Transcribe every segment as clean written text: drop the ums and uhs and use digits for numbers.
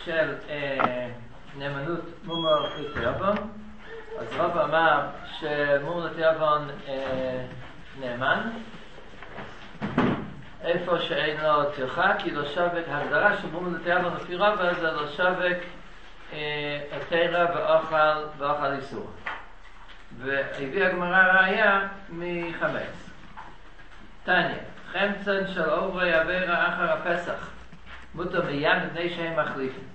של נאמנות מומר לתיאבון. אז רב אמר שמומר לתיאבון נאמן איפה שאין לו טרחה, כי לא שווק הגדרה של מומר לתיאבון לפי רב זה לא שווק התירה ואוכל איסור. והביא הגמרא ראיה מחמץ. תניא, חמצן של עוברי עבירה אחר הפסח מותר מיד מפני שהם מחליפים.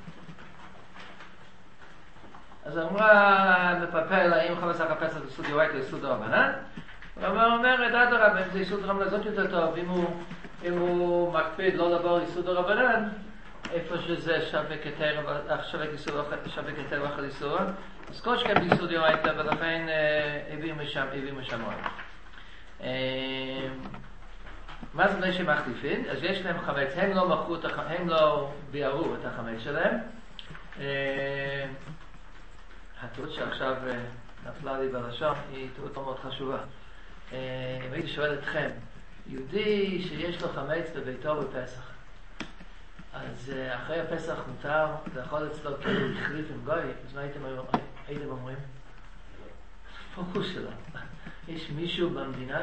אז אמרה מפפל האם חמץ אחר הפסח זה סוד יורק לסוד רבנן, ואומרת אדרבה, אם זה יסוד רבנן זאת יותר טוב, אם הוא מקפיד לא לעבור יסוד רבנן איפה שזה שווה כתר ואכל איסור, אז כל שכם ביסוד יורק ולכן הביאו משם מה זה בני שמחליפים? אז יש להם חמץ, הם לא ביארו את החמץ שלהם. הטעות שעכשיו נפלה לי בלשון היא טעות מאוד חשובה. אם הייתי שואל אתכם, יהודי שיש לו חמץ בביתו בפסח, אז אחרי הפסח מותר לאכול אצלו כאילו החליף עם גוי, אז מה הייתם אומרים? פוקוס שלו. יש מישהו במדינה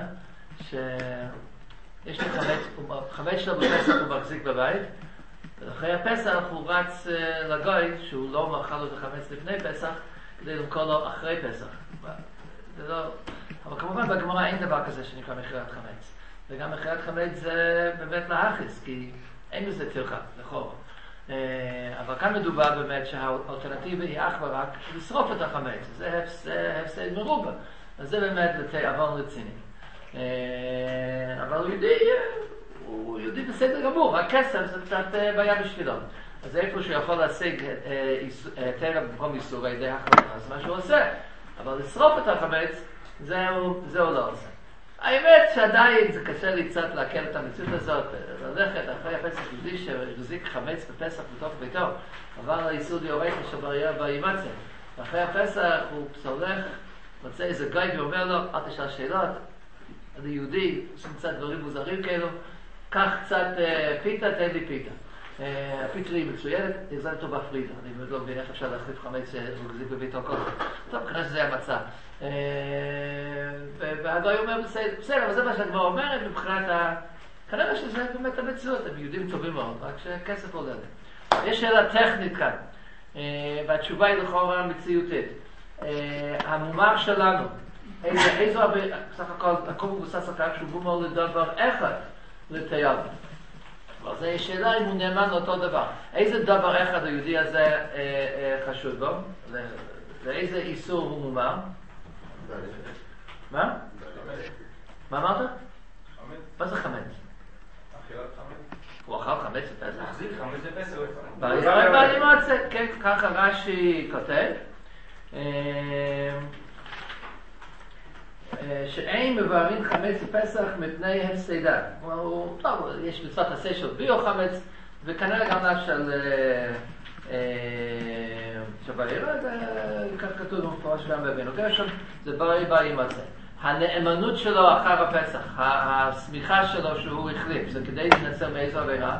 יש לו חמץ שלו בפסח הוא מחזיק בבית, ואחרי הפסח הוא רץ לגוי שהוא לא מאכל לו את החמץ לפני פסח כדי למכור לו אחרי פסח. זה לא... אבל כמובן בגמרא אין דבר כזה שנקרא מכירת חמץ, וגם מכירת חמץ זה באמת להכניס כי אין בזה טרחה לכאורה. אבל כאן מדובר באמת שהאלטרנטיבה היא אך ורק לשרוף את החמץ, זה הפסד מרובה, אז זה באמת לתיאבון רציני. אבל הוא יהודי בסדר גמור, רק כסף זה קצת בעיה בשבילו. אז איפה שהוא יכול להשיג תרע במקום איסור על ידי החמץ, אז מה שהוא עושה, אבל לשרוף את החמץ זה הוא לא עושה. האמת שעדיין זה קשה לי קצת להקל את המציאות הזאת, ללכת אחרי הפסח יהודי שהחזיק חמץ בפסח בתוך ביתו, עבר לאיסור דיורטי שבריאה באימציה, ואחרי הפסח הוא הולך, מוצא איזה גיא ואומר לו, אל תשאל שאלות, אני יהודי, עושים קצת דברים מוזרים כאלו, קח קצת פיתה, תן לי פיתה. הפיתה שלי היא מצוינת, תגזל אותו בפרידה. אני באמת לא מבין איך אפשר להחליף חמץ שמחזיק בביתו קודם. טוב, כנראה שזה המצב. והגוי אומר, בסדר, אבל זה מה שהגמרא אומרת מבחינת כנראה שזה באמת המציאות, הם יהודים טובים מאוד, רק שכסף עולה להם. יש שאלה טכנית כאן, והתשובה היא לכאורה מציאותית. המומר שלנו, איזו הרבה, בסך הכל מבוסס על כך שהוא מומר לדבר אחד לתיאבון. אבל זו שאלה אם הוא נאמן לאותו דבר. איזה דבר אחד היהודי הזה חשוד בו? ואיזה איסור הוא מומר? מה? מה אמרת? חמץ. מה זה חמץ? אכילת חמץ. הוא אכל חמץ בפסח? מחזיק חמץ בפסח. באלימציה, כן, ככה רש"י כותב. שאין מבארים חמץ בפסח מפני הפסדה. טוב, יש מצוות עשה של ביו חמץ, וכנראה גם נף של שבעירה, וכך כתוב במפורש גם בבנו גרשון, זה בריא באימציה. הנאמנות שלו אחר הפסח, הסמיכה שלו שהוא החליף, זה כדי להינצר מאיזו עבירה?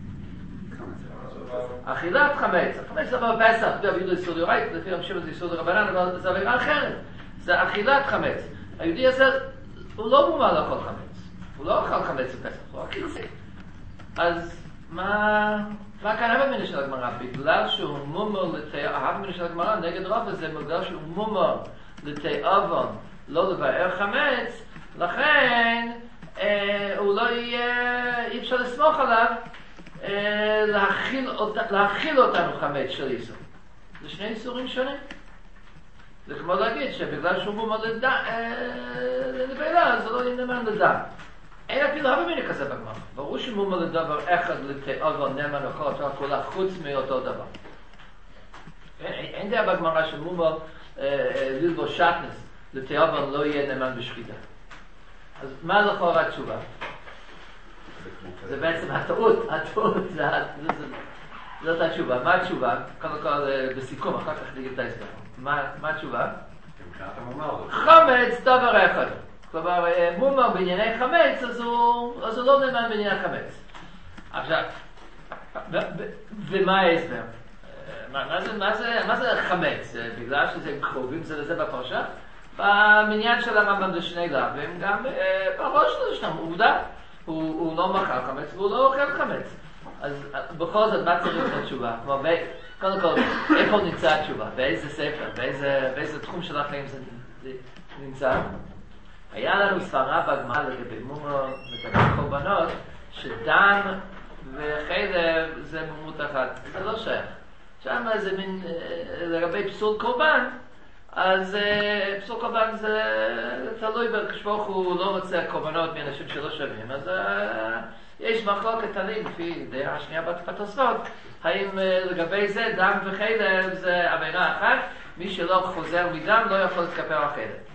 אכילת חמץ. החמץ זה עבר בפסח, זה עבירו איסור דאורייתא, לפי המשמעות זה איסור דרבנן, אבל זה עבירה אחרת. זה אכילת חמץ. היהודי הזה, הוא לא מומר לאכול חמץ. הוא לא אכל חמץ בפסח, הוא אכיל זה. אז מה כאן המדינה של הגמרא? בגלל שהוא מומר המדינה של הגמרא נגד רב הזה, בגלל שהוא מומר לתיאבון, לא לבאר חמץ, לכן הוא לא יהיה, אי אפשר לסמוך עליו להאכיל אותנו חמץ של איסור. זה שני איסורים שונים. זה כמו להגיד שבגלל שהוא מומר לבעילה, זה לא נאמן לדם. אין אפילו הרבה מיני כזה בגמרא. ברור שמומר לדבר אחד לתיאבון נאמן לכל התורה כולה חוץ מאותו דבר. אין דעה בגמרא שמומר ללבוש שטנס לתיאבון לא יהיה נאמן בשחיטה. אז מה לכאורה התשובה? זה בעצם הטעות, זאת התשובה. מה התשובה? קודם כל בסיכום, אחר כך נגיד את ההסבר. מה התשובה? חמץ דבר אחד. כלומר, מומר בענייני חמץ, אז הוא לא נאמן בענייני חמץ. עכשיו, ומה ההסבר? מה זה חמץ? בגלל שזה קרובים זה לזה בפרשה? במניין של הרמב"ם זה שני לאווים, גם בראש שלו יש שם עובדה. הוא לא מאכל חמץ והוא לא אוכל חמץ. אז בכל זאת, מה צריך לתשובה? כלומר, קודם כל, איפה נמצא התשובה? באיזה ספר? באיזה תחום של החיים זה נמצא? היה לנו סברה בגמרא לגבי מומר, לגבי קורבנות, שדם וחלב זה מומות אחת. זה לא שייך. שם זה מין, לגבי פסול קורבן, אז פסול קורבן זה תלוי ברוך הוא לא רוצה קורבנות מאנשים שלא שווים. אז יש מחלוקת תנים לפי דעה השנייה בתוספות, האם לגבי זה דם וחלב זה עבירה אחת, מי שלא חוזר מדם לא יכול להתכפר על חלב.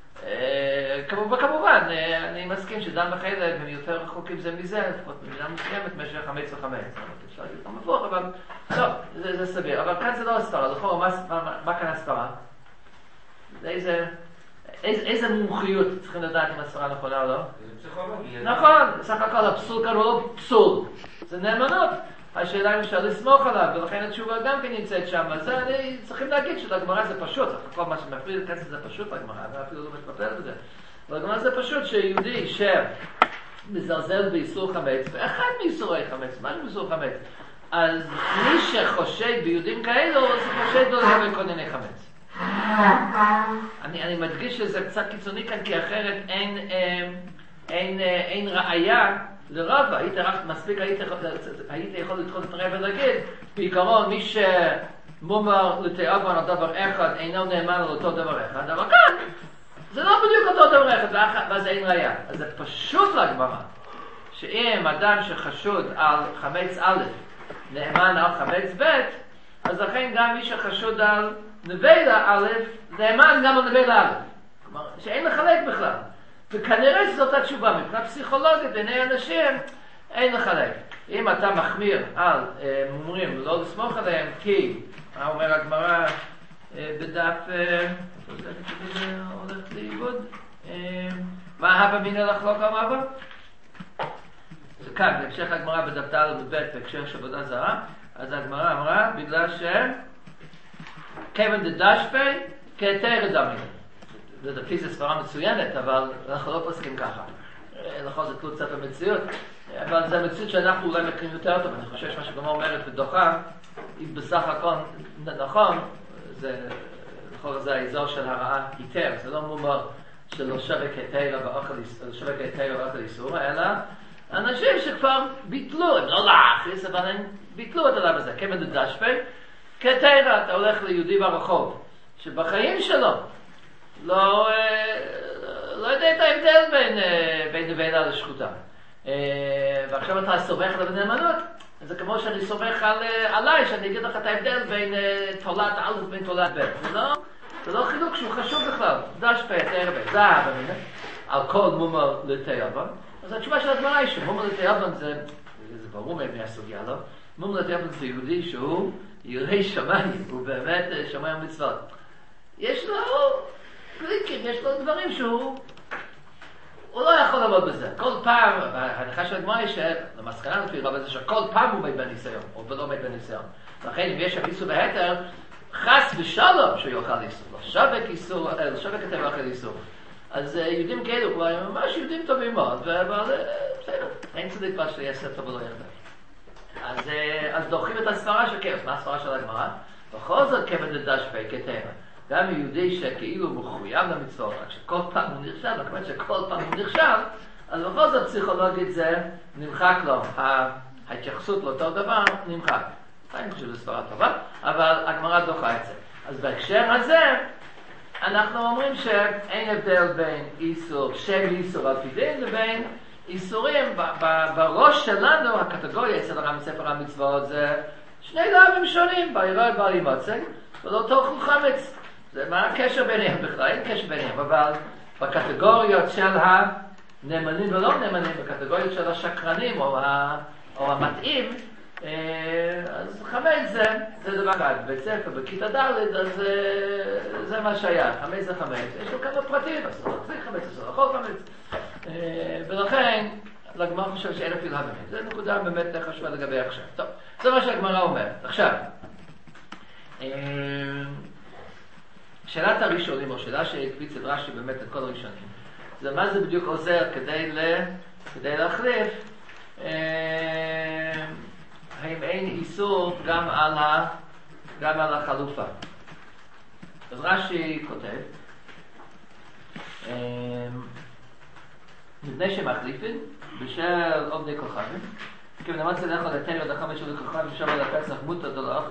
כמובן, אני מסכים שדם וחלב הם יותר רחוקים זה מזה, לפחות במידה מסוימת משך חמץ וחמץ. אפשר להגיד אותם הפוך, אבל לא, זה סביר. אבל כאן זה לא הספרה, לכאורה, מה כאן הספרה? איזה מומחיות צריכים לדעת אם הספרה נכונה או לא? זה פסיכולוגיה. נכון, סך הכל הפסול כאן הוא לא פסול, זה נאמנות. השאלה אם אפשר לסמוך עליו, ולכן התשובה גם כן נמצאת שם. אז צריכים להגיד שלגמרא זה פשוט, כל מה שמפריד את זה פשוט לגמרא, ואפילו לא מתפטר בזה. לגמרא זה פשוט שיהודי שמזלזל באיסור חמץ, ואחד מאיסורי חמץ, משהו מאיסור חמץ, אז מי שחושד ביהודים כאלו, זה חושד לא לגבי כל מיני חמץ. אני מדגיש שזה קצת קיצוני כאן, כי אחרת אין ראיה לרבה. היית יכול לדחות את הרב ולהגיד, בעיקרון מי שמומר לתיאבון על דבר אחד אינו נאמן על אותו דבר אחד, אבל כאן זה לא בדיוק אותו דבר אחד, ואז אין ראיה. אז זה פשוט לגמרא שאם אדם שחשוד על חמץ א' נאמן על חמץ ב', אז לכן גם מי שחשוד על נבלה א' נאמן גם על נבלה א'. כלומר, שאין לחלק בכלל. וכנראה שזאת התשובה, מבחינה פסיכולוגית, בעיני אנשים, אין לחלק. אם אתה מחמיר על מומרים לא לסמוך עליהם, כי, מה אומר הגמרא בדף, הולך לאיבוד, מה הבה מינה לחלוק על מעבר? זה כאן, בהמשך הגמרא בדף ד' וב' בהקשר של עבודה זרה, אז הגמרא אמרה, בגלל ש כיוון דדשפי כהיתר דמין. זה לפי זה סברה מצוינת, אבל אנחנו לא פוסקים ככה. נכון, זה תלות קצת במציאות, אבל זה המציאות שאנחנו אולי מכירים יותר טוב. אני חושב שמה שגמרא אומרת בדוחה, היא בסך הכל נכון, זה האזור של הרעה היתר, זה לא מומר שלא שווה כהיתר באוכל איסור, אלא אנשים שכבר ביטלו, הם לא להכריס, אבל הם ביטלו את הדבר הזה. כיוון דדשפי, כהיתר, אתה הולך ליהודי ברחוב, שבחיים שלו לא יודע את ההבדל בין נבלה לשחוטה. ועכשיו אתה סומך עליו בנאמנות, זה כמו שאני סומך עליי, שאני אגיד לך את ההבדל בין תולת א' ובין תולת ב'. זה לא חילוק שהוא חשוב בכלל. דשפי, תרבה, זהב, על כל מומר לתיאבון. אז התשובה של הגמרא היא שמומר לתיאבון זה ברור מהסוגיה, לא? מומר לתיאבון זה יהודי שהוא ירא שמיים, הוא באמת שמיים ומצוות. יש לו קליקים, יש לו דברים שהוא לא יכול לעבוד בזה. כל פעם, ההנחה של הגמרא היא שלמסקנה לפי רב זה שכל פעם הוא מת בניסיון, או לא מת בניסיון. לכן אם יש איסור בהיתר, חס ושלום שהוא יאכל איסור. לא שווה כתב אוכל איסור. אז יהודים כאלו כבר ממש יהודים טובים מאוד, אבל בסדר, אין צדיק מה שיעשה טוב ולא יחדש. אז דוחים את הספרה של כבש. מה הספרה של הגמרא? בכל זאת כבד דדשפי כתבה. גם יהודי שכאילו מחויב למצוות, רק שכל פעם הוא נכשל, וכמובן שכל פעם הוא נכשל, אז בכל זאת פסיכולוגית זה נמחק לו, ההתייחסות לאותו דבר נמחק. אני חושב שזו סברה טובה, אבל הגמרא דוחה את זה. אז בהקשר הזה, אנחנו אומרים שאין הבדל בין איסור, שם איסור על פי דין, לבין איסורים. בראש שלנו, הקטגוריה אצל הרב מספר המצוות זה שני לאווים שונים, בעירה ובעל אימוצג, ולא תאכלו חמץ. זה מה הקשר ביניהם בכלל? אין קשר ביניהם, אבל בקטגוריות של הנאמנים ולא נאמנים, בקטגוריות של השקרנים או המתאים, אז חמץ זה דבר אחד. בבית ספר, בכיתה ד' אז זה מה שהיה, חמץ זה חמץ. יש לו כמה פרטים, אז לא צריך חמץ, אז לא יכול חמץ. ולכן, לגמרא חושב שאין אפילו הבאמת. זו נקודה באמת חשובה לגבי עכשיו. טוב, זה מה שהגמרא אומרת. עכשיו, שאלת הראשונים, או שאלה שהקפיץ את רש"י באמת את כל הראשונים, זה מה זה בדיוק עוזר כדי להחליף, האם אין איסור גם על החלופה. אז רש"י כותב, מפני שמחליפים בשל עובדי כוכבים, כי בנאמץ לאכול לתרא לחמש עובדי כוכבים שווה לפסח מותר דלא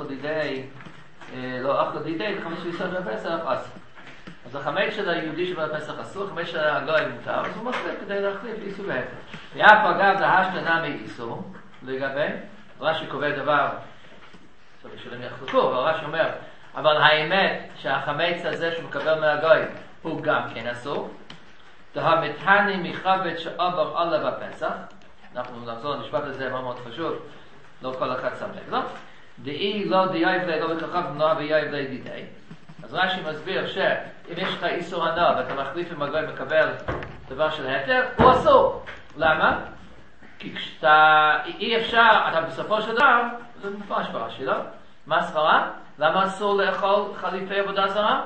אכול דידי לחמש ויסוד לפסח אסור. אז החמץ של היהודי שבא לפסח אסור, החמץ של הגוי מותר, אז הוא מוסיף כדי להחליף איסור והפך. ואף אגב דהשתנה מאיסור לגבי, רש"י קובע דבר, שלא יחלקו, אבל רש"י אומר, אבל האמת שהחמץ הזה שמקבל מהגוי הוא גם כן אסור. דהמתני מחבת שעבר עליו הפסח, אנחנו נחזור למשפט הזה, מה מאוד חשוב, לא כל אחד שם לב, לא? דאי לא דייב לי, לא בכוכב נועה וייב לי דידי. אז רש"י מסביר שאם יש לך איסור הנאה ואתה מחליף עם הגוי מקבל דבר של היתר, הוא אסור. למה? כי כשאתה, אי אפשר, אתה בסופו של דבר, זה מפרש ברש"י, לא? מה הסברה? למה אסור לאכול חליפי עבודה זרה?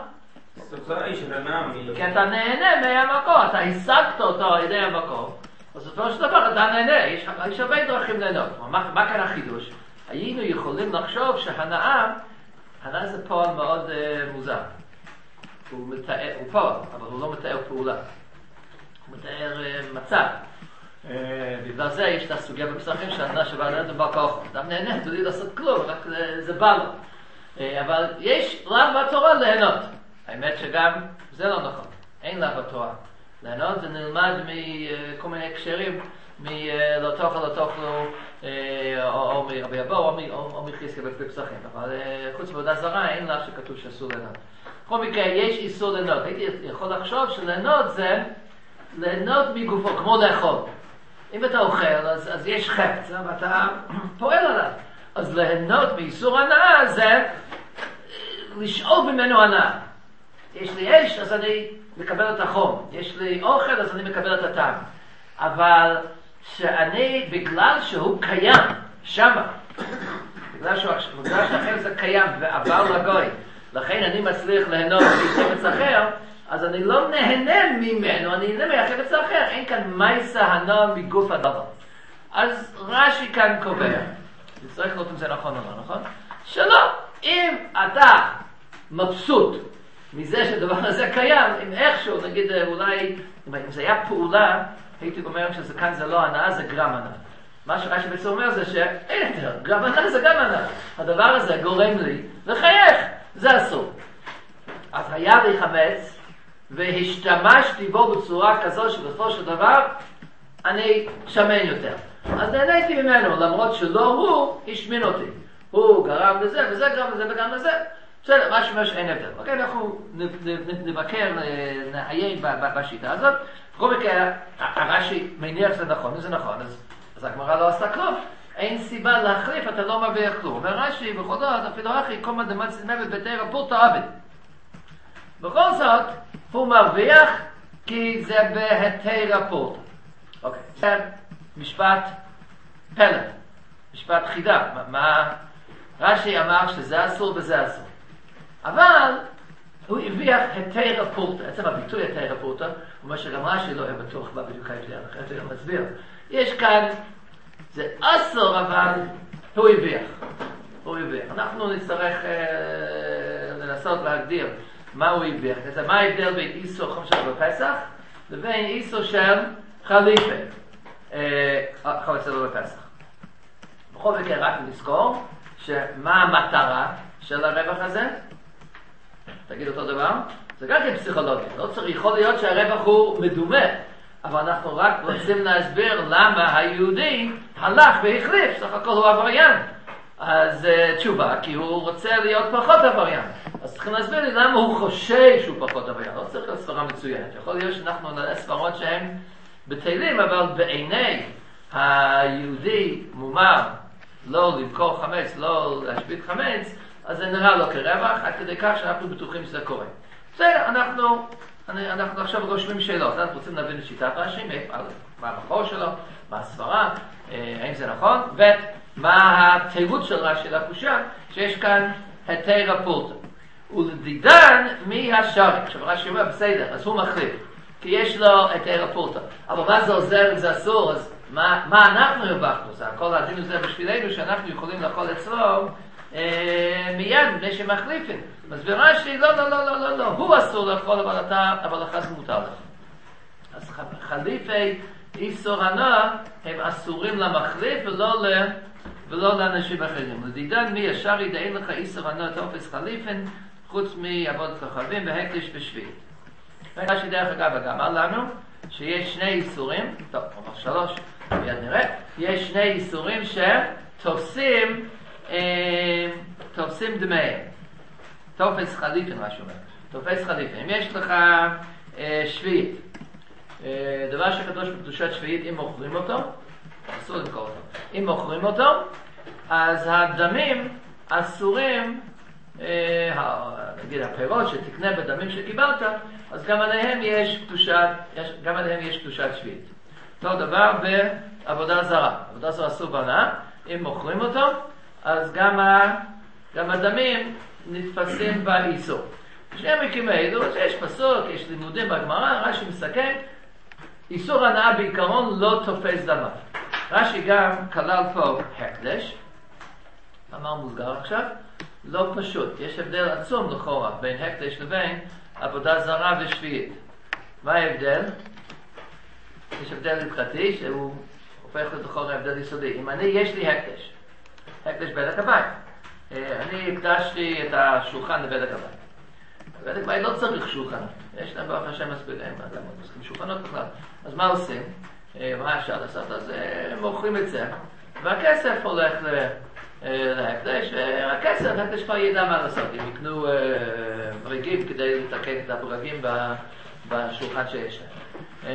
כי אתה נהנה מהמקור, אתה השגת אותו על ידי המקור. בסופו של דבר אתה נהנה, יש הרבה דרכים ליהנות. מה כאן החידוש? היינו יכולים לחשוב שהנאה זה פועל מאוד מוזר. הוא פועל, אבל הוא לא מתאר פעולה. הוא מתאר מצב. בגלל זה יש את הסוגיה בפסחים שהנאה שבא ליהנות זה בא כוח. אדם נהנה, אתה יודע לעשות כלום, רק זה בא לו. אבל יש לאו בתורה ליהנות. האמת שגם זה לא נכון. אין לאו בתורה. ליהנות זה נלמד מכל מיני הקשרים, מלא תאכלו, או מרבי אבו, או מחזקאל בפסחים. אבל חוץ מעבודה זרה אין לאו שכתוב שאסור ליהנות. בכל מקרה, יש איסור ליהנות. הייתי יכול לחשוב שליהנות זה ליהנות מגופו, כמו לאכול. אם אתה אוכל, אז יש חפץ, ואתה פועל עליו. אז ליהנות מאיסור הנאה זה לשאול ממנו הנאה. יש לי אש, אז אני מקבל את החום. יש לי אוכל, אז אני מקבל את הטעם. אבל שאני, בגלל שהוא קיים שמה, בגלל שהחפץ זה קיים ועבר לגוי, לכן אני מצליח ליהנות מחפץ אחר, אז אני לא נהנה ממנו, אני נהנה מהחפץ האחר. אין כאן מייסה הנאה מגוף הדבר. אז רש"י כאן קובע, צריך לראות אם זה נכון או לא, נכון? שלא, אם אתה מבסוט מזה שהדבר הזה קיים, אם איכשהו, נגיד אולי, אם זה היה פעולה, הייתי אומר שכאן זה לא הנאה, זה גרם הנאה. מה שרש"י בעצם אומר זה שאין יותר, גרם הנאה זה גם הנאה. הדבר הזה גורם לי לחייך, זה אסור. אז היה לי חמץ, והשתמשתי בו בצורה כזו שבסופו של דבר, אני שמן יותר. אז נהניתי ממנו, למרות שלא הוא השמין אותי. הוא גרם לזה, וזה גרם לזה וגם לזה. בסדר, מה שאומר שאין הבדל. אוקיי, אנחנו נבקר, נעיין בשיטה הזאת. בכל מקרה, הרש"י מניח שזה נכון, וזה נכון, אז הגמרא לא עשתה כלום. אין סיבה להחליף, אתה לא מרוויח כלום. אומר רש"י, בכל זאת, אפילו אחי, כל מה דמצית מבת בתרא פורתא עבד. בכל זאת, הוא מרוויח, כי זה בהתרא פורתא. אוקיי, זה משפט פלא, משפט חידה. מה רש"י אמר שזה אסור וזה אסור. אבל הוא הרוויח התרא פורתא. עצם הביטוי התרא פורתא, הוא אומר שגם רש"י לא היה בטוח בה בדיוק ההבדל, אחרת הוא גם מסביר. יש כאן, זה אסור, אבל הוא הרוויח. אנחנו נצטרך לנסות להגדיר מה הוא הרוויח. מה ההבדל בין איסור חום שלו בפסח לבין איסור של חליפה חום שלו בפסח. בכל מקרה רק נזכור שמה המטרה של הרווח הזה? תגיד אותו דבר, זה גם כן פסיכולוגיה. לא צריך, יכול להיות שהרווח הוא מדומה, אבל אנחנו רק רוצים להסביר למה היהודי הלך והחליף, סך הכל הוא עבריין. אז תשובה, כי הוא רוצה להיות פחות עבריין. אז צריכים להסביר לי למה הוא חושב שהוא פחות עבריין. לא צריך להיות סברה מצוינת. יכול להיות שאנחנו נראה סברות שהן בטלים, אבל בעיני היהודי מומר לא למכור חמץ, לא להשבית חמץ, אז זה נראה לו כרווח, עד כדי כך שאנחנו בטוחים שזה קורה. בסדר, אנחנו עכשיו רושמים שאלות. אנחנו רוצים להבין את שיטת רש"י, מה המקור שלו, מה הסברה, האם זה נכון, ומה התירוץ של רש"י לקושייה, שיש כאן היתר הפולטה. ולדידן מהשרי. עכשיו רש"י אומר, בסדר, אז הוא מחליף. כי יש לו היתר הפולטה. אבל מה זה עוזר אם זה אסור? אז מה אנחנו הרווחנו? זה הכל הדין הזה בשבילנו שאנחנו יכולים לאכול אצלו מיד לפני שמחליפים. מסביר רש"י, לא, הוא אסור לאכול, אבל לך זה מותר לך. אז חליפי איסור הנאה הם אסורים למחליף ולא לאנשים אחרים. לדידן מי ישר ידעין לך איסור הנאה תופס חליפן חוץ מעבודת כוכבים והקדש בשביעית. רש"י דרך אגב אמר לנו שיש שני איסורים, טוב, אומר 3, מיד נראה, יש שני איסורים שתופסים דמיהם. תופס חליפן, מה שאומר. תופס חליפן. אם יש לך שביעית, דבר שקדוש בקדושת שביעית, אם מוכרים אותו, אסור למכור אותו. אם מוכרים אותו, אז הדמים אסורים, נגיד הפירות שתקנה בדמים שקיבלת, אז גם עליהם יש קדושת שביעית. אותו דבר בעבודה זרה. עבודה זרה אסור בהנאה, אם מוכרים אותו, אז גם הדמים נתפסים באיסור. בשני המקרים האלו, יש פסוק, יש לימודים בגמרא, רש"י מסכם, איסור הנאה בעיקרון לא תופס דמיו. רש"י גם כלל פה הקדש, אמר מוסגר עכשיו, לא פשוט. יש הבדל עצום לכאורה בין הקדש לבין עבודה זרה ושביעית. מה ההבדל? יש הבדל הלכתי שהוא הופך לכאורה הבדל יסודי. אם יש לי הקדש בדק הבית. אני הקדשתי את השולחן לבדק הבית. בדק הבית לא צריך שולחן. יש להם ברוך השם מספיק, הם צריכים שולחנות בכלל. אז מה עושים? מה אפשר לעשות? אז מוכרים את זה. והכסף הולך להקדש, והקדש כבר ידע מה לעשות. אם יקנו ברגים כדי לתקן את הברגים בשולחן שיש להם.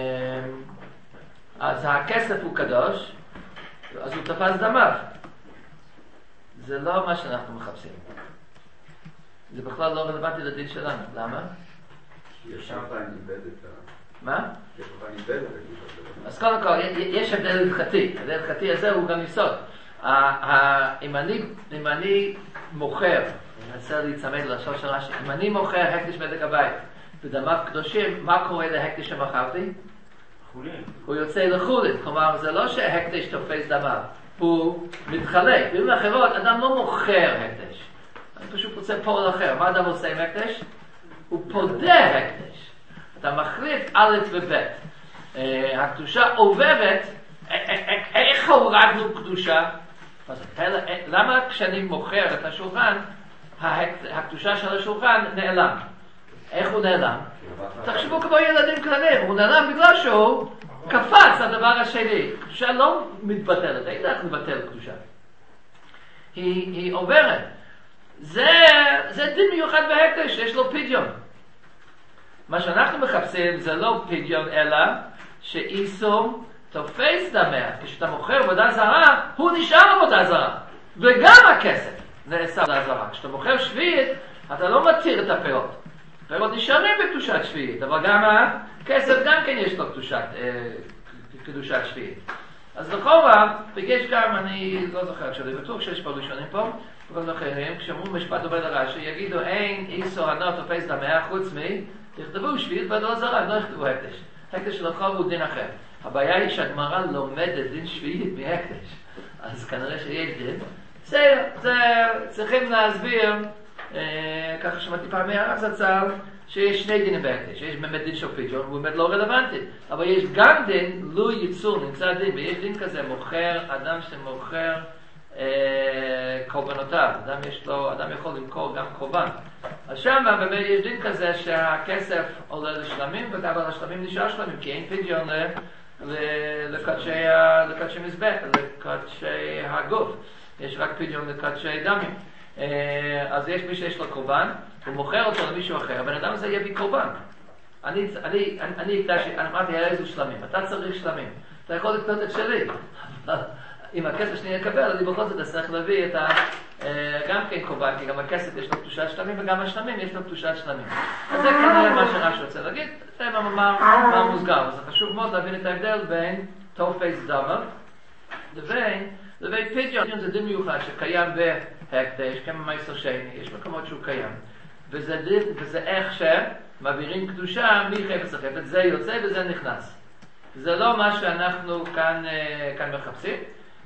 אז הכסף הוא קדוש, אז הוא תפס דמיו. זה לא מה שאנחנו מחפשים. זה בכלל לא רלוונטי לדין שלנו. למה? יש שם ניבדת. מה? יש שם ניבדת. אז קודם כל, יש הבדל הלכתי. ההבדל הלכתי הזה הוא גם יסוד. אם אני מוכר, אני מנסה להיצמד לשון של רש"י, אם אני מוכר הקדש בדק הבית בדמיו קדושים, מה קורה להקדש שמכרתי? חולין. הוא יוצא לחולין. כלומר, זה לא שהקדש תופס דמיו, הוא מתחלק. במילים אחרות, אדם לא מוכר הקדש. אני פשוט רוצה פועל אחר. מה אדם עושה עם הקדש? הוא פודה הקדש. אתה מחליף א' וב'. הקדושה עוברת, איך הורדנו קדושה? למה כשאני מוכר את השולחן, הקדושה של השולחן נעלם? איך הוא נעלם? תחשבו כמו ילדים קטנים, הוא נעלם בגלל שהוא קפץ לדבר השני. קדושה לא מתבטלת, אין לך לבטל קדושה. היא עוברת. זה דין מיוחד בהקדש, יש לו פדיון. מה שאנחנו מחפשים זה לא פדיון, אלא שאיסור תופס דמיה. כשאתה מוכר עבודה זרה, הוא נשאר עבודה זרה. וגם הכסף נעשה עבודה זרה. כשאתה מוכר שביעית, אתה לא מתיר את הפירות. הפירות נשארים בקדושת שביעית, אבל גם הכסף גם כן יש לו קדושת שביעית. אז לכאורה, ויש גם, אני לא זוכר, כשאני בטוח שיש פה ראשונים פה, וכל אחרים, כשאמרו משפט עובד הרש"י, יגידו אין איסור הנאה תופס דמיה חוץ תכתבו שביעית ועבודה זרה, לא יכתבו הקדש. הקדש של לכאורה הוא דין אחר. הבעיה היא שהגמרא לומדת דין שביעית מהקדש. אז כנראה שיש דין. צריכים להסביר, ככה שמעתי פעם מהרב זצ"ל, שיש שני דינים בהקדש. יש באמת דין של פדיון, הוא באמת לא רלוונטי. אבל יש גם דין, לו ייצור, נמצא דין, ויש דין כזה, אדם שמוכר קורבנותיו. אדם יכול למכור גם קורבן. אז שם באמת יש דין כזה שהכסף עולה לשלמים, וגם על השלמים נשאר שלמים, כי אין פדיון לקדשי מזבח, לקדשי הגוף. יש רק פדיון לקדשי דמים. אז יש מי שיש לו קורבן, הוא מוכר אותו למישהו אחר, הבן אדם הזה יביא קורבן. אני אמרתי, היה איזה שלמים, אתה צריך שלמים, אתה יכול לקנות את שלי. אם הכסף שלי יקבל, אני בכל זאת אצטרך להביא את גם כן קורבן, כי גם הכסף יש לו קדושת שלמים, וגם השלמים יש לו קדושת שלמים. אז זה כנראה מה שרש"י רוצה להגיד, זה מה מוסגר. אז זה חשוב מאוד להבין את ההבדל בין תופס דמיו לבין פדיון. זה דין מיוחד שקיים הקדש, כמו מייסר שני, יש מקומות שהוא קיים. וזה איך שמעבירים קדושה מחפץ לחפץ, זה יוצא וזה נכנס. זה לא מה שאנחנו כאן מחפשים.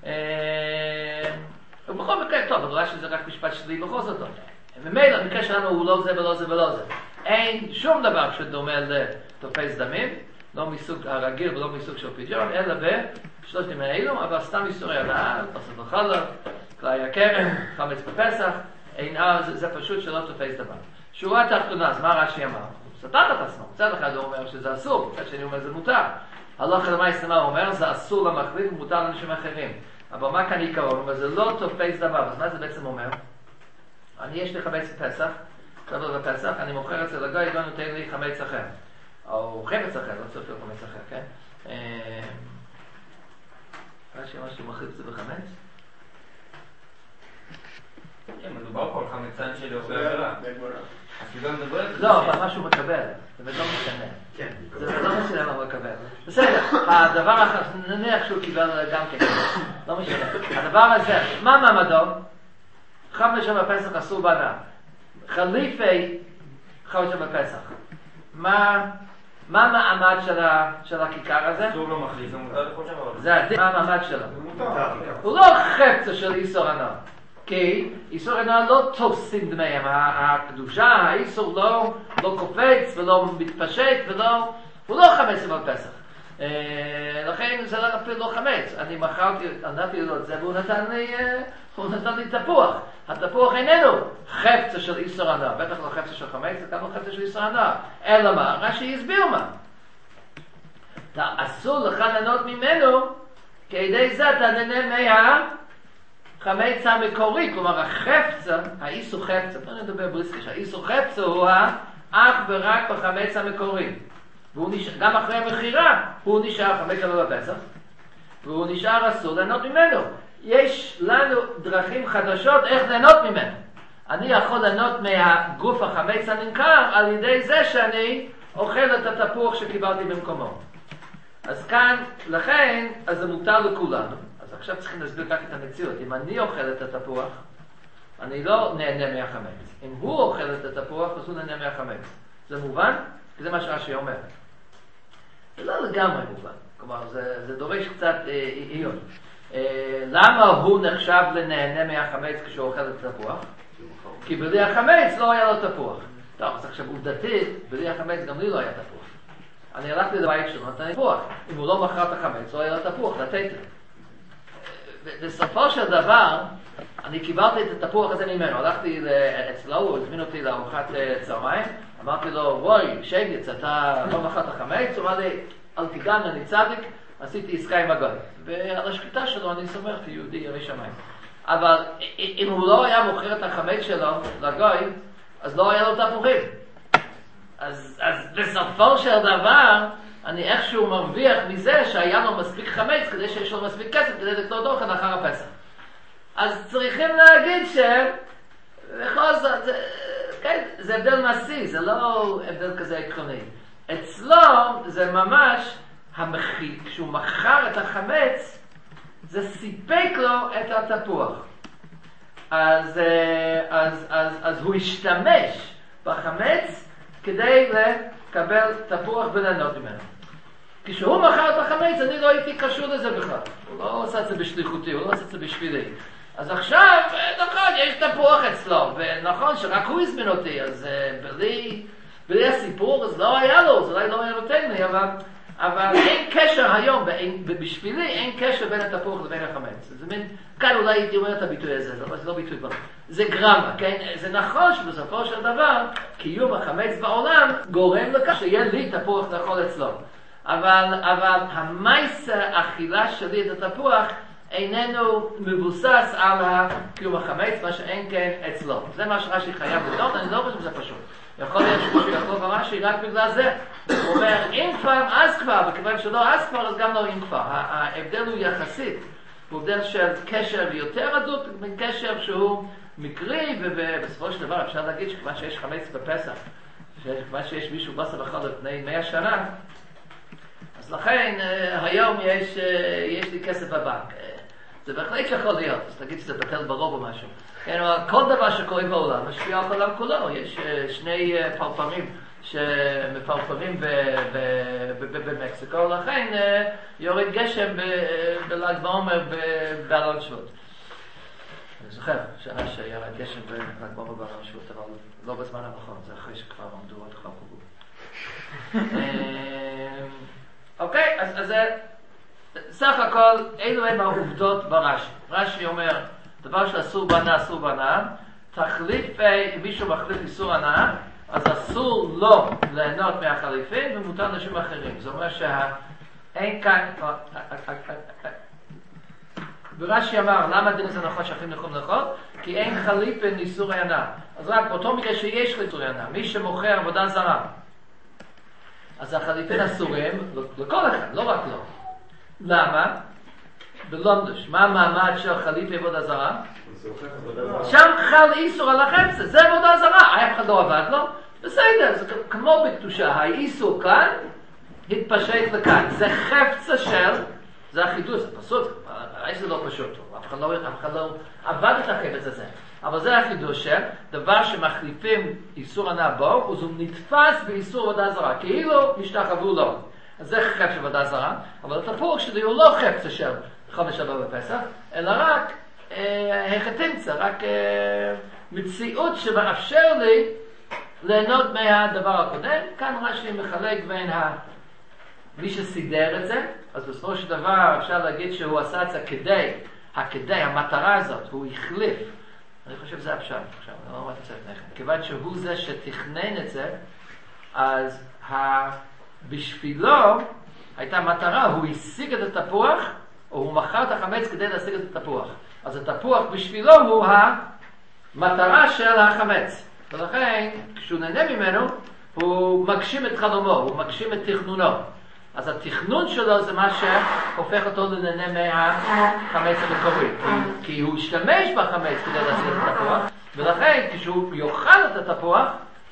ובכל מקרה, טוב, אבל רואה שזה רק משפט שלי בכל זאת. ממילא, המקרה שלנו הוא לא זה ולא זה ולא זה. אין שום דבר שדומה לתופס דמים, לא מסוג הרגיל ולא מסוג של פיג'ון, אלא בשלושת ימים האלו, אבל סתם איסורי הנאה, פסוק לחלב, כלי הכרם, חמץ בפסח, זה פשוט שלא תופס דמים. שורה התחתונה, אז מה רש"י אמר? הוא סתר את עצמו, מצד אחד הוא אומר שזה אסור, מצד שני הוא אומר שזה מותר. הלכה למעשה מה הוא אומר? זה אסור למחליף ומותר לאנשים אחרים. אבל מה כאן עיקרון? הוא אומר, זה לא תופס דבר. אז מה זה בעצם אומר? יש לי חמץ בפסח, כבוד בפסח, אני מוכר את זה לגוי, גוי נותן לי חמץ אחר. או חמץ אחר, לא צריך להיות חמץ אחר, כן? רש"י אמר שהוא מחליף את זה בחמץ? מדובר פה על חמצן של עובר עבירה. לא, אבל מה שהוא מקבל, זה לא משנה. זה לא משנה מה הוא מקבל. בסדר, הדבר אחר, נניח שהוא קיבל גם כן, לא משנה. הדבר הזה, מה מעמדו? חמש שם בפסח אסור בנה. חליפי חמש שם בפסח. מה המעמד של הכיכר הזה? אסור לא מחליף, זה מותר לכל שם. זה הדין, מה המעמד שלו? הוא לא חפצה של איסור הנאה. כי איסור הנאה לא תופסים דמיהם, הקדושה, האיסור לא קופץ ולא מתפשט הוא לא חמץ בפסח. לכן זה אפילו לא חמץ. אני נתתי לו את זה והוא נתן לי תפוח. התפוח איננו חפצה של איסור הנאה, בטח לא חפצה של חמץ, זה גם לא חפצה של איסור הנאה. אלא מה? רש"י הסביר מה. אסור לך ליהנות ממנו, כדי זה אתה נהנה חמץ המקורי, כלומר החפצה, האיסור חפצה, בוא נדבר בריסקש, האיסור חפצה הוא אך ורק בחמץ המקורי. גם אחרי המחירה הוא נשאר חמץ בפסח, והוא נשאר אסור ליהנות ממנו. יש לנו דרכים חדשות איך ליהנות ממנו. אני יכול ליהנות מהגוף החמץ הנמכר על ידי זה שאני אוכל את התפוח שקיבלתי במקומו. אז כאן, לכן, אז זה מותר לכולנו. אז עכשיו צריכים להסביר רק את המציאות. אם אני אוכל את התפוח, אני לא נהנה מהחמץ. אם הוא אוכל את התפוח, אז הוא נהנה מהחמץ. זה מובן? כי זה מה שרש"י אומר. זה לא לגמרי מובן. כלומר, זה דורש קצת עיון. למה הוא נחשב לנהנה מהחמץ כשהוא אוכל את התפוח? כי בלי החמץ לא היה לו תפוח. טוב, אז עכשיו עובדתית, בלי החמץ גם לי לא היה תפוח. אני הלכתי לבית שלו, נתן לי תפוח. אם הוא לא מכר את החמץ, לא היה לו תפוח, לתת לי. בסופו של דבר, אני קיבלתי את התפוח הזה ממנו. הלכתי אצלו, הוא הזמין אותי לארוחת צהריים. אמרתי לו, וואי, שייגץ, אתה לא מכר את החמץ? הוא אמר לי, אל תיגן, אני צדיק. עשיתי עסקה עם הגוי. ועל השקיטה שלו אני סומך, יהודי ירא שמיים. אבל אם הוא לא היה מוכר את החמץ שלו לגוי, אז לא היה לו תפוחים. אז בסופו של דבר, אני איכשהו מרוויח מזה שהיה לו מספיק חמץ, כדי שיש לו מספיק כסף, כדי לקנות אוכל אחר הפסח. אז צריכים להגיד בכל זאת, זה הבדל מעשי, זה לא הבדל כזה עקרוני. אצלו זה ממש, כשהוא מכר את החמץ, זה סיפק לו את התפוח. אז הוא השתמש בחמץ כדי לקבל תפוח וליהנות ממנו. כשהוא מכר את החמץ, אני לא הייתי קשור לזה בכלל. הוא לא עושה את זה בשליחותי, הוא לא עושה את זה בשבילי. אז עכשיו, נכון, יש תפוח אצלו, ונכון שרק הוא הזמין אותי, אז בלי הסיפור, אז לא היה לו, אז אולי לא היה נותן לי, אבל אין קשר היום, ובשבילי אין קשר בין התפוח לבין החמץ. זה מין, כאן אולי הייתי אומר את הביטוי הזה, זה לא ביטוי כבר. זה גרמה, כן? זה נכון שבסופו של דבר, קיום החמץ בעולם גורם לכך שיהיה לי תפוח לאכול אצלו. אבל המייס האכילה שלי את התפוח איננו מבוסס על קיום החמץ, מה שאין כן אצלו. זה מה שרש"י חייב לדעות, אני לא חושב שזה פשוט. יכול להיות שמישהו יכול ברש"י רק בגלל זה. הוא אומר, אם כבר, אז כבר, וכיוון שלא אז כבר, אז גם לא אם כבר. ההבדל הוא יחסית. הוא הבדל של קשר יותר הדוק, בין קשר שהוא מקרי, ובסופו של דבר אפשר להגיד שכיוון שיש חמץ בפסח, כיוון שיש מישהו בסה בחול לפני 100 שנה, אז לכן היום יש לי כסף בבנק. זה בהחלט יכול להיות, אז תגיד שזה בטל ברוב או משהו. כן, אבל כל דבר שקורה בעולם משפיע על העולם כולו. יש שני פרפרים שמפרפרים במקסיקו, לכן יורד גשם בל"ג בעומר באלון שבות. אני זוכר שנה שירד גשם בל"ג בעומר באלון שבות, אבל לא בזמן הנכון, זה אחרי שכבר עמדו עוד כבר קובו. אוקיי, אז סך הכל אלו הם העובדות ברש"י. רש"י אומר, דבר שאסור בהנאה, אסור בהנאה. תחליף, אם מישהו מחליף איסור הנאה, אז אסור לו ליהנות מהחליפין ומותר אנשים אחרים. זאת אומרת שאין כאן... ורש"י אמר, למה הדין הזה נכון שאחרים נכון נכון? כי אין חליפין איסור הנאה. אז רק באותו מקרה שיש איסור הנאה, מי שמוכר עבודה זרה, אז החליפין אסורים לכל אחד, לא רק לו. למה? בלונדש. מה המעמד של חליפי עבודה זרה? שם חל איסור על החפצה, זה עבודה זרה. אף אחד לא עבד לו? בסדר, זה כמו בקדושה. האיסור כאן התפשט לכאן. זה חפצה של, זה החידוש, זה פשוט. זה לא פשוט. אף אחד לא עבד את החפץ הזה. אבל זה החידוש של דבר שמחליפים איסור הנאה בו, אז הוא נתפס באיסור עבודה זרה. כאילו השתחוו לו. אז זה חפץ של עבודה זרה, אבל התפוח שלי הוא לא חפץ של חומש הבא בפסח, אלא רק החתימצה, רק מציאות שמאפשר לי ליהנות מהדבר הקודם. כאן רש"י מחלק בין מי שסידר את זה, אז בסופו של דבר אפשר להגיד שהוא עשה את זה כדי, המטרה הזאת, הוא החליף. אני חושב שזה הפשט, עכשיו, אני לא רואה את זה לפניכם. כיוון שהוא זה שתכנן את זה, אז בשבילו הייתה מטרה, הוא השיג את התפוח, או הוא מכר את החמץ כדי להשיג את התפוח. אז התפוח בשבילו הוא המטרה של החמץ. ולכן, כשהוא נהנה ממנו, הוא מגשים את חלומו, הוא מגשים את תכנונו. אז התכנון שלו זה מה שהופך אותו לנהנה מהחמץ המקורי. כי הוא השתמש בחמץ כדי להשיג את התפוח, ולכן כשהוא יאכל את התפוח,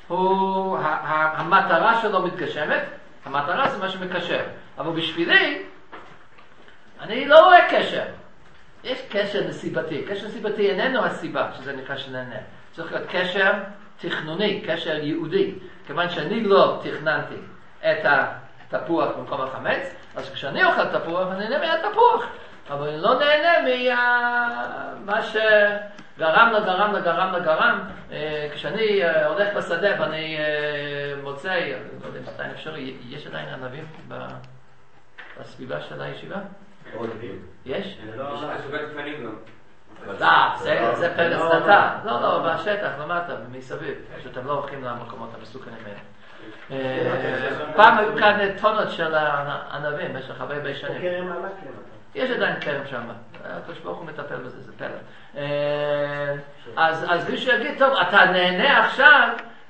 המטרה שלו מתגשמת. המטרה זה מה שמקשר. אבל בשבילי, אני לא רואה קשר. יש קשר נסיבתי. קשר נסיבתי איננו הסיבה שזה נקרא שנהנה. צריך להיות קשר תכנוני, קשר ייעודי. כיוון שאני לא תכננתי את התפוח במקום החמץ, אז כשאני אוכל תפוח, אני נהנה מהתפוח. אבל אני לא נהנה מה שגרם לגרם. כשאני הולך בשדה ואני מוצא, לא יודע מתי אפשרי, יש עדיין ענבים בסביבה של הישיבה? יש? יש סוגת קטנים גם. זה פרץ דתה. לא, בשטח, למטה, מסביב. שאתם לא הולכים למקומות המסוכנים האלה. פעם היו כאן טונות של ענבים, במשך הרבה שנים. יש עדיין כרם שם. הקדוש ברוך הוא מטפל בזה, זה פלא. אז מישהו יגיד, טוב, אתה נהנה עכשיו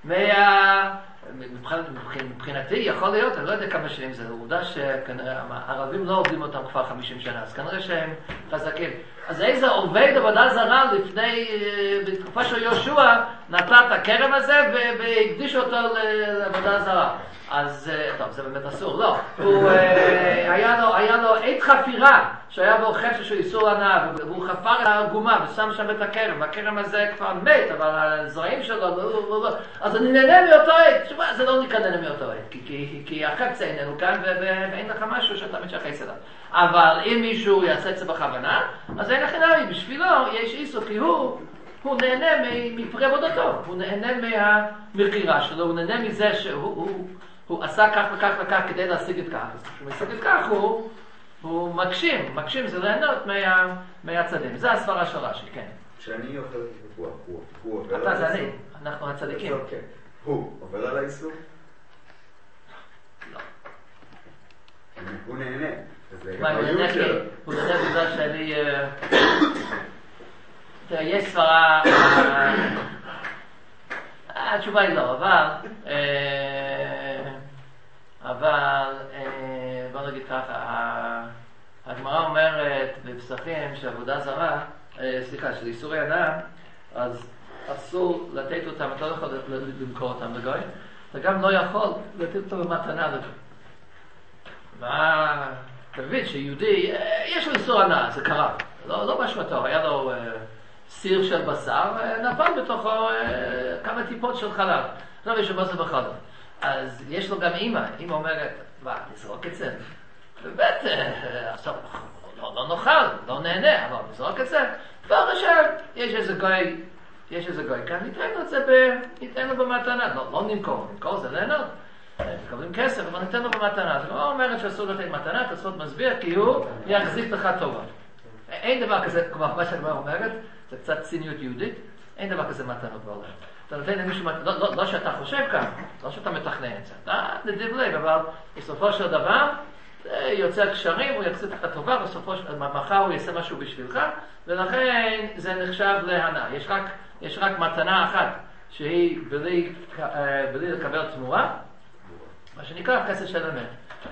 מבחינתי יכול להיות, אני לא יודע כמה שנים זה, עובדה שהערבים לא עובדים אותם כבר 50 שנה, אז כנראה שהם חזקים. אז איזה עובד עבודה זרה בתקופה של יהושע נטע את הכרם הזה והקדיש אותו לעבודה זרה. אז טוב, זה באמת אסור, לא. היה לו עת חפירה שהיה בו חפץ של איסור הנאה, והוא חפר את העגומה ושם שם את הכרם, והכרם הזה כבר מת, אבל הזרעים שלו לא. אז אני נהנה מאותו עת. תשמע, זה לא נהנה מאותו עת, כי החפץ איננו כאן ואין לך משהו שאתה מתשחס אליו. אבל אם מישהו יעשה את זה בכוונה, אז אין לכם נראה, בשבילו יש איסור, כי הוא נהנה מפרי עבודתו, הוא נהנה מהמכירה שלו, הוא נהנה מזה שהוא עשה כך וכך וכך כדי להשיג את כך. אז כשהוא משיג את כך, הוא מגשים זה ליהנות מהצדים. זה הסברה של רש"י, כן. כשאני אוכל את התפוח, הוא עובר על אתה זה האיסור? אני, אנחנו הצדיקים. הוא עובר על האיסור? לא. הוא נהנה. מה, הוא נהנה בגלל שאני... תראה, יש סברה... התשובה היא לא, אבל בוא נגיד ככה, הגמרא אומרת בפסחים שעבודה זרה, של איסורי הנאה, אז אסור לתת אותם, אתה לא יכול למכור אותם לגוי, אתה גם לא יכול לתת אותם במתנה לגוי. מה... אתה מבין שיהודי, יש לו איסור הנאה, זה קרה. לא באשמתו, היה לו סיר של בשר, נפל בתוכו כמה טיפות של חלב. עכשיו יש בזה בחלב. אז יש לו גם אמא אומרת, נזרוק את זה. באמת, עכשיו, לא נאכל, לא נהנה, אבל נזרוק את זה. כבר עכשיו, יש איזה גוי כאן, ניתן לו במתנה. לא נמכור זה ליהנות. מקבלים כסף, אבל ניתן לו במתנה. זה לא אומרת שאסור לתת מתנה, תעשות מסביר, כי הוא יחזיק לך טובה. אין דבר כזה, כמו מה שהגמרא אומרת, זה קצת ציניות יהודית, אין דבר כזה מתנות בעולם. אתה נותן למישהו, לא שאתה חושב כאן, לא שאתה מתכנן את זה, נדיב לב, אבל בסופו של דבר, יוצא קשרים, הוא יחזיק לך טובה, בסופו של מחר הוא יעשה משהו בשבילך, ולכן זה נחשב להנאה. יש רק מתנה אחת, שהיא בלי לקבל תמורה, מה שנקרא חסד של אמת.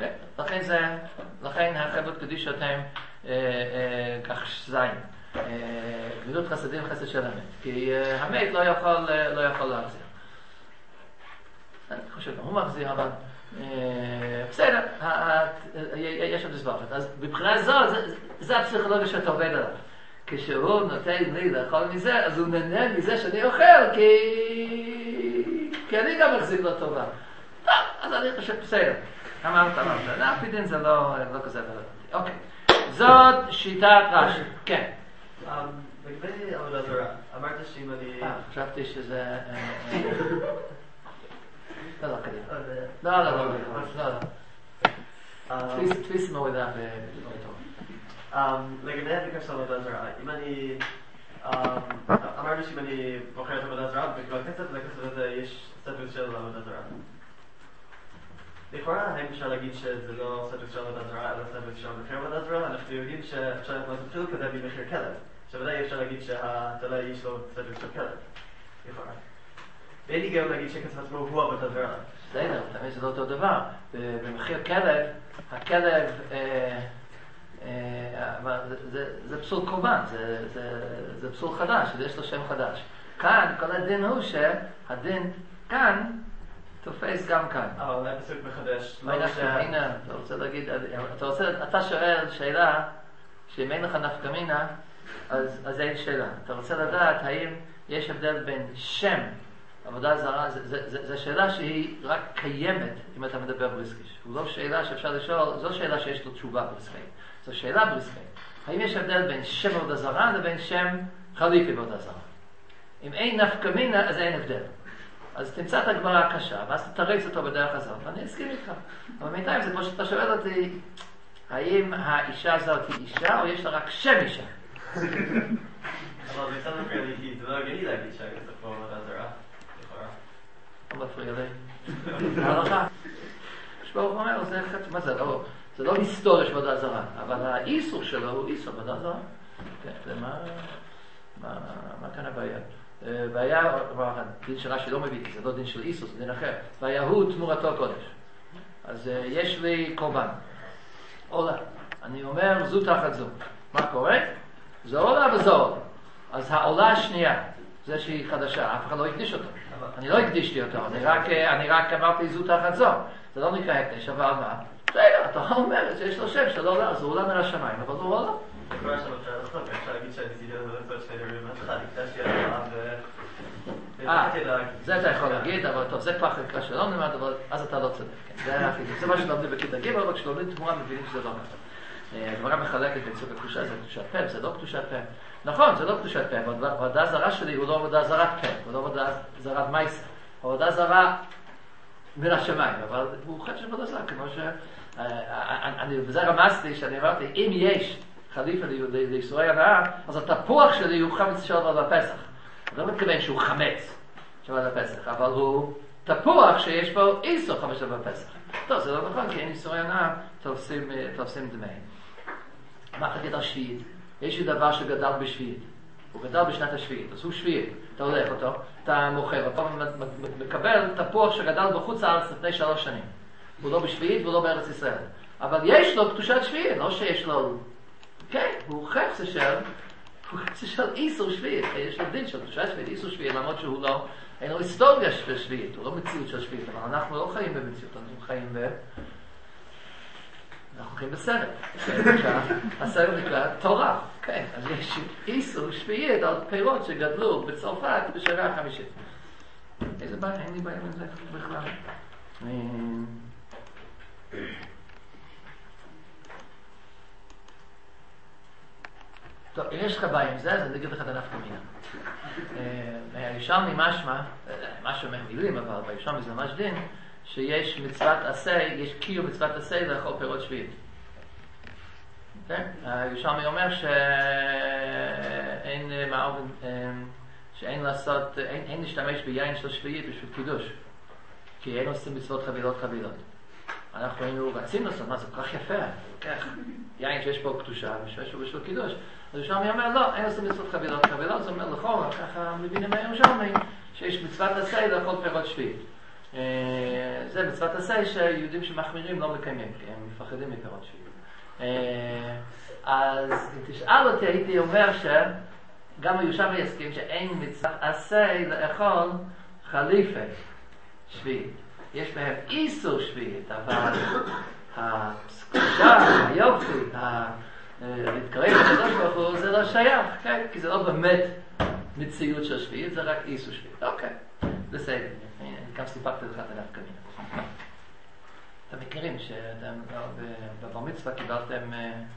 לכן החברות קדישות הם כך זין. גמילות חסדים חסד של אמת. כי המת לא יכול להחזיר. אני חושב, הוא מחזיר, אבל בסדר, יש עוד הסברת. אז בבחינה זו, זה הפסיכולוגיה שאתה עובד עליו. כשהוא נותן לי לאכול מזה, אז הוא נהנה מזה שאני אוכל, כי אני גם מחזיק לו טובה. טוב, אז אני חושב, בסדר. אמרת. אף דין זה לא כזה רלוונטי. אוקיי. זאת שיטת רש"י. כן. לגבי עבודה זרה, אמרת שאם אני... חשבתי שזה... לא, קדימה. לא. תפיס מורידה לגבי הביקר של עבודה זרה, אם אני... אמרנו שאם אני בוחר את עבודה זרה, וכבר כסף הזה יש סטטוס של עבודה זרה. לכאורה, האם אפשר להגיד שזה לא סטטוס של עבודה זרה, אלא סטטוס של מחיר עבודה זרה? אנחנו יודעים שאפשר להתחיל כזה במחיר כלב. שוודאי אפשר להגיד שהתלה יש לו סטטוס של כלב. לכאורה. ואין לי גם להגיד שכסף עצמו הוא עבודה זרה. בסדר, תמיד זה לא אותו דבר. במחיר כלב, הכלב... זה פסול קורבן, זה פסול חדש, יש לו שם חדש. כאן, כל הדין הוא שהדין כאן תופס גם כאן. אבל אולי פסוק מחדש. הנה, אתה רוצה להגיד, אתה שואל שאלה שאם אין לך נפקא מינה, אז אין שאלה. אתה רוצה לדעת האם יש הבדל בין שם, עבודה זרה, זו שאלה שהיא רק קיימת אם אתה מדבר בריסקיש. הוא לא שאלה שאפשר לשאול, זו שאלה שיש לו תשובה בריסקי. זו שאלה בריסקי. האם יש הבדל בין שם עבודה זרה לבין שם חליפי בעבודה זרה? אם אין נפקא מינה, אז אין הבדל. אז תמצא את הגמרא הקשה, ואז תתרץ אותו בדרך הזאת, ואני אסכים איתך. אבל בינתיים זה כמו שאתה שואל אותי, האם האישה הזאת היא אישה, או יש לה רק שם אישה? אבל זה קצת מפריע לי, זה לא הגיוני להגיד שהכסף פה עבודה זרה, לכאורה. לא מפריע לי. ההלכה. שברוך אומר, מה זה? זה לא היסטוריה של עבודה זרה, אבל האיסור שלו הוא איסור עבודה זרה. מה כאן הבעיה? והיה, דין של רש"י לא מביא, זה לא דין של איסור, זה דין אחר. והיה הוא תמורתו קודש. אז יש לי קורבן. עולה. אני אומר זו תחת זו. מה קורה? זה עולה וזה עולה. אז העולה השנייה, זה שהיא חדשה, אף אחד לא הקדיש אותו. אני לא הקדישתי אותו, אני רק אמרתי זו תחת זו. זה לא נקרא הקדש, אבל מה? בסדר, אתה אומר שיש לו שם של עולה, אז הוא עולה מהשמיים, אבל הוא עולה. זה כבר שם אפשר לחלוק, אפשר להגיד שהניסיתי לעשות שני דברים מהתחלה, הקדשתי עליו זה אתה יכול להגיד, אבל טוב, זה כבר חלקה שלא נלמד, אבל אז אתה לא צודק. זה מה שלומדים בכיתה ג', אבל כשלומדים תמורה מבינים שזה לא נכון. הגמרא מחלקת בין סוג הקדושה, זה קדושת פה, זה לא קדושת פה. נכון, זה לא קדושת פה, אבל עבודה זרה שלי הוא לא עבודה זרת פה, הוא לא עבודה זרת מייסה. עבודה זרה מן השמיים, אבל הוא חד של עבודה זרה, כמו וזה רמזתי שאני אמרתי, אם יש חליפה לישראל הנאה, אז התפוח שלי הוא חמץ של עבודה פסח. אני לא מתכוון שהוא חמץ של עבודה פסח, אבל הוא תפוח שיש בו איסור חמץ של עבודה פסח. טוב, זה לא נכון, כי אין ישראל הנאה, תופסים דמי. מה תגיד על שביעית? יש לי דבר שגדל בשביעית. הוא גדל בשנת השביעית, אז הוא שביעית. אתה הולך אותו, אתה מוכר אותו, מקבל תפוח שגדל בחוץ לארץ לפני 3 שנים. הוא לא בשביעית והוא לא בארץ ישראל. אבל יש לו קדושת שביעית, לא שיש לו... כן, הוא חפץ של איסור שביעית. יש לו דין של קדושת שביעית, איסור שביעית, למרות שהוא לא... אין לו היסטוריה של שביעית, הוא לא מציאות של שביעית. אבל אנחנו לא חיים במציאות, אנחנו חיים אנחנו הולכים בסרט. הסרט נקרא תורה. כן, אז יש איסור שביעית על פירות שגדלו בצרפת בשנה החמישית. איזה בעיה? אין לי בעיה עם זה בכלל. טוב, אם יש לך בעיה עם זה, אז אני אגיד לך דנפקא מינה. מהירושלמי משהו מהמילים, אבל בירושלמי זה ממש דין, שיש מצוות עשה, יש קיום מצוות עשה לאכול פירות שביעית. הירושלמי אומר שאין לעשות, אין להשתמש ביין של שביעית בשביל קידוש, כי אין עושים מצוות חבילות. אנחנו היינו רצים לעשות, מה זה כל כך יפה, יין שיש פה קדושה ושיש פה בשביל קידוש. אז ירושלמי אומר, לא, אין עושים מצוות חבילות, זה אומר לכאורה, ככה מבינים מהירושלמי, שיש מצוות עשה לאכול פירות שביעית. זה מצוות עשה שיהודים שמחמירים לא מקיימים, כי הם מפחדים מפירות שביעית. אז אם תשאל אותי, הייתי אומר שגם הירושלמי יסכים שאין מצוות עשה לאכול חליפה שביעית. יש בהם איסור שביעית, אבל הקדושה, היופי, להתקרב לקדוש ברוך הוא, זה לא שייך, כן? כי זה לא באמת מציאות של שביעית, זה רק איסור שביעית. אוקיי, בסדר. אני גם סיפרתי לך את הנפקא מינה. אתם מכירים שאתם בבר מצווה קיבלתם,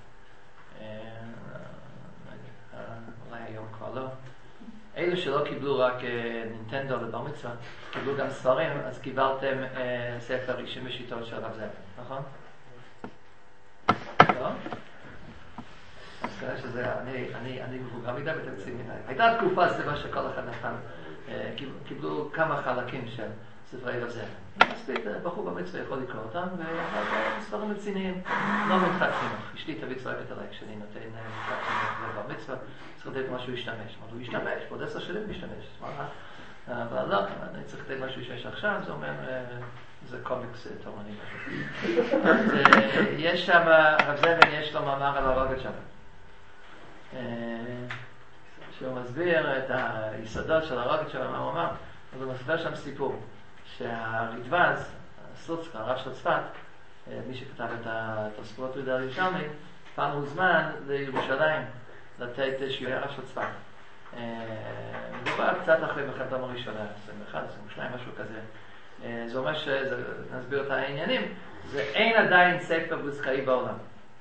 אולי היום כבר לא, אלו שלא קיבלו רק נינטנדו לבר מצווה, קיבלו גם ספרים, אז קיבלתם ספר רישום ושיטות של רב זאב, נכון? לא? אז כנראה שזה, אני מבוגר מדי ותקציב מדי. הייתה תקופה סביבה שכל אחד נתן, קיבלו כמה חלקים של ספרי רב זאב. מספיק, בחור במצווה יכול לקרוא אותם, ואחר ספרים רציניים, לא מנחת חינוך. אשתי תמיד צועקת עליי כשאני נותן מנחת חינוך לבר מצווה, צריך לתת משהו להשתמש. אבל הוא ישתמש, בעוד 10 שנים הוא ישתמש. אבל לא, אני צריך לתת משהו שיש עכשיו, זה אומר, זה קומיקס תורני. אז יש שם, רב זאב יש לו מאמר על הרוגת שם. שהוא מסביר את היסודות של הרוגת שם, מה הוא אמר. אז הוא מסביר שם סיפור. שהרדב"ז, סלוצקה, הרב של צפת, מי שכתב את התוספות יהודה הירושלמי, פעם הוזמן לירושלים לתת שיעורי הרב של צפת. מדובר קצת אחרי מלחמת העולם הראשונה, 21, 22, משהו כזה. זה אומר שנסביר את העניינים, זה אין עדיין ספר בוסקאי בעולם.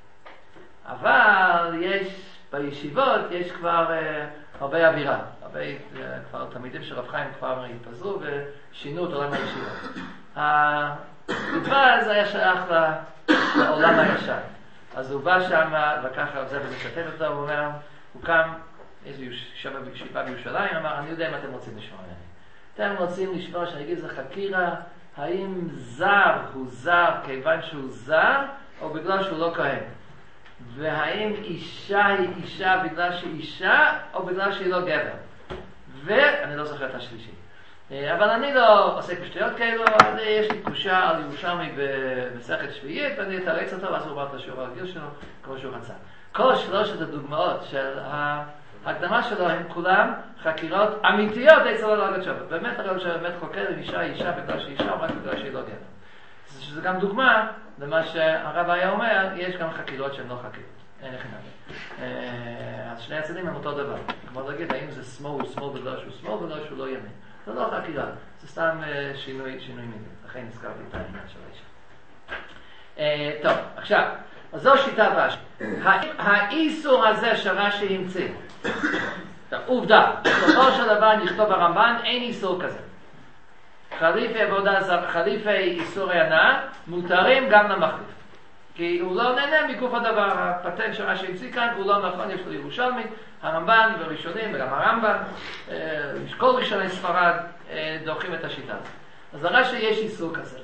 אבל יש, בישיבות יש כבר הרבה אווירה. הרבה כבר תלמידים של רב חיים כבר התפזרו ושינו את עולם הישיבות. הרדב"ז היה שייך לעולם הישן. אז הוא בא שם, וככה רב זאב משתף אותו, הוא אומר, הוא קם, איזו ישיבה בירושלים, אמר, אני יודע אם אתם רוצים לשמוע ממני. אתם רוצים לשמוע שאני אגיד, זה חקירה, האם זר הוא זר כיוון שהוא זר, או בגלל שהוא לא כהן? והאם אישה היא אישה בגלל שהיא אישה, או בגלל שהיא לא גבר? ואני לא זוכר את השלישי. אבל אני לא עוסק בשטויות כאלו, יש לי קושה על ירושלמי במסכת שביעית, ואני אתרץ אותו, ואז הוא אמר את השיעור הרגיל שלו, כמו שהוא רצה. כל שלושת הדוגמאות של ההקדמה שלו הם כולם חקירות אמיתיות אצל הרוגת שבת. באמת הרוגת שבת באמת חוקר אם אישה היא אישה בגלל שהיא אישה, או רק בגלל שהיא לא גבר. שזה גם דוגמה למה שהרב היה אומר, יש גם חקירות שהן לא חקירות. אין לכם נגיד. אז שני הצדדים הם אותו דבר. כמו להגיד, האם זה שמאל הוא שמאל בגלל שהוא שמאל, בגלל שהוא לא ימין. זה לא חקירה, זה סתם שינוי מיני. לכן נזכרתי את העניין של האישה. טוב, עכשיו, אז זו שיטה רש"י. האיסור הזה שרש"י המציא, עובדה, בסופו של דבר נכתוב ברמב"ן, אין איסור כזה. חליפי עבודה זרה, חליפי איסורי הנאה, מותרים גם למחליף. כי הוא לא נהנה מגוף הדבר, הפטנט שרש"י המציא כאן, הוא לא נכון, יש לו ירושלמי, הרמב"ן וראשונים, וגם הרמב"ן, כל ראשוני ספרד דוחים את השיטה הזאת. אז הרש"י יש איסור כזה.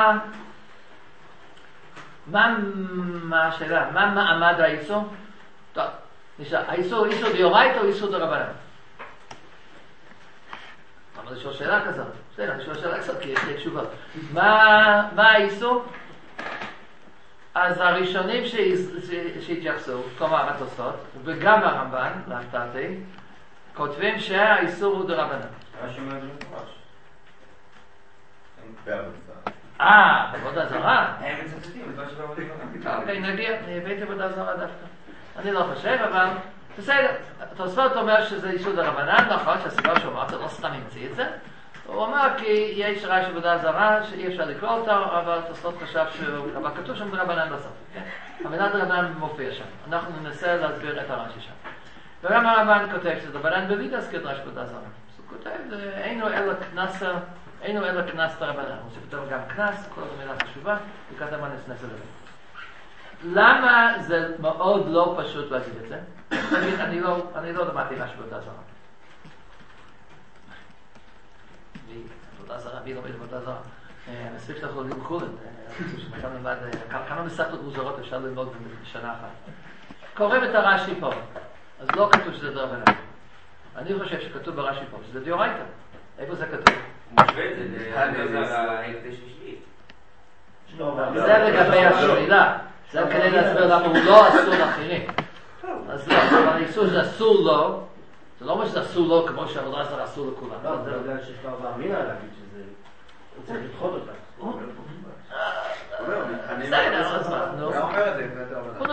מה השאלה? מה מעמד האיסור? טוב, נשאל, האיסור דאורייתא או איסור דרבנן? אבל יש לו שאלה כזאת. בסדר, יש לו שאלה כזאת, כי יש לי תשובות. מה האיסור? אז הראשונים שהתייחסו, כלומר התוספות, וגם הרמב"ן, להפתעתי, כותבים שהאיסור הוא דרבנן. עבודה זרה? הם מצטטים את מה שבעבודה זרה. אוקיי, נגיע, אני הבאתי עבודה זרה דווקא. אני לא חושב, אבל בסדר. תוספות אומר שזה איסור דרבנן, נכון שהסיבה שהוא אמר, זה לא סתם המציא את זה. הוא אמר כי יש רעש עבודה זרה שאי אפשר לקרוא אותו, אבל תוספות חשב אבל כתוב שם דרבנן בסוף. המילה דרבנן מופיע שם. אנחנו ננסה להסביר את הרעש שם. וגם הרמב"ן כותב שזה דרבנן בלי להזכיר רעש עבודה זרה. הוא כותב, אינו אלא קנס דרבנן. הוא כותב גם קנס, כל זו מילה חשובה, וכתב מה נסנס לדבר. למה זה מאוד לא פשוט להגיד את זה? אני לא למדתי רעש עבודה זרה. עבודה זרה, בי לומד עבודה זרה. מספיק שאנחנו לומדים חולן. כמה מסכתות מוזרות אפשר ללמוד בשנה אחת. קוראים את הרש"י פה. אז לא כתוב שזה דרבנן. אני חושב שכתוב ברש"י פה, שזה דאורייתא. איפה זה כתוב? הוא משווה את זה להקדש השביעי. זה לגבי השאלה. זה כדי להסביר למה הוא לא אסור לאחרים. אז לא, אבל האיסור שזה אסור לו, זה לא אומר שזה אסור לו כמו שעבודה זרה אסור לכולם. לא, זה בגלל שיש כבר מאמינה להגיד שזה... הוא צריך לדחות אותה. בסדר, אז מה? אומר את זה, הוא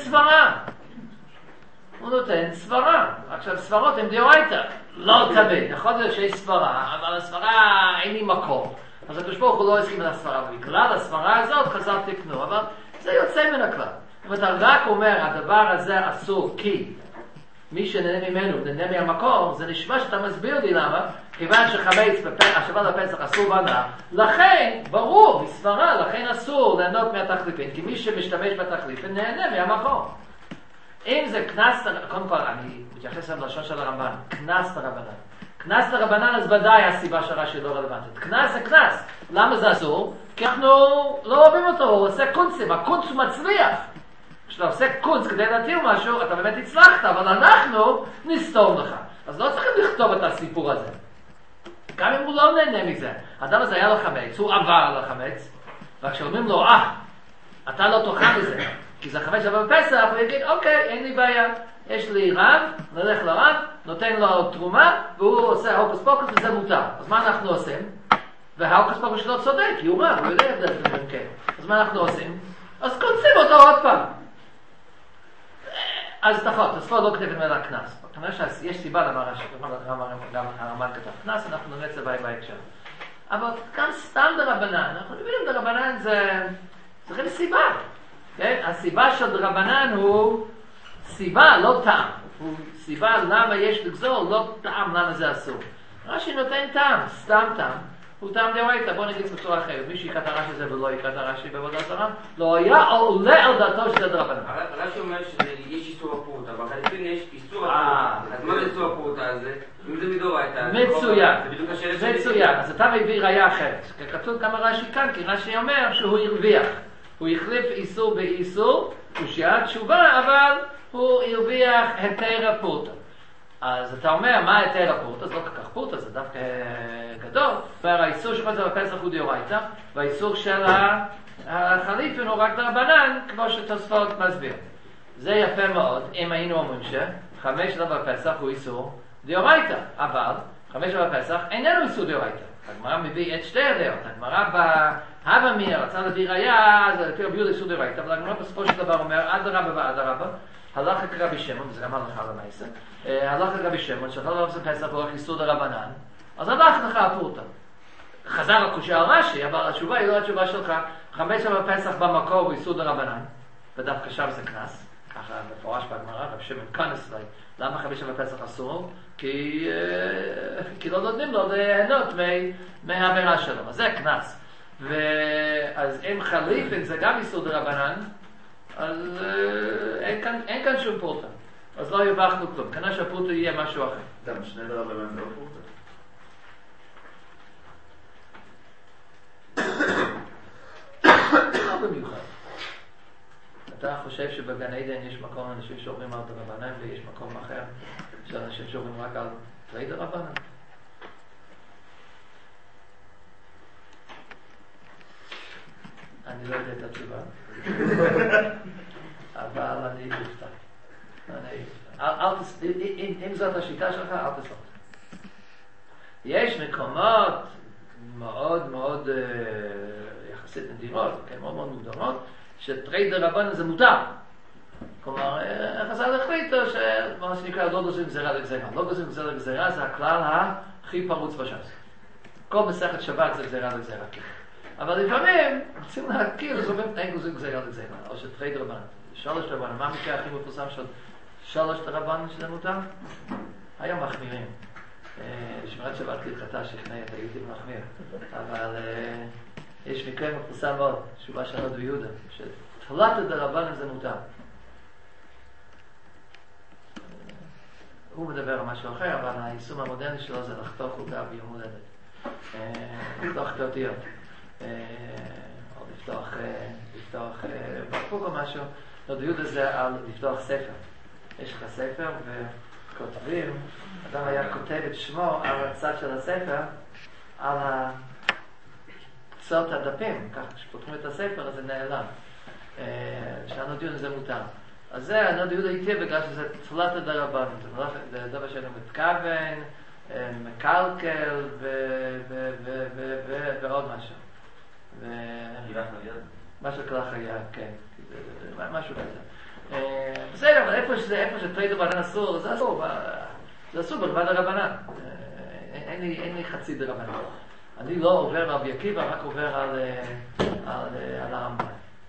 נותן סברה. עכשיו, סברות הן דאורייתא. לא תמיד. יכול להיות שיש סברה, אבל הסברה אין לי מקום. אז הקדוש ברוך הוא לא הסכים על הסברה, ובגלל הסברה הזאת חז"ל תיקנו, אבל זה יוצא מן הכלל. אם אתה רק אומר, הדבר הזה אסור כי מי שנהנה ממנו נהנה מהמקור, זה נשמע שאתה מסביר לי למה, כיוון שחמץ השבת בפסח אסור בנה, לכן, ברור, מסברה, לכן אסור ליהנות מהתחליפין, כי מי שמשתמש בתחליפין נהנה מהמקור. אם זה קנס, קודם כל, אני מתייחס ללשון של הרמב"ן, קנס דרבנן. קנס דרבנן, אז ודאי הסיבה שרש"י לא רלוונטית. קנס זה קנס. למה זה אסור? כי אנחנו לא אוהבים אותו, הוא עושה קונצים, הקונץ הוא מצליח. כשאתה עושה קונץ כדי להטיל משהו, אתה באמת הצלחת, אבל אנחנו נסתום לך. אז לא צריכים לכתוב את הסיפור הזה. גם אם הוא לא נהנה מזה. האדם הזה היה לו חמץ, הוא עבר על החמץ, וכשאומרים לו, אתה לא תאכל מזה, כי זה חמץ אבל בפסח, הוא יגיד, אוקיי, אין לי בעיה. יש לי רב, נלך לרב, נותן לו תרומה, והוא עושה הוקוס פוקוס וזה מותר. אז מה אנחנו עושים? וההוקוס פוקוס שלו צודק, כי הוא רב, הוא יודע את זה, כן. אז מה אנחנו עושים? אז קונסים אותו עוד פעם. אז נכון, תוספות לא כתב ממנה קנס. כנראה שיש סיבה למה הרמב"ן כתב קנס, אנחנו נראה את זה בהקשר. אבל גם סתם דרבנן, אנחנו מבינים דרבנן זה גם סיבה. הסיבה של דרבנן הוא סיבה, לא טעם. הוא סיבה למה יש לגזור, לא טעם למה זה אסור. רש"י נותן טעם, סתם טעם. הוא טעם דאורייתא, בוא נגיד בצורה אחרת. מי שיקרא את הרש"י הזה ולא יקרא את הרש"י בעבודה זרה, לא היה עולה על דעתו של דרבנן. רש"י אומר שיש איסור הפרוטה, בחליפין יש איסור הפרוטה. אז מה זה איסור הפרוטה הזה? אם זה מדאורייתא. מצוין. אז אתה מביא ראיה אחרת. כתוב כמה רש"י כאן, כי רש"י אומר שהוא הרוויח. הוא החליף איסור באיסור, הוא שיעה תשובה, אבל הוא הרוויח היתר הפרוטה. אז אתה אומר, מה היתר הפרוטה? זה לא כל כך פרוטה, זה דווקא גדול. והאיסור של חמץ בפסח הוא דאורייתא, והאיסור של החליפין הוא רק דרבנן, כמו שתוספות מסביר. זה יפה מאוד, אם היינו אומרים שחמץ בפסח הוא איסור דאורייתא, אבל חמץ בפסח איננו איסור דאורייתא. הגמרא מביא את שתי הדעות. הגמרא בהווה אמינא רצה להביא ראיה, זה לפי רבי יהודה איסור דאורייתא, אבל הגמרא בסופו של דבר אומר, אדרבה ואדרבה, הלכה כרבי שמעון, וזה גם הלכה למעשה, הלכה כרבי שמעון, שאתה לא עושה פסח הוא רק איסור דרבנן, אז הלך לך הפרוטה. חזר הקושי על רש"י, אבל התשובה היא לא התשובה שלך. חמץ בפסח במקור הוא איסור דרבנן, ודווקא שם זה קנס, ככה מפורש בהגמרא, רבי שמעון כנס לי. למה חמץ בפסח אסור? כי לא נותנים לו ליהנות מהעבירה שלו. אז זה קנס. אז אם חליפין זה גם איסור דרבנן, אז אין כאן שום פרוטה. אז לא יובחנו כלום. כנראה שהפרוטה יהיה משהו אחר. גם שני דרבנן זה לא פרוטה. לא במיוחד. אתה חושב שבגן עדן יש מקום אנשים שאומרים על דרבנן ויש מקום אחר של אנשים שאומרים רק על תרי דרבנן? אני לא יודע את התשובה. אבל אני אופתע. אם זאת השיטה שלך, אל תסלח. יש מקומות מאוד מאוד יחסית נדירות, כן, מאוד מאוד מוגדרות, שתרי דרבנן זה מותר. כלומר, חז"ל החליטו שמה שנקרא לא גוזרים גזירה לגזירה. לא גוזרים גזירה לגזירה זה הכלל הכי פרוץ בש"ס. כל מסכת שבת זה גזירה לגזירה. אבל לפעמים רוצים להכיר, אז אומרים, אין גוזרים גזירה לגזירה, או שתרי דרבנן. 3 דרבנן, מה המקרה הכי מפורסם של 3 דרבנן שזה מותר? היום מחמירים. שמירת שבת כהלכתה שכנע את היהודים מחמיר. אבל יש מקרה מפורסם מאוד, תשובה של רבי יהודה, שתלת דרבנן זה מותר. הוא מדבר על משהו אחר, אבל היישום המודרני שלו זה לחתוך עוגה ביום הולדת. לפתוח את האותיות. או לפתוח בקבוק או משהו. רבי יהודה זה על לפתוח ספר. יש לך ספר וכותבים, אדם היה כותב את שמו על הצד של הספר, על קצות הדפים, ככה כשפותחים את הספר אז זה נעלם. שהנוד יהודה זה מותר. אז זה הנוד יהודה איתי בגלל שזה תלת דרבנן, זה דבר שאינו מתכוון, מקלקל ועוד משהו. משהו כלך היה, כן, משהו כזה. בסדר, אבל איפה שתרי דרבנן אסור, זה אסור, זה אסור בלבד דרבנן. אין לי חצי דרבנן. אני לא עובר רבי עקיבא, רק עובר על הרמב"ם.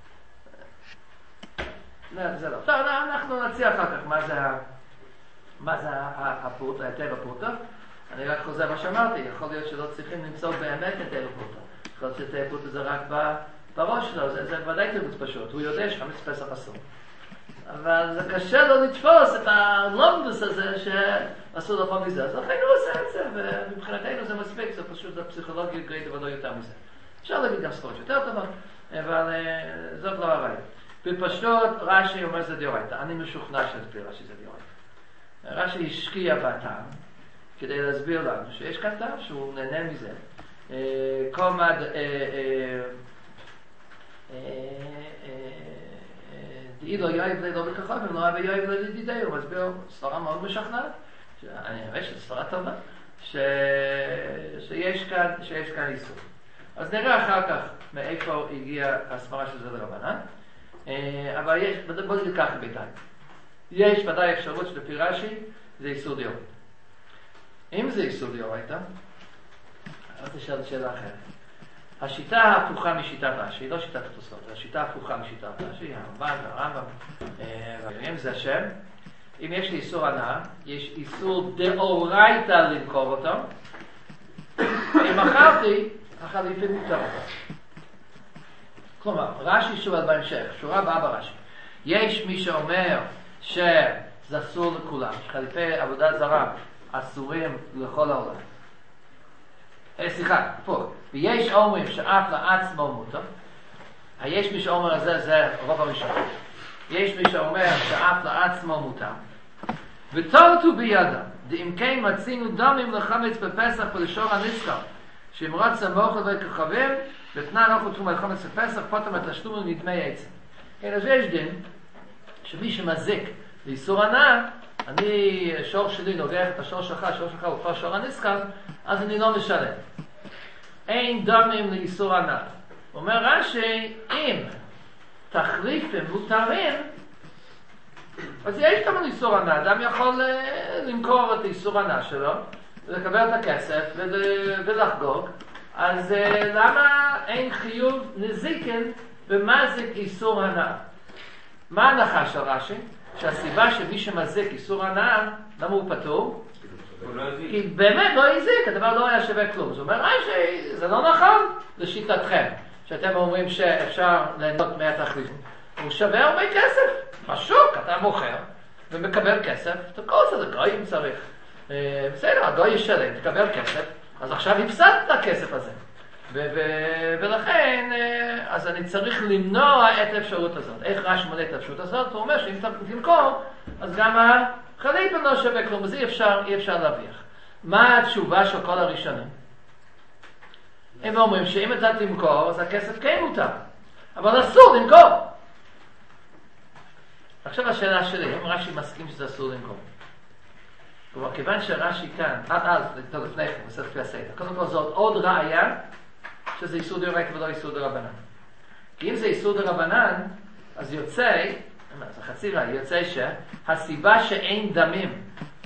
זה לא. טוב, אנחנו נציע אחר כך מה זה הפורטה, היתר הפורטה. אני רק חוזר מה שאמרתי, יכול להיות שלא צריכים למצוא באמת היתר הפורטה. יכול להיות שהיתר הפורטה זה רק בראש שלו, זה ודאי תירוץ פשוט. הוא יודע שחמץ פסח אסור. אבל זה קשה לו לתפוס את הלומדוס הזה שאסור לפעול מזה. אז לכן הוא עושה את זה, ומבחינתנו זה מספיק, זה פשוט הפסיכולוגיה גרידית ולא יותר מזה. אפשר להגיד גם ספורט יותר טובה, אבל זאת לא הרעיון. בפשטות רש"י אומר זה דאורייתא. אני משוכנע שזה רש"י זה דאורייתא. רש"י השקיע בטעם כדי להסביר לנו שיש כאן טעם שהוא נהנה מזה. כל מד דאילו יאיב לא בככה ולא אבא יאיב לא לדידי. הוא מסביר סברה מאוד משכנעת. אני רואה שזו סברה טובה. שיש כאן איסור. אז נראה אחר כך מאיפה הגיעה הסברה של זה לרבנן. אבל יש, בוא נגיד ככה בינתיים. יש ודאי אפשרות שלפי רש"י זה איסור דאורייתא. אם זה איסור דאורייתא, אז תשאל שאלה אחרת. השיטה ההפוכה משיטת רש"י, לא שיטת התוספות, השיטה ההפוכה משיטת רש"י, הרמב"ם והרמב"ם, והיום זה השם. אם יש לי איסור הנאה, יש איסור דאורייתא למכור אותו. אם מכרתי, החליפין מותר אותו. כלומר, רש"י שואל בהמשך, שורה הבאה ברש"י. יש מי שאומר שזה אסור לכולם, שחליפי עבודה זרה אסורים לכל העולם. סליחה, פה. ויש אומרים שאף לעצמו מותר. יש מי שאומר זה רוב הראשון. יש מי שאומר שאף לעצמו מותר. ותורתו בידם, דאם כן מצינו דמים לחמץ בפסח ולשור הנזכר, שאם רצה מוכל וכחבר, ותנא לא חותום על חמץ בפסח, פוטם את השלום מדמי עצם. כן, אז יש דין, שמי שמזיק לאיסור הנאה, אני, שור שלי נוגח את השור שלך הוא כבר שור הנזכר, אז אני לא משלם. אין דמים לאיסור הנאה. אומר רש"י, אם תחליפים מותרים, אז יש גם איסור הנאה. אדם יכול למכור את איסור הנאה שלו, לקבל את הכסף ולחגוג. אז למה אין חיוב נזיקן במזיק איסור הנאה? מה ההנחה של רש"י? שהסיבה שמי שמזיק איסור הנאה, למה הוא פטור? כי באמת לא הזיק, הדבר לא היה שווה כלום. זאת אומרת, זה לא נכון לשיטתכם, שאתם אומרים שאפשר ליהנות מהתחליפים. הוא שווה הרבה כסף. בשוק אתה מוכר ומקבל כסף, כל זה גוי אם צריך. בסדר, הגוי ישלם, תקבל כסף, אז עכשיו הפסדת את הכסף הזה. ולכן, אז אני צריך למנוע את האפשרות הזאת. איך רש"י מונע את האפשרות הזאת? הוא אומר שאם תמכור, אז גם החליפה לא שווה כלום, אז אי אפשר להרוויח. מה התשובה של כל הראשונים? הם אומרים שאם אתה תמכור, אז הכסף כן מותר. אבל אסור למכור. עכשיו השאלה שלי, אם רש"י מסכים שזה אסור למכור. כלומר, כיוון שרש"י כאן, טוב לפני כן, בסדר לפי הסדר, קודם כל זאת עוד ראיה שזה איסור דאורייתא ולא איסור דרבנן. כי אם זה איסור דרבנן, אז יוצא, זה חצי רע, יוצא שהסיבה שאין דמים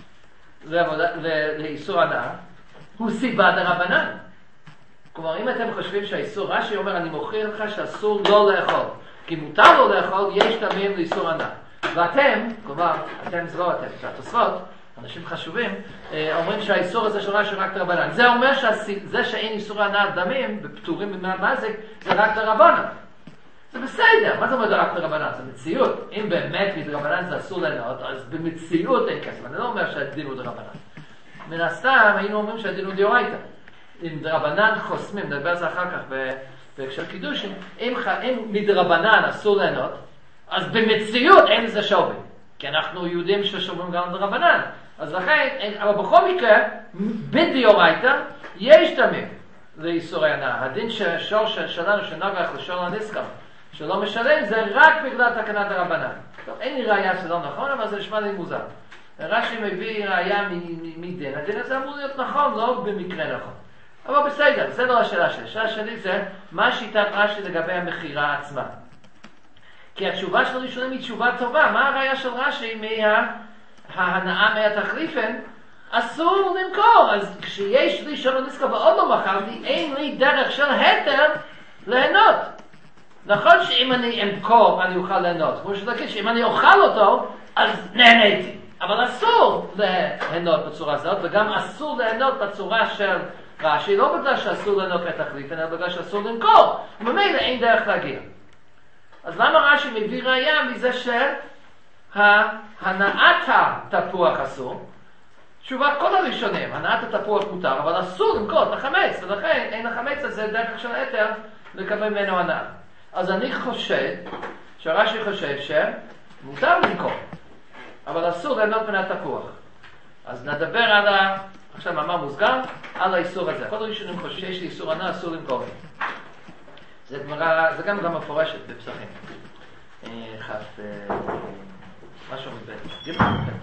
לאיסור הנאה, הוא סיבה דרבנן. כלומר, אם אתם חושבים שהאיסור, רש"י אומר, אני מוכיח לך שאסור לא לאכול. כי מותר לו לאכול, יש דמים לאיסור הנאה. ואתם, כלומר, אתם זה לא אתם, זה התוספות, אנשים חשובים, אומרים שהאיסור הזה של רש"י רק דרבנן. זה אומר שזה שאין איסור הנאה דמים, בפטורים במזק, זה רק דרבנן. זה בסדר, מה זה אומר רק דרבנן? זה מציאות. אם באמת מדרבנן זה אסור ליהנות, אז במציאות אין כסף. אני לא אומר שהדין הוא דרבנן. מן הסתם היינו אומרים שהדין הוא דאורייתא. אם דרבנן חוסמים, נדבר על זה אחר כך בהקשר קידושין, אם מדרבנן אסור ליהנות, אז במציאות אין לזה שווי. כי אנחנו יהודים ששומרים גם דרבנן. אז לכן, אבל בכל מקרה, בדאורייתא יש דמים לאיסורי הנאה. הדין ששור שלנו שנגח לשור הנזכר, שלא משלם, זה רק בגלל תקנת דרבנן. טוב, אין לי ראייה שזה לא נכון, אבל זה נשמע לי מוזר. רש"י מביא ראייה מדין. הדין הזה אמור להיות נכון, לא במקרה נכון. אבל בסדר, זה לא השאלה שלי. השאלה שלי זה, מה שיטת רש"י לגבי המכירה עצמה? כי התשובה של הראשונים היא תשובה טובה. מה הראייה של רש"י מההנאה מהתחליפן? אסור למכור. אז כשיש לי שור הנזכר ועוד לא מכרתי, אין לי דרך של היתר ליהנות. נכון שאם אני אמכור אני אוכל ליהנות. כמו שתגיד שאם אני אוכל אותו, אז נהניתי. אבל אסור ליהנות בצורה הזאת, וגם אסור ליהנות בצורה של רש"י, לא בגלל שאסור ליהנות מהתחליפן, אלא בגלל שאסור למכור. וממילא אין דרך להגיע. אז למה רש"י מביא ראייה מזה שהנעת התפוח אסור? תשובה כל הראשונים, הנעת התפוח מותר, אבל אסור למכור את החמץ, ולכן אין החמץ הזה דרך של היתר לקבל ממנו הנאה. אז אני חושב, שרש"י חושב שמותר למכור, אבל אסור ליהנות מן התפוח. אז נדבר על עכשיו מאמר מוסגר, על האיסור הזה. כל הראשונים חושבים שיש לי איסור הנאה, אסור למכור. זה גם מפורשת בפסחים. משהו מבית.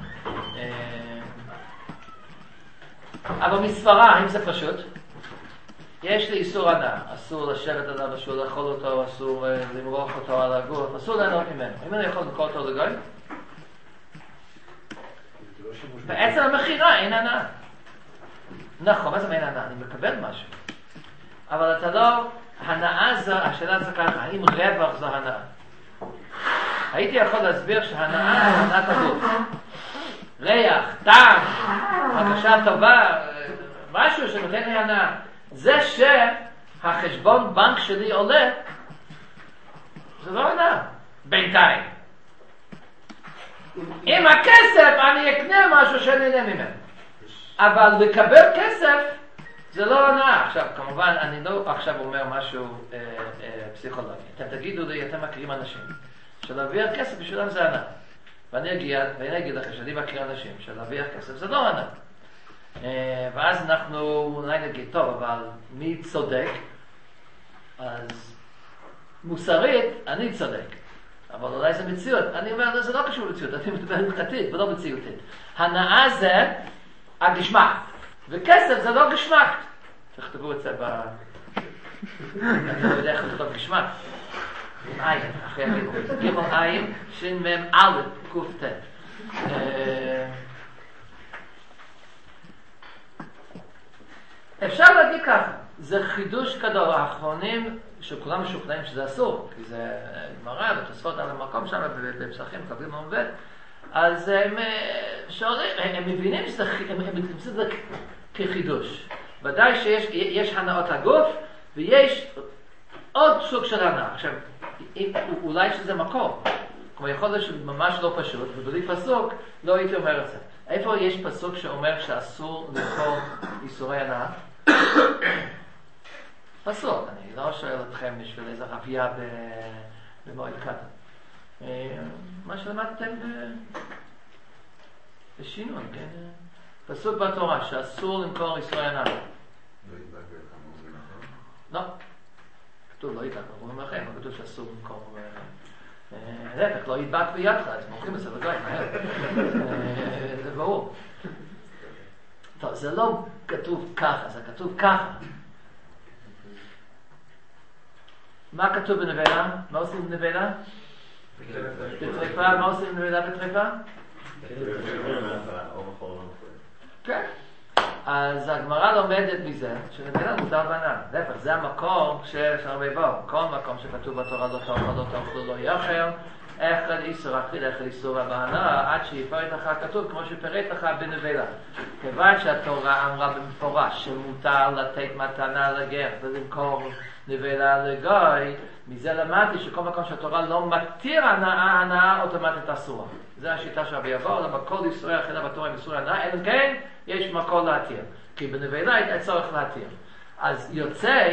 אבל מספרה, האם זה פשוט? יש לי איסור הנאה. אסור לשבת עליו, אסור לאכול אותו, אסור למרוח אותו על הגוף, אסור ליהנות ממנו. אם אני יכול למכור אותו לגוי? בעצם המכירה אין הנאה. נכון, מה זה אין הנאה? אני מקבל משהו. אבל אתה לא... הנאה זו, השאלה זו ככה, האם רווח זו הנאה? הייתי יכול להסביר שהנאה היא הנאת הגוף. ריח, טעם, הרגשה טובה, משהו שנותן לי הנאה. זה שהחשבון בנק שלי עולה, זה לא הנאה. בינתיים. עם הכסף אני אקנה משהו שאני נהנה ממנו. אבל לקבל כסף זה לא הנאה. עכשיו, כמובן, אני לא עכשיו אומר משהו פסיכולוגי. אתם תגידו לי, אתם מכירים אנשים שלהרוויח כסף בשבילם זה הנאה. ואני אגיד לכם שאני מכיר אנשים שלהרוויח כסף זה לא הנאה. ואז אנחנו אולי נגיד, טוב, אבל מי צודק? אז מוסרית, אני צודק. אבל אולי זה מציאות. אני אומר, זה לא קשור למציאות, אני מדבר הלכתית ולא מציאותית. הנאה זה הגשמק. וכסף זה לא גשמק. תכתבו את זה אני לא יודע איך לכתוב גשמק. עם עין, אחרי הגיבור. גיבור עין, שין מהם א' קוף ת'. אפשר להגיד ככה, זה חידוש גדול. האחרונים שכולם משוכנעים שזה אסור, כי זה גמרא ותוספות על המקום שם בפסחים, מקבלים עובד. אז הם שואלים, הם מבינים שזה כחידוש. ודאי שיש הנאות הגוף, ויש עוד סוג של הנאה. עכשיו, אולי שזה מקום. כמו יכול להיות שממש לא פשוט, ובלי פסוק לא הייתי אומר את זה. איפה יש פסוק שאומר שאסור למכור איסורי הנאה? פסוק. אני לא שואל אתכם בשביל איזה רבייה במועד קטן. מה שלמדתם בשינון, כן? פסוק בתורה, שאסור למכור איסורי הנאה. לא ידאג לך, לא. כתוב לא ידאג, אומרים לכם, כתוב שאסור למכור... להפך, לא ידבק בידך, אז מוכרים את זה לגוי, מהר. זה ברור. טוב, זה לא כתוב ככה, זה כתוב ככה. מה כתוב בנבלה? מה עושים בנבלה? בטריפה, מה עושים בנבלה בטריפה? כן. אז הגמרא לומדת מזה שנבלה מותר בהנאה. להפך, זה המקום שיש הרבה בו. כל מקום שכתוב בתורה לא תאכלו לא יאכל, אחד איסור אכיל, אחד איסור בהנאה, עד שיפרט לך כתוב כמו שפרט לך בנבלה. כיוון שהתורה אמרה במפורש שמותר לתת מתנה לגר ולמכור נבלה לגוי, מזה למדתי שכל מקום שהתורה לא מתיר הנאה אוטומטית אסורה. זה השיטה של רבי אבאו, למה כל איסורי אכילה בתורה הם איסורי הנאה, אלא כן יש מקום להתיר, כי בנבלה היה צורך להתיר. אז יוצא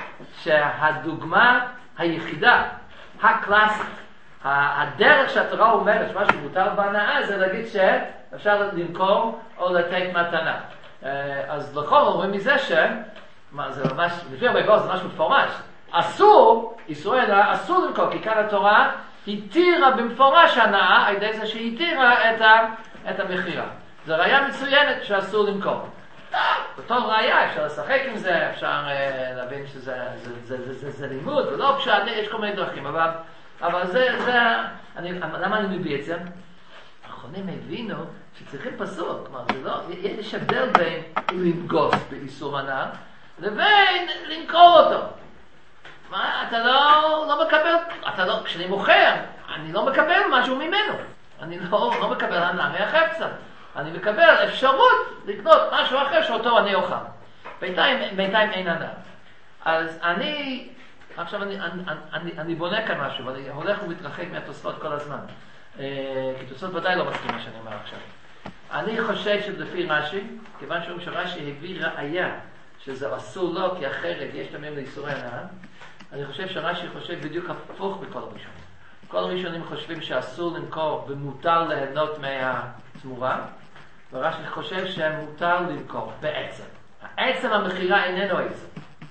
שהדוגמה היחידה, הקלאסית, הדרך שהתורה אומרת שמשהו מותר בהנאה זה להגיד שאפשר למכור או לתת מתנה. אז לכל אומרים מזה זה ממש, לפי הרבה בו זה ממש מפורש. אסור, איסורי הנאה, אסור למכור, כי כאן התורה התירה במפורש הנאה, על ידי זה שהיא התירה את המחירה. זו ראיה מצוינת שאסור למכור. בתור ראיה אפשר לשחק עם זה, אפשר להבין שזה לימוד, ולא פשוט, יש כל מיני דרכים, אבל למה אני מביא את זה? האחרונים הבינו שצריכים פסוק, כלומר, יש הבדל בין לנגוס באיסור הנאה, לבין למכור אותו. מה, אתה לא מקבל, כשאני מוכר, אני לא מקבל משהו ממנו. אני לא מקבל הנאה מהחפצה. אני מקבל אפשרות לקנות משהו אחר שאותו אני אוכל. בינתיים אין הנאה. אז עכשיו אני בונה כאן משהו, ואני הולך ומתרחק מהתוספות כל הזמן. כי תוספות ודאי לא מסכים מה שאני אומר עכשיו. אני חושב שלפי רש"י, כיוון שרש"י הביא ראיה שזה אסור לו, כי אחרת יש תמיד לאיסורי הנאה, אני חושב שרש"י חושב בדיוק הפוך בכל הראשונים. כל הראשונים חושבים שאסור למכור ומותר ליהנות מהתמורה, ורש"י חושב שמותר למכור בעצם. העצם המחירה איננו עצם.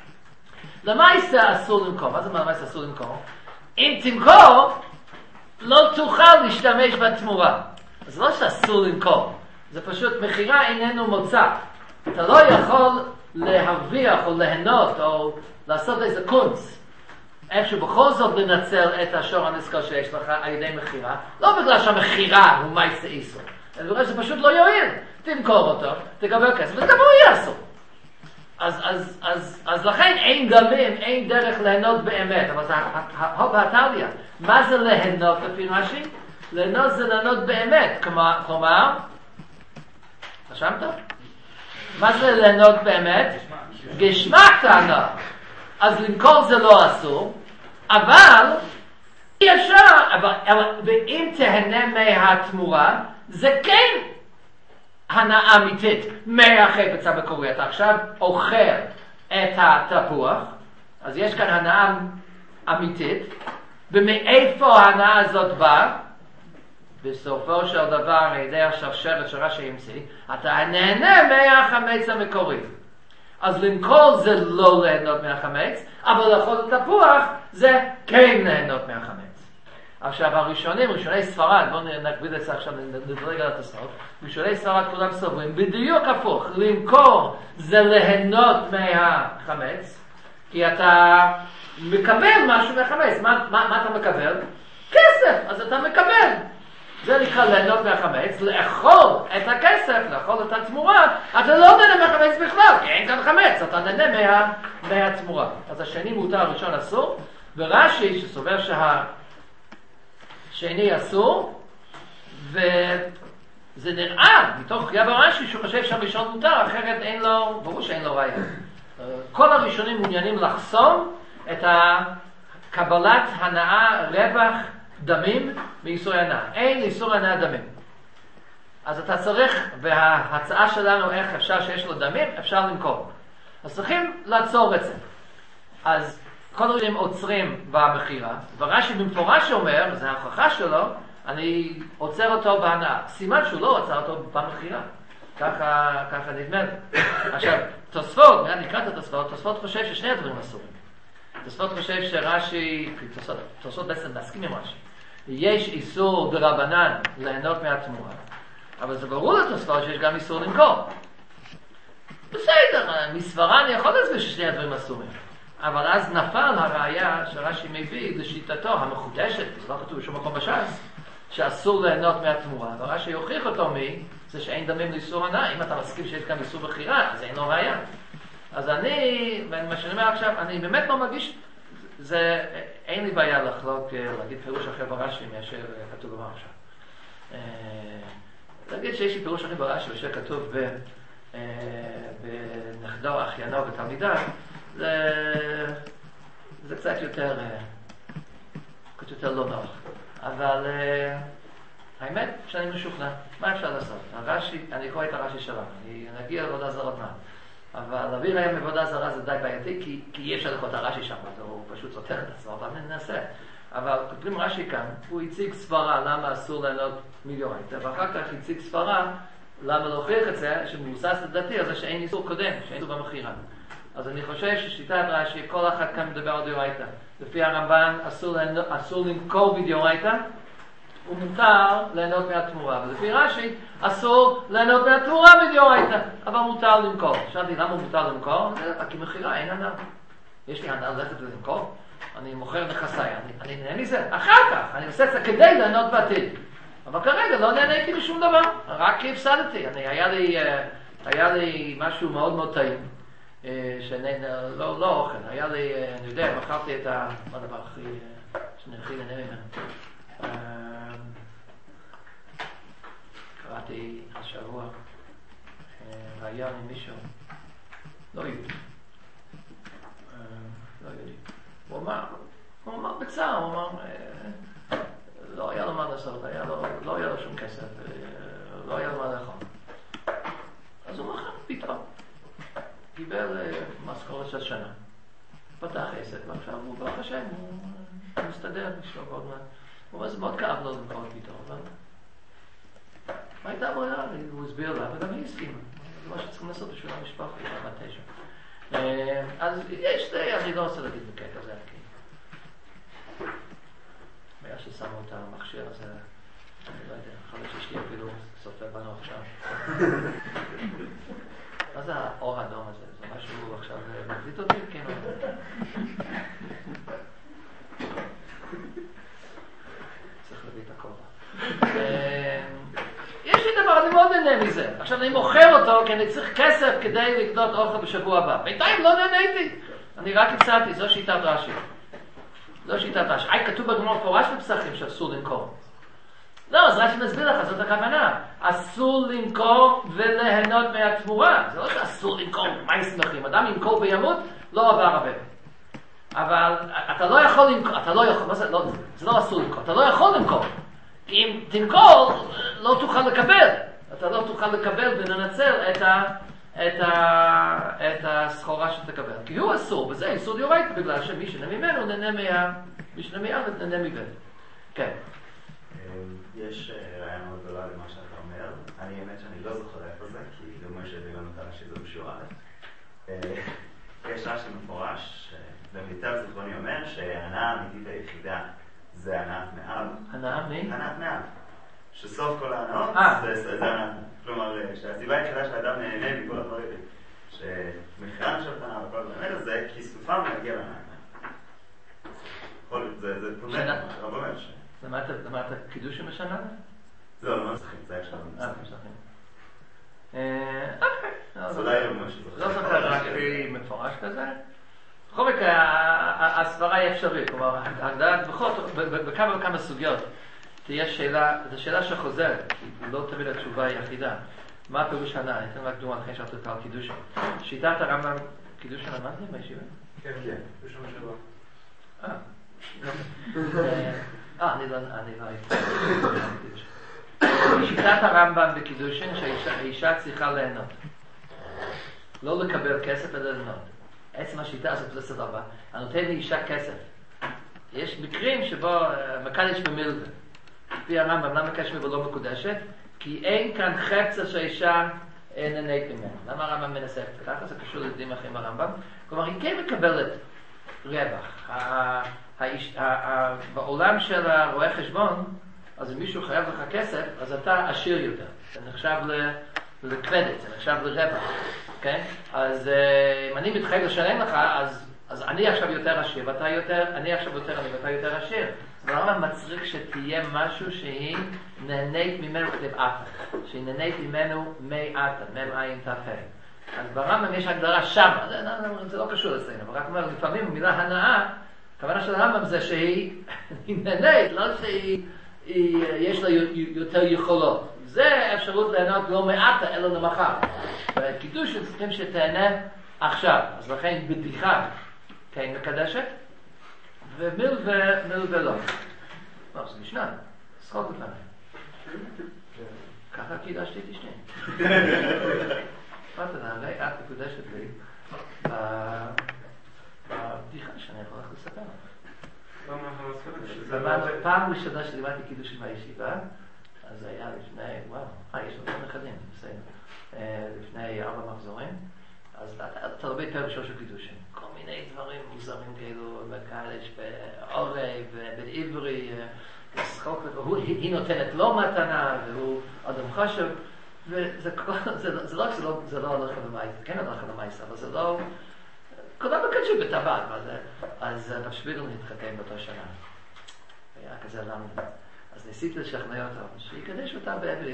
למעשה אסור למכור. מה זה למעשה אסור למכור? אם תמכור, לא תוכל להשתמש בתמורה. אז זה לא שאסור למכור. זה פשוט מחירה איננו מוצא. אתה לא יכול להרוויח או ליהנות או לעשות איזה קונץ. איכשהו בכל זאת לנצל את השור הנזכר שיש לך על ידי מחירה. לא בגלל שהמחירה הוא מעשה איסור. אלא בגלל שזה פשוט לא יועיל. תמכור אותו, תקבל כסף, וזה גם לא יהיה אסור. אז לכן אין גלים, אין דרך ליהנות באמת. אבל זה בהתליה. מה זה ליהנות לפי רש"י? ליהנות זה ליהנות באמת. כלומר, חשבת? מה זה ליהנות באמת? גשמק טענה. אז למכור זה לא אסור, אבל אי אפשר, ואם תהנה מהתמורה, זה כן הנאה אמיתית מהחפץ המקורי. אתה עכשיו אוכל את התפוח, אז יש כאן הנאה אמיתית, ומאיפה ההנאה הזאת באה? בסופו של דבר, על ידי השרשרת שרש"י המציא, אתה נהנה מהחמץ המקורי. אז למכור זה לא ליהנות מהחמץ, אבל לאכול את התפוח זה כן ליהנות מהחמץ. עכשיו ראשוני ספרד, בואו נקביל את זה עכשיו, נדרג על התוספות, ראשוני ספרד כולם סוברים, בדיוק הפוך, למכור זה ליהנות מהחמץ, כי אתה מקבל משהו מהחמץ. מה אתה מקבל? כסף, אז אתה מקבל. זה נקרא ליהנות מהחמץ, לאכול את הכסף, לאכול את התמורה, אתה לא נהנה מהחמץ בכלל, כי אין כאן חמץ, אתה נהנה מהתמורה. אז השני מותר, הראשון אסור, ורש"י שסובר שהשני אסור, וזה נראה מתוך חייב הרש"י שהוא חושב שהראשון מותר, אחרת אין לו, ברור שאין לו ראיה. כל הראשונים מעוניינים לחסום את קבלת הנאה, רווח, דמים מאיסור הנאה. אין איסור הנאה דמים. אז אתה צריך, וההצעה שלנו איך אפשר שיש לו דמים, אפשר למכור. אז צריכים לעצור את זה. אז כל הראשונים עוצרים במחירה, ורש"י במפורש אומר, זו ההוכחה שלו, אני עוצר אותו בהנאה. סימן שהוא לא עוצר אותו במחירה. ככה נדמה לי. עכשיו, תוספות, נקרא את התוספות, תוספות חושב ששני הדברים אסורים. תוספות חושב שרש"י, תוספות בעצם מסכים עם רש"י. יש איסור דרבנן ליהנות מהתמורה, אבל זה ברור לתוספות שיש גם איסור למכור. בסדר, מסברה אני יכול להסביר ששני הדברים אסורים. אבל אז נפל הראיה שרש"י מביא לשיטתו המחודשת, זה לא כתוב בשום מקום בש"ס, שאסור ליהנות מהתמורה, ורש"י יוכיח אותו זה שאין דמים לאיסור הנאה. אם אתה מסכים שיש כאן איסור בחירה, אז אין לו ראיה. אז מה שאני אומר עכשיו, אני באמת לא מרגיש, אין לי בעיה לחלוק, להגיד פירוש אחר ברש"י מאשר כתוב במהר"ל עכשיו. להגיד שיש לי פירוש אחר ברש"י מאשר כתוב בנכדו, אחיינו ותלמידיו, זה קצת יותר לא נוח. אבל האמת שאני משוכנע, מה אפשר לעשות? הרש"י, אני קורא את הרש"י שלנו, אני נגיע לעבודה זרה עוד מעט. אבל להביא ראיה מעבודה זרה זה די בעייתי, כי אי אפשר לקרוא את הרש"י שם, הוא פשוט סותר את עצמו, אבל ננסה. אבל כותבים רש"י כאן, הוא הציג סברה למה אסור ליהנות מדאורייתא, ואחר כך הציג סברה למה להוכיח את זה, שמבוסס לדעתי על זה שאין איסור קודם, שאין איסור במכירה. אז אני חושב ששיטת רש"י, כל אחד כאן מדבר על דאורייתא. לפי הרמב"ן אסור למכור בדאורייתא, ומותר ליהנות מהתמורה. ולפי רש"י אסור ליהנות מהתמורה בדאורייתא, אבל מותר למכור. שאלתי למה מותר למכור? כי מכירה אין הנאה. יש לי הנאה ללכת ולמכור? אני מוכר נכסיי, אני נהנה מזה. אחר כך אני עושה את זה כדי ליהנות בעתיד. אבל כרגע לא נהניתי משום דבר, רק הפסדתי. היה לי משהו מאוד מאוד טעים. לא אוכל, היה לי, אני יודע, בחרתי את מה הדבר הכי נהנה ממנו. קראתי השבוע ראיון עם מישהו, לא יהודי, הוא אמר בצער, הוא אמר לא היה לו מה לעשות, לא היה לו שום כסף, לא היה לו מה לאכול. אז הוא מכר פתאום, קיבל משכורת של שנה, פתח עסק, ועכשיו הוא ברוך השם, הוא מסתדר, נשאר עוד מעט. הוא אומר, זה מאוד כאב לו למכור פתאום, אבל מה הייתה ברירה? הוא הסביר לה, וגם היא הסכימה. זה מה שצריכים לעשות בשביל המשפחה, בשביל 9. אז יש די, אני לא רוצה להגיד בקטע הזה, כי היה ששמו את המכשיר הזה, אני לא יודע, חלק שיש לי אפילו סופר בנו עכשיו. מה זה האור האדום הזה? זה משהו עכשיו מקליט אותי? כן או לא? צריך להביא את הכובע. יש לי דבר, אני מאוד נהנה מזה. עכשיו אני מוכר אותו כי אני צריך כסף כדי לקנות אוכל בשבוע הבא. בינתיים לא נהניתי. אני רק הצעתי, זו שיטת רש"י. זו שיטת רש"י. כתוב בגמרא מפורש בפסחים שאסור למכור. לא, אז רש"י מסביר לך, זאת הכוונה. אסור למכור וליהנות מהתמורה. זה לא שאסור למכור, מה ישמחים? אדם ימכור וימות, לא עבר הרבה. אבל אתה לא יכול למכור, זה לא אסור למכור, אתה לא יכול למכור. כי אם תמכור, לא תוכל לקבל. אתה לא תוכל לקבל ולנצל את הסחורה שתקבל. כי הוא אסור, וזה איסור דאורייתא, בגלל שמי שנהנה ממנו נהנה מבית. כן. יש ראיה מאוד גדולה למה שאתה אומר. אני האמת שאני לא זוכר איפה זה, כי דומה שהביא לנו את הרש"י זה בשיעור א'. יש רש"י מפורש, במיטב זיכרוני אומר שההנאה האמיתית היחידה זה הנאת מאב. הנאה מי? הנאת מאב. שסוף כל ההנאות זה הנאת מאב. כלומר, שהסיבה היחידה שהאדם נהנה מכל הדברים, שמכירה נשאלתנה וכל הדברים האלה, זה כי סופם להגיע להנאת מאב. זה פונה, הרב אומר ש... למדת קידושים בשנה? לא מסכים, זה היה שלנו. מסכים. אז אולי לא ממש זוכר. לא זוכר רק מפורש כזה. בכל מקרה, הסברה היא אפשרית. כלומר, הגדלת בכמה וכמה סוגיות תהיה שאלה, זו שאלה שחוזרת, כי לא תמיד התשובה היא יחידה. מה פירוש הנאה? אני אתן רק דוגמה לכן שאתה תקרא על קידושים. שיטת הרמב"ם, קידושים למדתם בישיבה? כן, בשום שבוע. אני לא הייתי. שיטת הרמב"ם בקידושין שהאישה צריכה ליהנות. לא לקבל כסף אלא ליהנות. עצם השיטה הזאת זה סבבה. הנותן לאישה כסף. יש מקרים שבו מקדש במילדה. לפי הרמב"ם, למה מקדש במילדה לא מקודשת? כי אין כאן חפצה שהאישה נהנית ממנו. למה הרמב"ם מנסח את זה? ככה זה קשור לדברים אחרים הרמב"ם. כלומר, היא כן מקבלת רווח. בעולם של הרואה חשבון, אז אם מישהו חייב לך כסף, אז אתה עשיר יותר. זה נחשב לקרדיט, זה נחשב לרווח. אז אם אני מתחייב לשלם לך, אז אז אני עכשיו יותר עשיר, ואתה יותר, אני עכשיו יותר עני, ואתה יותר עשיר. אז הרמב"ם מצריך שתהיה משהו שהיא נהנית ממנו כתב עתה, שהיא נהנית ממנו מי עתה, מם עין תפה. אז ברמב"ם יש הגדרה שמה, זה לא קשור לסיינו, אבל רק אומר, לפעמים המילה הנאה, הכוונה של הרמב"ם זה שהיא נהנית, לא שיש לה יותר יכולות. זה אפשרות ליהנות לא מעטה, אלא למחר. בקידוש צריכים שתהנה עכשיו. אז לכן בדיחה כן מקדשת, ומיל ולא. לא, זה משנה, שחוק לפני. ככה קידשתי את אשתי. אמרת לה, הרי את מקודשת לי בבדיחה שאני יכול לך לספר. פעם ראשונה שלימדתי קידוש עם הישיבה, אז היה לפני, יש לנו נכדים, בסדר. לפני 4 מחזורים, אז אתה הרבה פעמים של קידושים. כל מיני דברים מוזרים כאלו, בקדש, בעורי, בעברי, היא נותנת לו מתנה, והוא אדם חשוב, וזה לא שזה לא הולך למייס, זה כן הולך למייס, אבל זה לא... כולם בקדשו בטבעת, אז בשביל להתחתן באותה שנה. היה כזה למה. אז ניסיתי לשכנע אותו, שיקדש אותה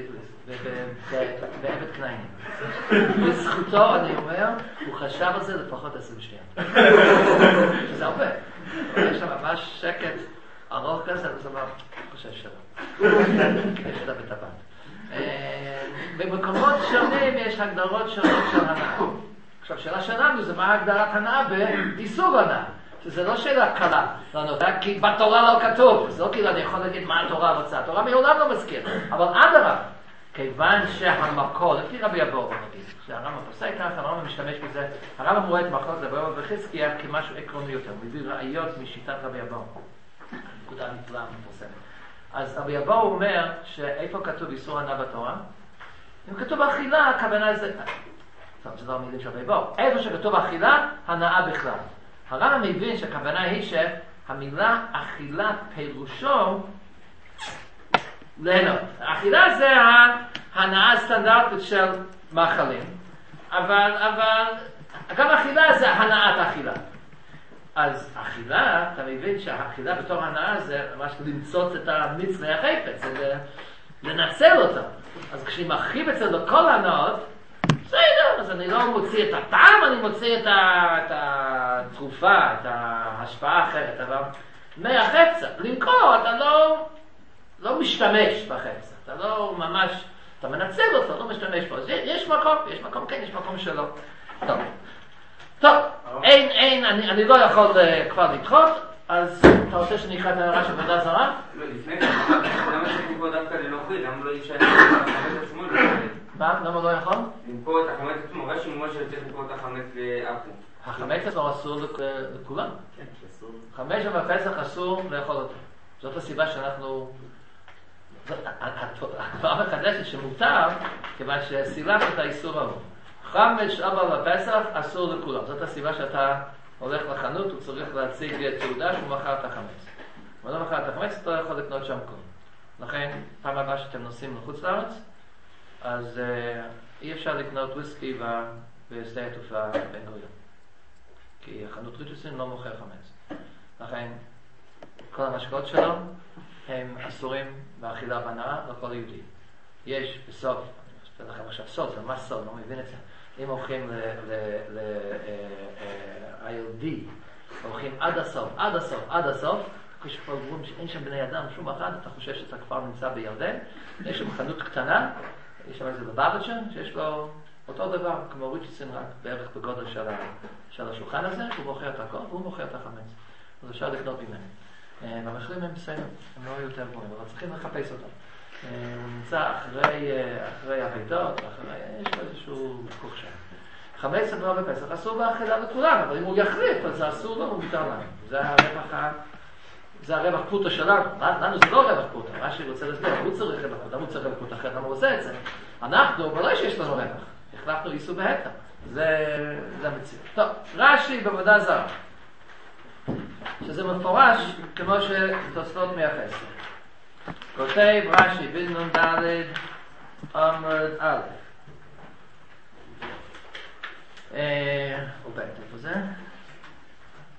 בעבד קניינים. בזכותו, אני אומר, הוא חשב על זה לפחות 20 שניות. שזה הרבה. יש שם ממש שקט ארוך כזה, אז הוא אמר, חושב שלא. קדש אותה בטבעת. במקומות שונים יש הגדרות שונות של הנאה. עכשיו, שאלה שלנו זה מה הגדרת הנאה באיסור הנאה. שזה לא שאלה קלה, כי בתורה לא כתוב, זה לא כאילו אני יכול להגיד מה התורה רוצה, התורה מעולם לא מזכיר, אבל אדרבה, כיוון שהמקור, לפי רבי אבאו נגיד, שהרמב"ם עושה ככה, הרמב"ם משתמש בזה, הרמב"ם רואה את מחלוקת רבי אבאו וחזקיה כמשהו עקרוני יותר, מביא ראיות משיטת רבי אבאו, נקודה נפלאה מפורסמת. אז רבי אבאו אומר שאיפה כתוב איסור הנאה בתורה? אם כתוב אכילה, הכוונה זה, טוב, זה לא המילים של רבי אבאו, איפה שכתוב אכילה, הנאה בכלל. הרמב"ם מבין שהכוונה היא שהמילה אכילה פירושו ליהנות. האכילה זה ההנאה הסטנדרטית של מאכלים, אבל גם אכילה זה הנאת אכילה. אז אכילה, אתה מבין שהאכילה בתור הנאה זה ממש למצוץ את המיץ מהחפץ, זה לנצל אותה. אז כשאני מרחיב את זה לכל הנאות, בסדר, אז אני לא מוציא את הטעם, אני מוציא את התרופה, את ההשפעה האחרת, אבל מהחפצה, למכור, אתה לא משתמש בחפצה, אתה לא ממש, אתה מנצל אותו, לא משתמש בו, אז יש מקום, כן, יש מקום שלא. טוב, אני לא יכול כבר לדחות, אז אתה רוצה שנקרא את ההערה של עבודה זרה? לא, לפני כן, למה שתקראו פה דווקא לנוכרי? למה לא ישאל את החמץ עצמו? מה? למה לא יכול? למכור את החמץ עצמו, רש"י אומר שצריך למכור את החמץ לאחו. החמץ עצמו אסור לכולם. חמץ בפסח אסור לאכול אותו. זאת הסיבה שאנחנו... התורה מחדשת שמותר, כיוון שסילח את האיסור ההוא. חמץ אבל בפסח אסור לכולם. זאת הסיבה שאתה הולך לחנות, הוא צריך להציג תעודה שהוא מכר את החמץ. אם לא מכר את החמץ, אתה לא יכול לקנות שם כלום. לכן, פעם הבאה שאתם נוסעים לחוץ לארץ, אז אי אפשר לקנות וויסקי בשדה התעופה בן גוריון. כי החנות ריטוסין לא מוכר חמץ. לכן, כל המשקאות שלו הם אסורים באכילה בנאה לכל יהודי. יש בסוף, אני אספר לכם עכשיו סוד, זה ממש סוד, לא מבין את זה. אם הולכים ל-ILD, הולכים עד הסוף, כשכבר אומרים שאין שם בני אדם שום אחד, אתה חושב שאתה כבר נמצא בירדן, יש שם חנות קטנה, יש שם איזה בבאבצ'ר, שיש לו אותו דבר, כמו ריצ'סין, רק בערך בגודל של השולחן הזה, הוא מוכר את הכל, והוא מוכר את החמץ. אז אפשר לקנות ממנו. והמחירים הם בסדר, הם לא יותר גבוהים, אבל צריכים לחפש אותם. הוא נמצא אחרי הביתות, יש לו איזשהו כוכשן. חמץ לא בפסח, אסור באכילה לכולם, אבל אם הוא יחריף, אז זה אסור לו, הוא מותר לנו. זה הרווח פרוטה שלנו. לנו זה לא רווח פרוטה, מה שרוצה להסביר, הוא צריך רווח פרוטה, הוא צריך רווח פרוטה אחרת, למה הוא עושה את זה? אנחנו, אבל לא שיש לנו רווח. החלפנו איסור בהתא. זה המציאות. טוב, רש"י בעבודה זרה. שזה מפורש כמו שתוספות מייחס. כותב רש"י בנ"ד עמוד א'. איפה זה?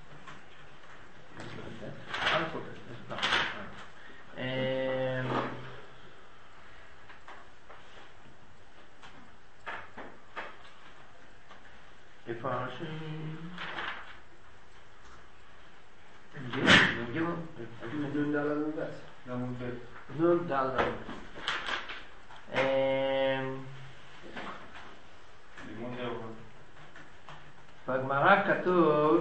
נון דל נון בס. נון דל נון. בגמרא כתוב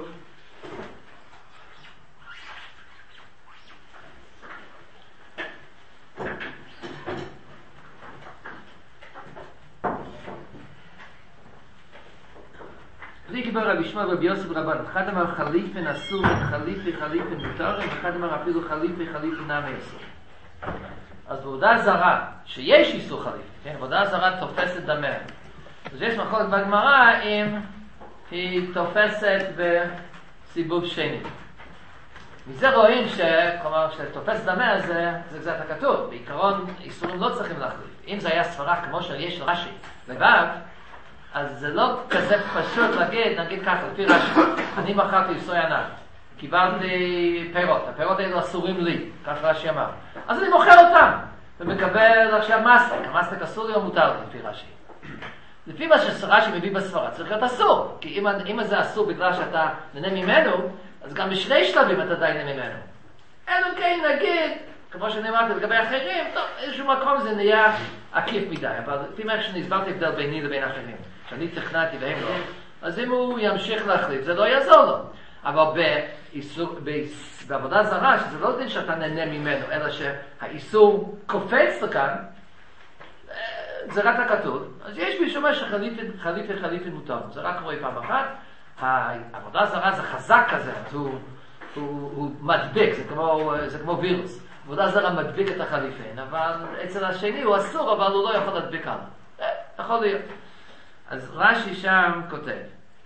לי קיבל רבי ישמעאל ורבי יוסף רבן, אחד אמר חליפין אסור וחליפין מותר, ואחד אמר אפילו חליפין נמי אסור. אז בעבודה זרה, שיש איסור חליפין, כן? בעבודה זרה תופסת דמה. אז יש מחלוקת בגמרא אם היא תופסת בסיבוב שני. מזה רואים כלומר, שתופס דמה זה קצת הכתוב. בעיקרון איסורים לא צריכים להחליף. אם זה היה סברה כמו שיש לרש"י לבד, אז זה לא כזה פשוט להגיד, נגיד ככה, לפי רש"י, אני מכרתי איסורי ענק, קיבלתי פירות, הפירות האלו אסורים לי, כך רש"י אמר. אז אני מוכר אותם, ומקבל עכשיו מסטק, המסטק אסור לי או מותר לי, לפי רש"י. לפי מה שרש"י מביא בסברה, צריך להיות אסור, כי אם זה אסור בגלל שאתה נהנה ממנו, אז גם בשני שלבים אתה די נהנה ממנו. אלו כן נגיד, כמו שנאמרתי לגבי אחרים, טוב, איזשהו מקום זה נהיה עקיף מדי, אבל לפי מה שנסברתי הבדל ביני לבין אחרים, שאני תכנתי והם לא, אז אם הוא ימשיך להחליט, זה לא יעזור לו. אבל בעבודה זרה, שזה לא דין שאתה נהנה ממנו, אלא שהאיסור קופץ לכאן, זה רק הכתוב, אז יש מי שאומר שחליפין מותר, זה רק רואה פעם אחת, העבודה זרה זה חזק כזה, הוא מדביק, זה כמו וירוס. עבודה זרה מדביק את החליפין, אבל אצל השני הוא אסור, אבל הוא לא יכול להדביק עליו. יכול להיות. אז רש"י שם כותב.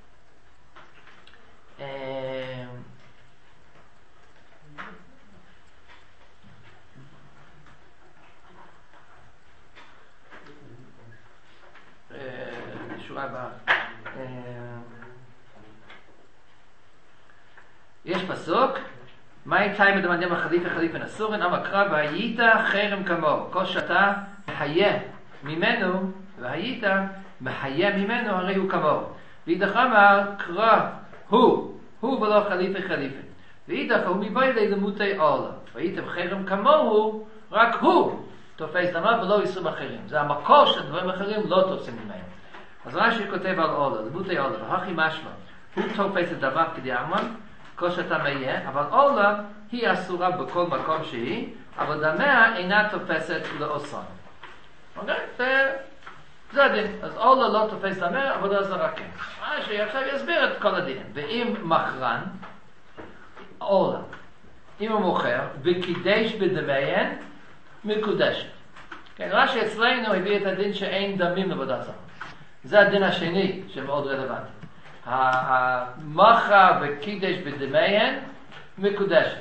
שורה הבאה. יש פסוק, מהי תימא דמניה חליפין אסורין, אמר קרא והיית חרם כמוהו, כל שאתה מחיה ממנו, והיית מחיה ממנו, הרי הוא כמוהו. ואידך אמר קרא הוא ולא חליפין. ואידך הוא מבעילי למותי עולה, והייתם חרם כמוהו, רק הוא תופס דמה ולא איסורים אחרים. זה המקור של דברים אחרים לא תופסים ממנו. אז רש"י כותב על עולה, למותי עולה, והכי משמע, הוא תופס את דמה כדי אמן, כל שאתה מהיה, אבל עולה היא אסורה בכל מקום שהיא, אבל דמה אינה תופסת לאוסון. אוקיי? זה הדין. אז עולה לא תופס דמה, אבל לא זרה כן. רש"י עכשיו יסביר את כל הדינים. ואם מחרן, עולה, אם הוא מוכר, וקידש בדמיין, מקודשת. כן, רש"י אצלנו הביא את הדין שאין דמים לעבודה זרה. זה הדין השני שמאוד רלוונטי. המחה וקידש בדמיין מקודשת.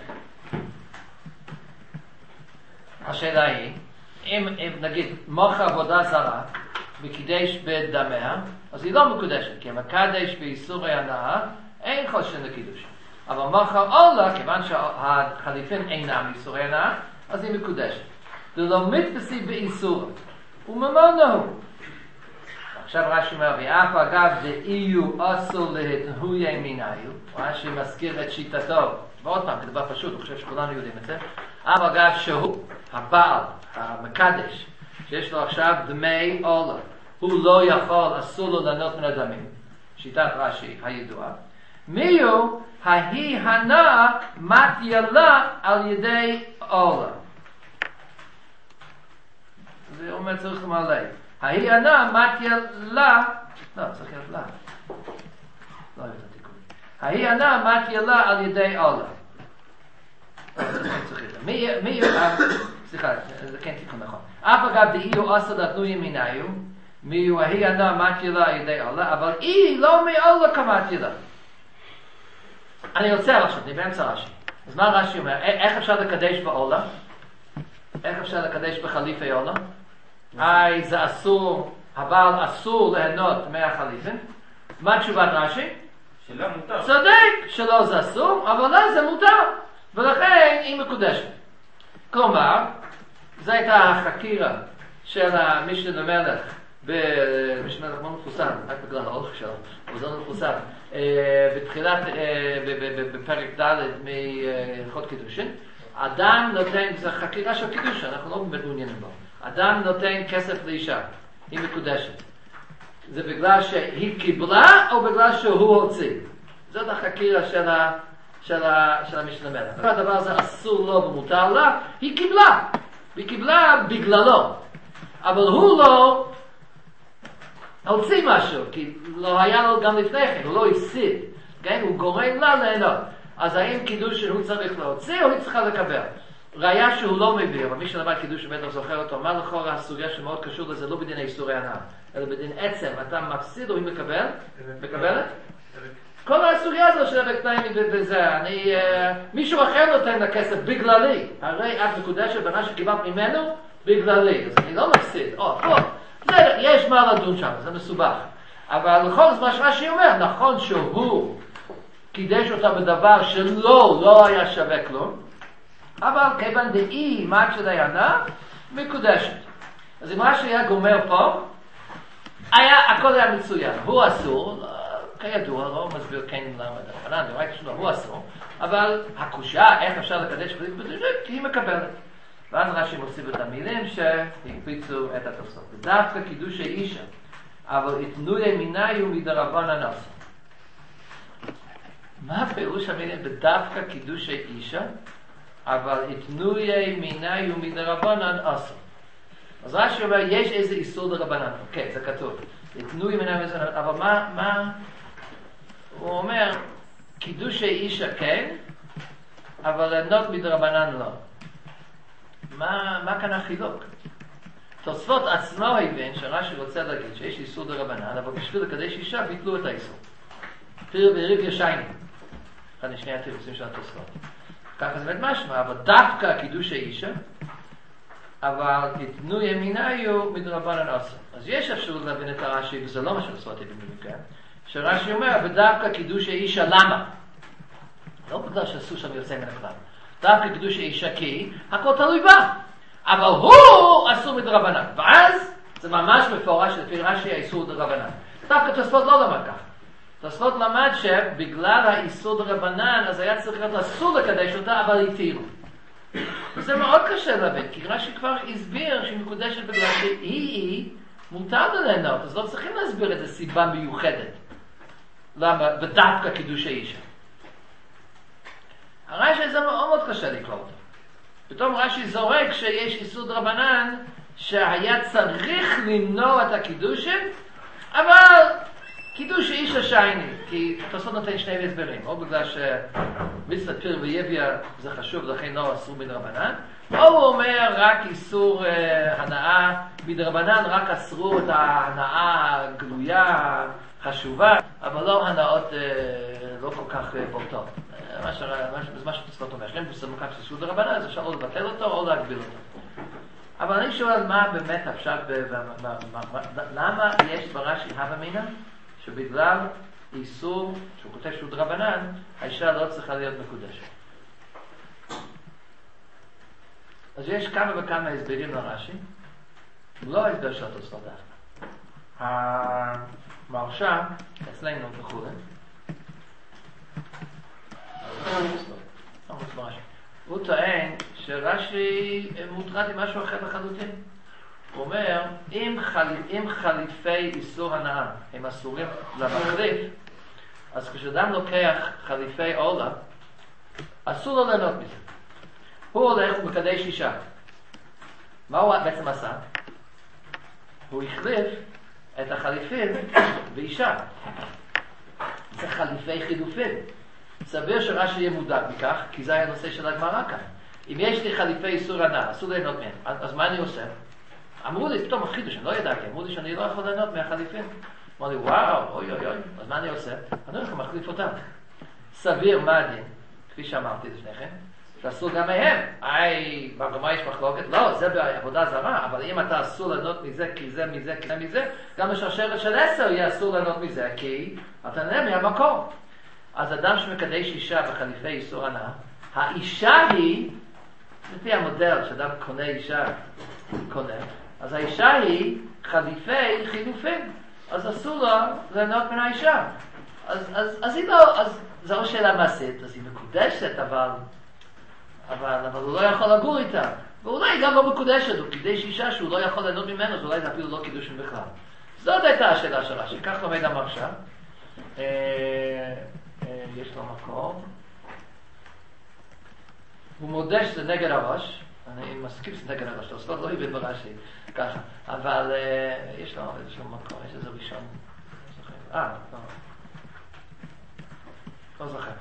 השאלה היא, אם נגיד מחה עבודה זרה וקידש בדמיה, אז היא לא מקודשת, כי המקדש באיסורי הנאה אין חושן לקידוש. אבל מחה עולה, כיוון שהחליפין אינם איסורי הנאה, אז היא מקודשת. זה לא מתפסי באיסור, וממנו. עכשיו רש"י אומר, ואף אגב דאיו אסור להתהויה מיניו, רש"י מזכיר את שיטתו, ועוד פעם, כדבר פשוט, אני חושב שכולנו יודעים את זה, אף אגב שהוא, הבעל, המקדש, שיש לו עכשיו דמי עולה, הוא לא יכול, אסור לו ליהנות מן הדמים, שיטת רש"י הידועה, מיהו ההיא הנאה מתיה לה על ידי עולה. זה אומר צריך למלא. ההיא הנאה מתיה לה, לא, צריך להיות לה. לא אוהב את התיקון. ההיא הנאה מתיה לה על ידי עולה. סליחה, זה כן תיקון נכון. אף אגב דאיו עשה לתנו ימיניו, מיהו ההיא הנאה מתיה לה על ידי עולה, אבל היא לא מעולה כמתיה לה. אני רוצה עכשיו, אני באמצע רש"י. אז מה רש"י אומר? איך אפשר לקדש בעולה? איך אפשר לקדש בחליפי עולה? זה אסור, הבעל אסור ליהנות מהחליפין. מה תשובת רש"י? שלא מותר. צודק, שלא זה אסור, אבל לה זה מותר. ולכן היא מקודשת. כלומר, זו הייתה החקירה של המשנה למלך במשנה לא מפורסם, רק בגלל האורך שלו, אבל זה לא מפורסם. בתחילת, בפרק ד' מהלכות קידושין, אדם נותן, זו חקירה של קידוש, אנחנו לא באמת מעוניינים בו. אדם נותן כסף לאישה, היא מקודשת. זה בגלל שהיא קיבלה או בגלל שהוא הוציא? זאת החקירה של המשנה מלך. הדבר הזה אסור לו ומותר לה, היא קיבלה. והיא קיבלה בגללו. אבל הוא לא הוציא משהו, כי לא היה לו גם לפני כן, הוא לא הפסיד. כן? הוא גורם לה ליהנות. אז האם קידוש שהוא צריך להוציא או היא צריכה לקבל? ראיה שהוא לא מביא, אבל מי שלמד קידוש בטח זוכר אותו, מה לכאורה הסוגיה שמאוד קשור לזה, לא בדין איסורי הנאה, אלא בדין עצם, אתה מפסיד או היא מקבלת? כל הסוגיה הזו של הבקטיים בזה, מישהו אחר נותן לכסף בגללי, הרי את מקודשת בנה שקיבלת ממנו בגללי, אז אני לא מפסיד, יש מה לדון שם, זה מסובך, אבל לכל זמן שרש"י אומר, נכון שהוא קידש אותה בדבר שלא לא היה שווה כלום, אבל כיוון דאי מד של הענה מקודשת. אז אם רש"י היה גומר פה, הכל היה מצוין. הוא אסור, כידוע, לא מסביר כן למה, הוא אסור, אבל הקושיה, איך אפשר לקדש חליף בדרך, כי היא מקבלת. ואז רש"י מוסיף את המילים שהקפיצו את התוספות. דווקא קידוש האישה, אבל יתנויה מיניו מדרבנן אסור. מה הפירוש המילים בדווקא קידוש האישה? אבל יתנויה מיניו מדרבנן אסור. אז רש"י אומר, יש איזה איסור דרבנן. כן, זה כתוב. יתנויה מיניו מדרבנן, אבל מה? הוא אומר, קידוש האישה כן, אבל ליהנות מדרבנן לא. מה כאן החילוק? תוספות עצמו הבין שרש"י רוצה להגיד שיש איסור דרבנן, אבל בשביל לקדש אישה ביטלו את האיסור. תראו וריב ישייני. אחד משני התירוצים של התוספות. ככה זה באמת משמע, אבל דווקא קידוש האישה, אבל יתנו ימיניו מדרבנן אסור. אז יש אפשרות להבין את הרש"י, וזה לא מה שהתוספות הבינו מכאן, שרש"י אומר, ודווקא קידוש האישה למה? לא בגלל שעשו שם יוצא מן הכלל. דווקא קידוש האישה כי הכל תלוי בה. אבל הוא אסור מדרבנן. ואז זה ממש מפורש לפי רש"י האיסור דרבנן. דווקא תוספות לא למד ככה. תוספות למד שבגלל האיסור דרבנן אז היה צריך להיות אסור לקדש אותה, אבל התירו. וזה מאוד קשה להבין, כי רש"י כבר הסביר שהיא מקודשת בגלל שהיא מותר ליהנות, אז לא צריכים להסביר איזו סיבה מיוחדת. למה? בדווקא קידוש האישה. הרש"י זה מאוד מאוד קשה לקרוא אותו. פתאום רש"י זורק שיש איסור דרבנן שהיה צריך למנוע את הקידושין, אבל קידוש האישה שייני, כי התוספות נותן שני הסברים, או בגלל שמצוות פיר ויביה זה חשוב, לכן לא אסור מדרבנן, או הוא אומר רק איסור הנאה מדרבנן, רק אסרו את ההנאה הגלויה, חשובה, אבל לא הנאות לא כל כך בולטות. מה שתוספות אומר, שהם בסמכם איסור דרבנן, אז אפשר או לבטל אותו או להגביל אותו. אבל אני שואל מה באמת אפשר, למה יש ברש"י הווה אמינא שבגלל איסור שהוא כותב שהוא דרבנן, האישה לא צריכה להיות מקודשת. אז יש כמה וכמה הסברים לרש"י, לא הסבר של התוספות דווקא. המרש"ם אצלנו וכו' הוא טוען שרש"י מוטרד עם משהו אחר לחלוטין. הוא אומר, אם חליפי איסור הנאה הם אסורים למחליף, אז כשאדם לוקח חליפי עולה, אסור לו ליהנות מזה. הוא הולך ומקדש אישה. מה הוא בעצם עשה? הוא החליף את החליפים באישה. זה חליפי חילופים. סביר שרש"י יהיה מודע מכך, כי זה היה הנושא של הגמרא כאן. אם יש לי חליפי איסור הנאה, אסור ליהנות מהם, אז מה אני עושה? אמרו לי, פתאום חידוש, אני לא ידעתי, אמרו לי שאני לא יכול ליהנות מהחליפים. אמרו לי, וואו, אוי אוי אוי, אז מה אני עושה? אני הולך ומחליף אותם. סביר, מה הדין? כפי שאמרתי לפני כן, שאסור גם מהם. בגמרא יש מחלוקת? לא, זה בעבודה זרה, אבל אם אתה אסור ליהנות מזה, כי זה מזה, כי זה מזה, גם בשרשרת של 10 יהיה אסור ליהנות מזה, כי אתה נהנה מהמקום. אז אדם שמקדש אישה בחליפי איסור הנאה, האישה היא, לפי המודל שאדם קונה אישה, אז האישה היא חליפי חילופין. אז אסור לה ליהנות מן האישה. אז היא לא, אז זו לא שאלה מעשית, אז היא מקודשת, אבל הוא לא יכול לגור איתה. ואולי היא גם לא מקודשת, הוא קידש אישה שהוא לא יכול ליהנות ממנו, אז אולי זה אפילו לא קידושין בכלל. זאת הייתה השאלה שלה, שכך לומד המרשה. יש לו מקום. הוא מודה שזה נגד הראש, אני מסכים שזה נגד הראש, תוספות לא הבין ברש"י ככה, אבל יש לו איזשהו מקום, יש איזה ראשון, לא זוכר.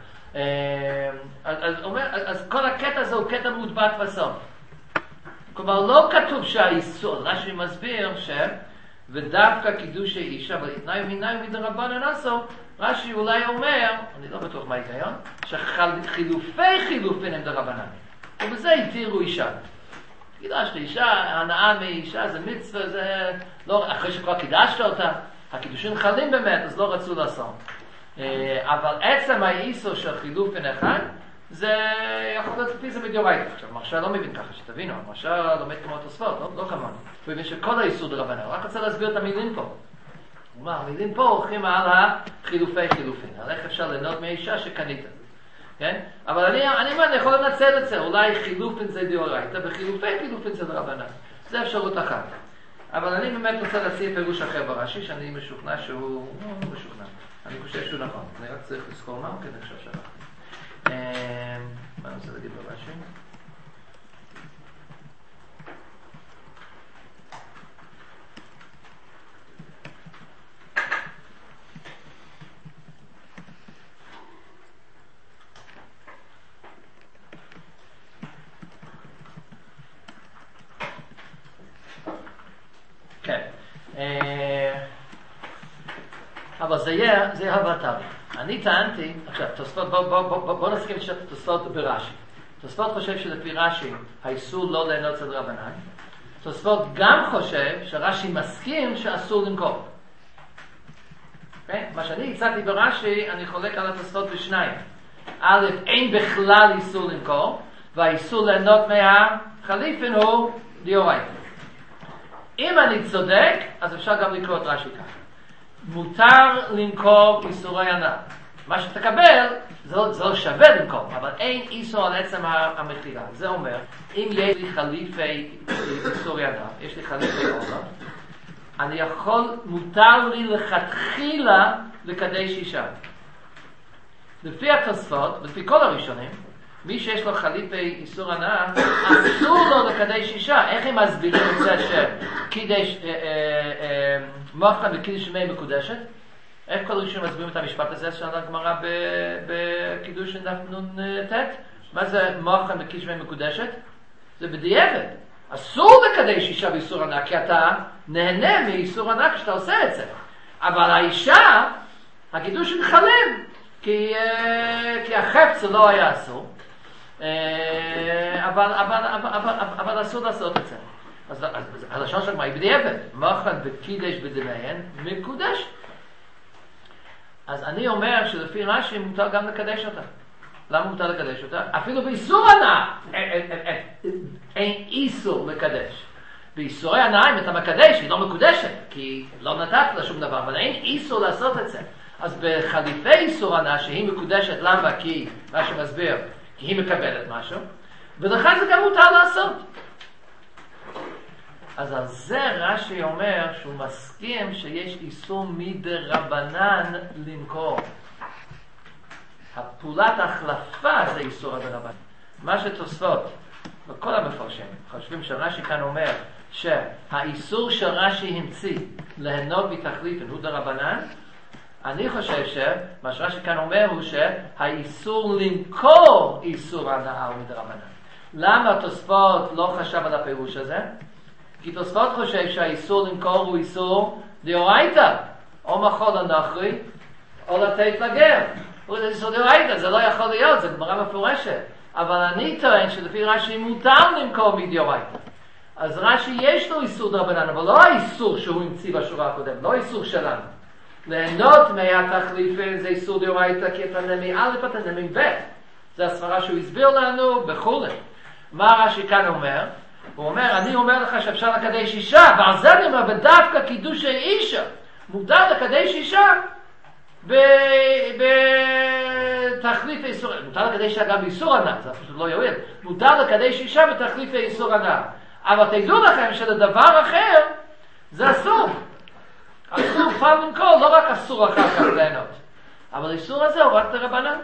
אז כל הקטע הזה הוא קטע מודבט בסוף. כלומר, לא כתוב שהאיסור, רש"י מסביר ודווקא קידושי אישה, אבל התנאי ומינאי מדרבנן עשו, רש"י אולי אומר, אני לא בטוח מה ההיגיון, שחילופי חילופין הם דרבנן. ובזה התירו אישה. קידשת אישה, הנאה מאישה, זה מצווה, זה לא, אחרי שכבר קידשת אותה, הקידושים חלים באמת, אז לא רצו לעשות. אבל עצם האיסור של חילופין אחד, זה יכול להיות לפי זה מדאורייתא. עכשיו, מרשה לא מבין ככה, שתבינו, מרשה לומד כמו התוספות, לא כמוני. הוא מבין שכל האיסור דרבנן, הוא רק רוצה להסביר את המילים פה. הוא אומר, המילים פה הולכים על החילופי חילופין, על איך אפשר ליהנות מאישה שקנית. כן? אבל אני יכול לנצל את זה, אולי חילופין זה דאורייתא, וחילופי חילופין זה דרבנן. זה אפשרות אחת. אבל אני באמת רוצה להציע פירוש אחר ברש"י, שאני משוכנע שהוא משוכנע. אני חושב שהוא נכון. אני רק צריך לזכור מה, כדי עכשיו שכחתי. מה אני רוצה להגיד ברש"י? כן. אבל זה יהיה הבטר. אני טענתי, עכשיו, תוספות, בוא נסכים לשת תוספות ברש"י. תוספות חושב שלפי רש"י, האיסור לא ליהנות אצל רבנן. תוספות גם חושב שרש"י מסכים שאסור למכור. מה שאני הצעתי ברש"י, אני חולק על התוספות בשניים. א', אין בכלל איסור למכור, והאיסור ליהנות מהחליפין הוא דאורייתא. אם אני צודק, אז אפשר גם לקרוא את רש"י ככה. מותר למכור איסורי הנאה. מה שתקבל, זה לא שווה למכור, אבל אין איסור על עצם המכירה. זה אומר, אם יש לי חליפי איסורי הנאה, יש לי חליפי עולה, אני יכול, מותר לי לכתחילה לקדש אישה. לפי התוספות, לפי כל הראשונים, מי שיש לו חליפי איסור הנאה, אסור לו לקדש אישה. איך הם מסבירים את זה שקידש, מוחן וקידש מי מקודשת? איך כל ראשונים מסבירים את המשפט הזה של הגמרא בקידוש דף נון ט'? מה זה מוחן וקידש מי מקודשת? זה בדיעבד. אסור לקדש אישה באיסור הנאה, כי אתה נהנה מאיסור הנאה כשאתה עושה את זה. אבל האישה, הקידוש חלים, כי החפץ לא היה אסור. אבל אסור לעשות את זה. אז הלשון של הגמרא היא בדיעבד. מוחן וקידש בדמיין מקודש. אז אני אומר שלפי רש"י מותר גם לקדש אותה. למה מותר לקדש אותה? אפילו באיסור הנאה אין איסור לקדש. באיסורי הנאה אם אתה מקדש היא לא מקודשת, כי לא נתת לה שום דבר, אבל אין איסור לעשות את זה. אז בחליפי איסור הנאה שהיא מקודשת, למה? כי רש"י מסביר, כי היא מקבלת משהו, ולכן זה גם מותר לעשות. אז על זה רש"י אומר שהוא מסכים שיש איסור מדרבנן למכור. הפעולת החלפה זה איסור הדרבנן. מה שתוספות, וכל המפרשים חושבים שרש"י כאן אומר שהאיסור שרש"י המציא ליהנות מתחליפין הוא דרבנן, אני חושב שמה שרש"י כאן אומר הוא שהאיסור למכור איסור הנאה הוא מדרבנן. למה תוספות לא חשב על הפירוש הזה? כי תוספות חושב שהאיסור למכור הוא איסור דאורייתא, או מחול הנוכרי או לתת לגר. הוא איסור דאורייתא, זה לא יכול להיות, זה גמרא מפורשת. אבל אני טוען שלפי רש"י מותר למכור מדאורייתא. אז רש"י יש לו איסור דרבנן, אבל לא האיסור שהוא המציא בשורה הקודמת, לא האיסור שלנו. ליהנות מהתחליפין זה איסור דאורייתא, כי אתה נמי א' אתה נמי ב'. זה הסברה שהוא הסביר לנו וכו'. מה רש"י כאן אומר? הוא אומר, אני אומר לך שאפשר לקדש אישה, ועל זה אני אומר, בדווקא קידושי אישה, מותר לקדש אישה בתחליף איסור, מותר לקדש אישה גם באיסור הנאה, זה פשוט לא יועיל, מותר לקדש אישה בתחליף איסור הנאה, אבל תדעו לכם שלדבר אחר זה אסור. אסור כבר למכור, לא רק אסור אחר כך ליהנות, אבל האיסור הזה הוא רק דרבנן.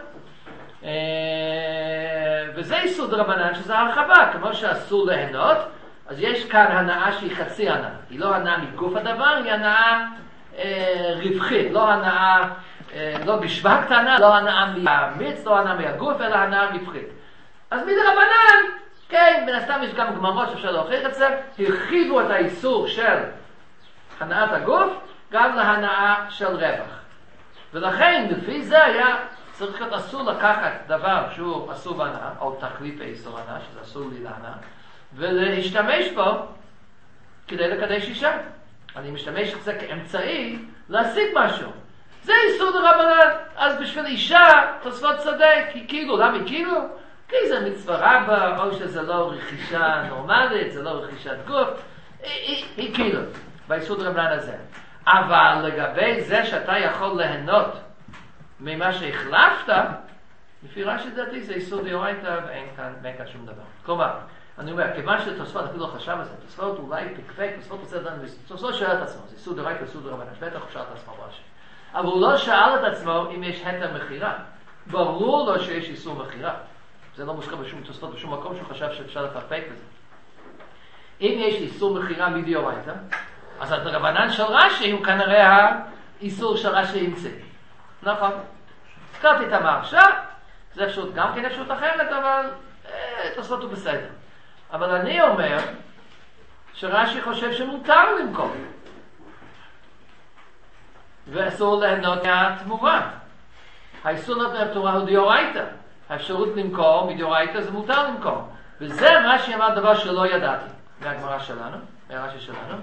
וזה איסור דרבנן שזה הרחבה, כמו שאסור ליהנות, אז יש כאן הנאה שהיא חצי הנאה, היא לא הנאה מגוף הדבר, היא הנאה רווחית, לא הנאה, לא גשווה קטנה, לא הנאה מהמיץ, לא הנאה מהגוף, אלא הנאה רווחית. אז מדרבנן, כן, מן הסתם יש גם גמרות שאפשר להוכיח את זה, הרחיבו את האיסור של הנאת הגוף גם להנאה של רווח. ולכן לפי זה היה צריך להיות אסור לקחת דבר שהוא אסור בהנאה, או תחליף איסור הנאה, שזה אסור לי להנאה, ולהשתמש בו כדי לקדש אישה. אני משתמש את זה כאמצעי להשיג משהו. זה איסור דרבנן. אז בשביל אישה תוספות צדק, כי כאילו, למה כאילו? כי זה מצווה רבה, או שזה לא רכישה נורמלית, זה לא רכישת גוף, היא כאילו, באיסור דרבנן הזה. אבל לגבי זה שאתה יכול ליהנות ממה שהחלפת, לפי רש"י דעתי זה איסור דאורייתא ואין כאן שום דבר. כלומר, אני אומר, כיוון שתוספות אפילו לא חשב על זה, תוספות אולי פקפק, תוספות שאל את עצמו, זה איסור דאורייתא, איסור דרבנן, בטח הוא שאל את עצמו רש"י. אבל הוא לא שאל את עצמו אם יש היתר מכירה. ברור לו שיש איסור מכירה. זה לא מוזכר בשום תוספות, בשום מקום שהוא חשב שאפשר לפקפק בזה. אם יש איסור מכירה מדאורייתא, אז הדרבנן של רש"י הוא כנראה האיסור של רש"י ימצא. נכון. הזכרתי את המהרש"א, זה אפשרות, גם כן אפשרות אחרת, אבל תוספות הוא בסדר. אבל אני אומר שרש"י חושב שמותר למכור. ואסור ליהנות מהתמורה. האיסור מהתמורה הוא דאורייתא. האפשרות למכור מדאורייתא זה מותר למכור. וזה רש"י אמר דבר שלא ידעתי מהגמרא שלנו, מהרש"י שלנו,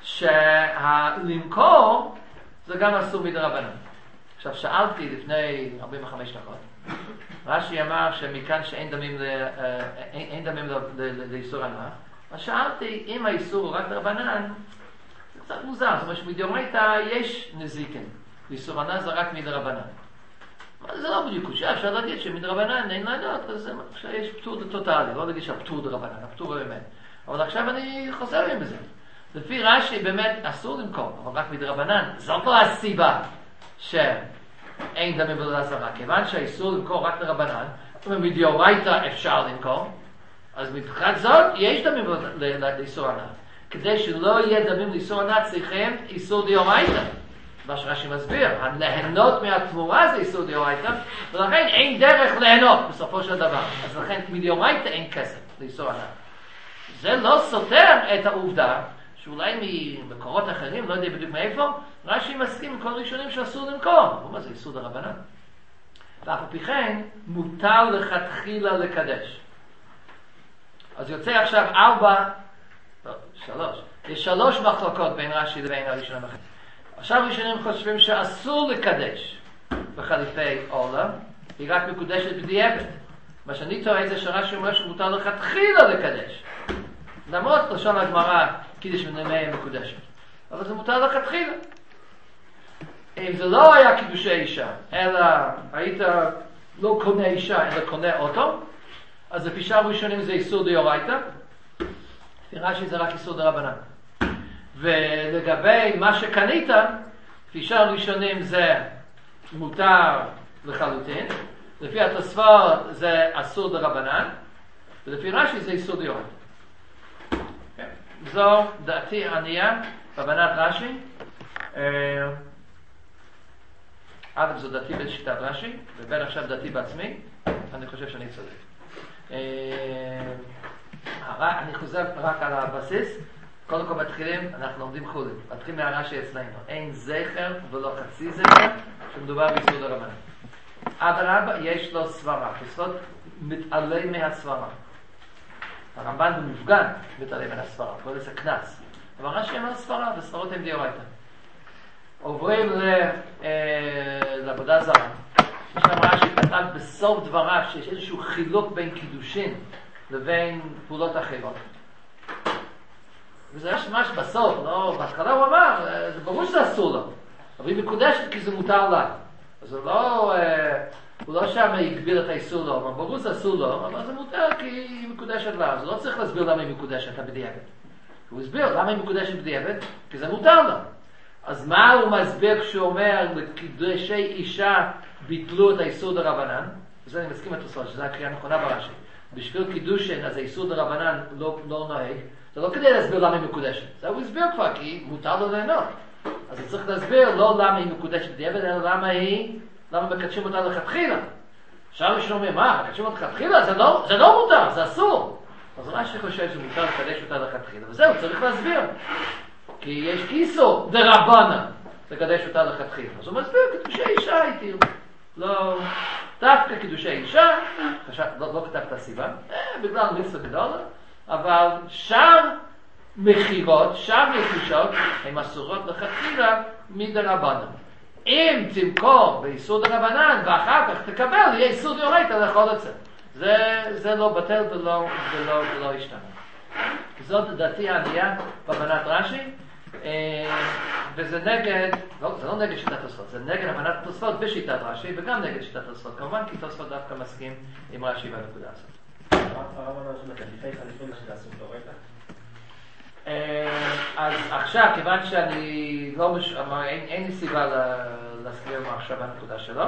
שהלמכור זה גם אסור מדרבנן. עכשיו שאלתי לפני 45 דקות, רש"י אמר שמכאן שאין דמים לאיסור הנאה, אז שאלתי אם האיסור הוא רק דרבנן, זה קצת מוזר, זאת אומרת שמדאורייתא יש נזיקין, ואיסור הנאה זה רק מדרבנן. אבל זה לא בדיוק קשה, אפשר להגיד שמדרבנן אין ליהנות, אז יש פטור טוטלי, לא להגיד שהפטור דרבנן, הפטור באמת. אבל עכשיו אני חוזר עם זה. לפי רש"י באמת אסור למכור, אבל רק מדרבנן. זאת לא הסיבה שאין דמים בעבודה זרה. כיוון שהאיסור למכור רק דרבנן, מדאורייתא אפשר למכור, אז מבחינת זאת יש דמים לאיסור הנאה. כדי שלא יהיה דמים לאיסור הנאה צריכים איסור דאורייתא. מה שרש"י מסביר, הליהנות מהתמורה זה איסור דאורייתא, ולכן אין דרך ליהנות בסופו של דבר. אז לכן מדאורייתא אין כסף לאיסור הנאה. זה לא סותר את העובדה שאולי ממקורות אחרים, לא יודע בדיוק מאיפה, רש"י מסכים עם כל ראשונים שאסור למכור. מה זה איסור דרבנן? ואף על פי כן, מותר לכתחילה לקדש. אז יוצא עכשיו 3. יש 3 מחלוקות בין רש"י לבין הראשונים אחרים. עכשיו ראשונים חושבים שאסור לקדש בחליפי עולה, היא רק מקודשת בדיעבד. מה שאני טועה זה שרש"י אומר שמותר לכתחילה לקדש. למרות לשון הגמרא קידוש ונאמר מקודשת. אבל זה מותר לכתחילה. אם זה לא היה קידושי אישה, אלא היית לא קונה אישה, אלא קונה אוטו, אז לפי שאר ראשונים זה איסור דאורייתא, לפי רש"י זה רק איסור דרבנן. ולגבי מה שקנית, לפי שאר ראשונים זה מותר לחלוטין, לפי התוספות זה אסור דרבנן, ולפי רש"י זה איסור דאורייתא. זו דעתי ענייה בבנת רש"י. אגב, זו דעתי בשיטת רש"י, ובין עכשיו דעתי בעצמי, אני חושב שאני צודק. אני חוזר רק על הבסיס. קודם כל מתחילים, אנחנו לומדים חולין. מתחילים מהרש"י אצלנו. אין זכר ולא חצי זכר, שמדובר באיסור דרבנן. אדרבה, יש לו סברה. תוספות מתעלם מהסברה. הרמב"ן במפגן מתעלם מהסברה, קורא לזה קנס. אבל רש"י אומר סברה, וסברות הן דאורייתא. עוברים לעבודה זרה. שם רש"י כתב בסוף דבריו שיש איזשהו חילוק בין קידושין לבין פעולות אחרות. וזה יש ממש בסוף, לא, בהתחלה הוא אמר, זה ברור שזה אסור לו, אבל היא מקודשת כי זה מותר לה. אז הוא לא שם הגביל את האיסור לו, אבל ברור זה אסור לו, אבל זה מותר כי היא מקודשת לה, אז הוא לא צריך להסביר למה היא מקודשת בדיעבד. הוא הסביר למה היא מקודשת בדיעבד, כי זה מותר לה. אז מה הוא מסביר כשהוא אומר לקידושי אישה ביטלו את האיסור דרבנן? וזה אני מסכים את הסוד, שזו הקריאה הנכונה ברש"י. בשביל קידושין, אז האיסור דרבנן לא נוהג, זה לא כדי להסביר למה היא מקודשת. זה הוא הסביר כבר, כי מותר לו ליהנות. אז הוא צריך להסביר לא למה היא מקודשת בדיעבד, אלא למה מקדשים אותה לכתחילה. עכשיו מישהו אומר, מה, מקדשים אותה לכתחילה? זה לא מותר, זה אסור. אז רש"י חושב שמותר לקדש אותה לכתחילה, וזהו, צריך להסביר. כי יש איסור דרבנן לקדש אותה לכתחילה. אז הוא מסביר, קידושי אישה התיר. לא, דווקא קידושי אישה, לא כתב את הסיבה, בגלל מצווה גדולה, אבל שאר מחירות, שאר רכישות, הן אסורות לכתחילה מדרבנן. אם תמכור באיסור דרבנן ואחר כך תקבל, יהיה איסור דאורייתא לאכול את זה. זה לא בטל ולא ישתנה. זאת דעתי הענייה בהבנת רש"י, וזה נגד, זה לא נגד שיטת תוספות, זה נגד הבנת תוספות בשיטת רש"י וגם נגד שיטת תוספות, כמובן כי תוספות דווקא מסכים עם רש"י בנקודה הזאת. הרב אומר שלפני חליפין שזה אסור דאורייתא? אז עכשיו, כיוון שאני לא אין לי סיבה להסביר מה עכשיו בנקודה שלו,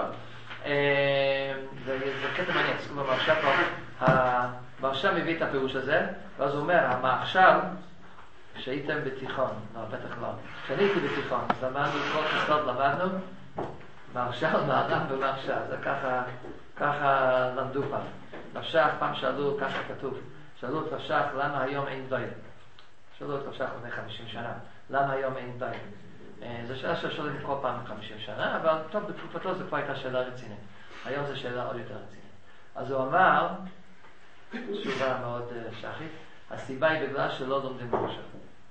זה קטע מעניין, זאת אומרת, המרשם מביא את הפירוש הזה, ואז הוא אומר, המעכשיו, כשהייתם בתיכון, לא, בטח לא, כשאני הייתי בתיכון, אז למדנו, כל תספות למדנו, מרשל, מערם ומרשל, זה ככה למדו פעם. רש"ך, פעם שאלו, ככה כתוב, שאלו את רש"ך, למה היום אין דין? שאלו את רש"ך לפני 50 שנה, למה היום אין דין? זו שאלה ששואלים כל פעם 50 שנה, אבל טוב, בתקופתו זו כבר הייתה שאלה רצינית. היום זו שאלה עוד יותר רצינית. אז הוא אמר, תשובה מאוד שחית, הסיבה היא בגלל שלא לומדים מרשל.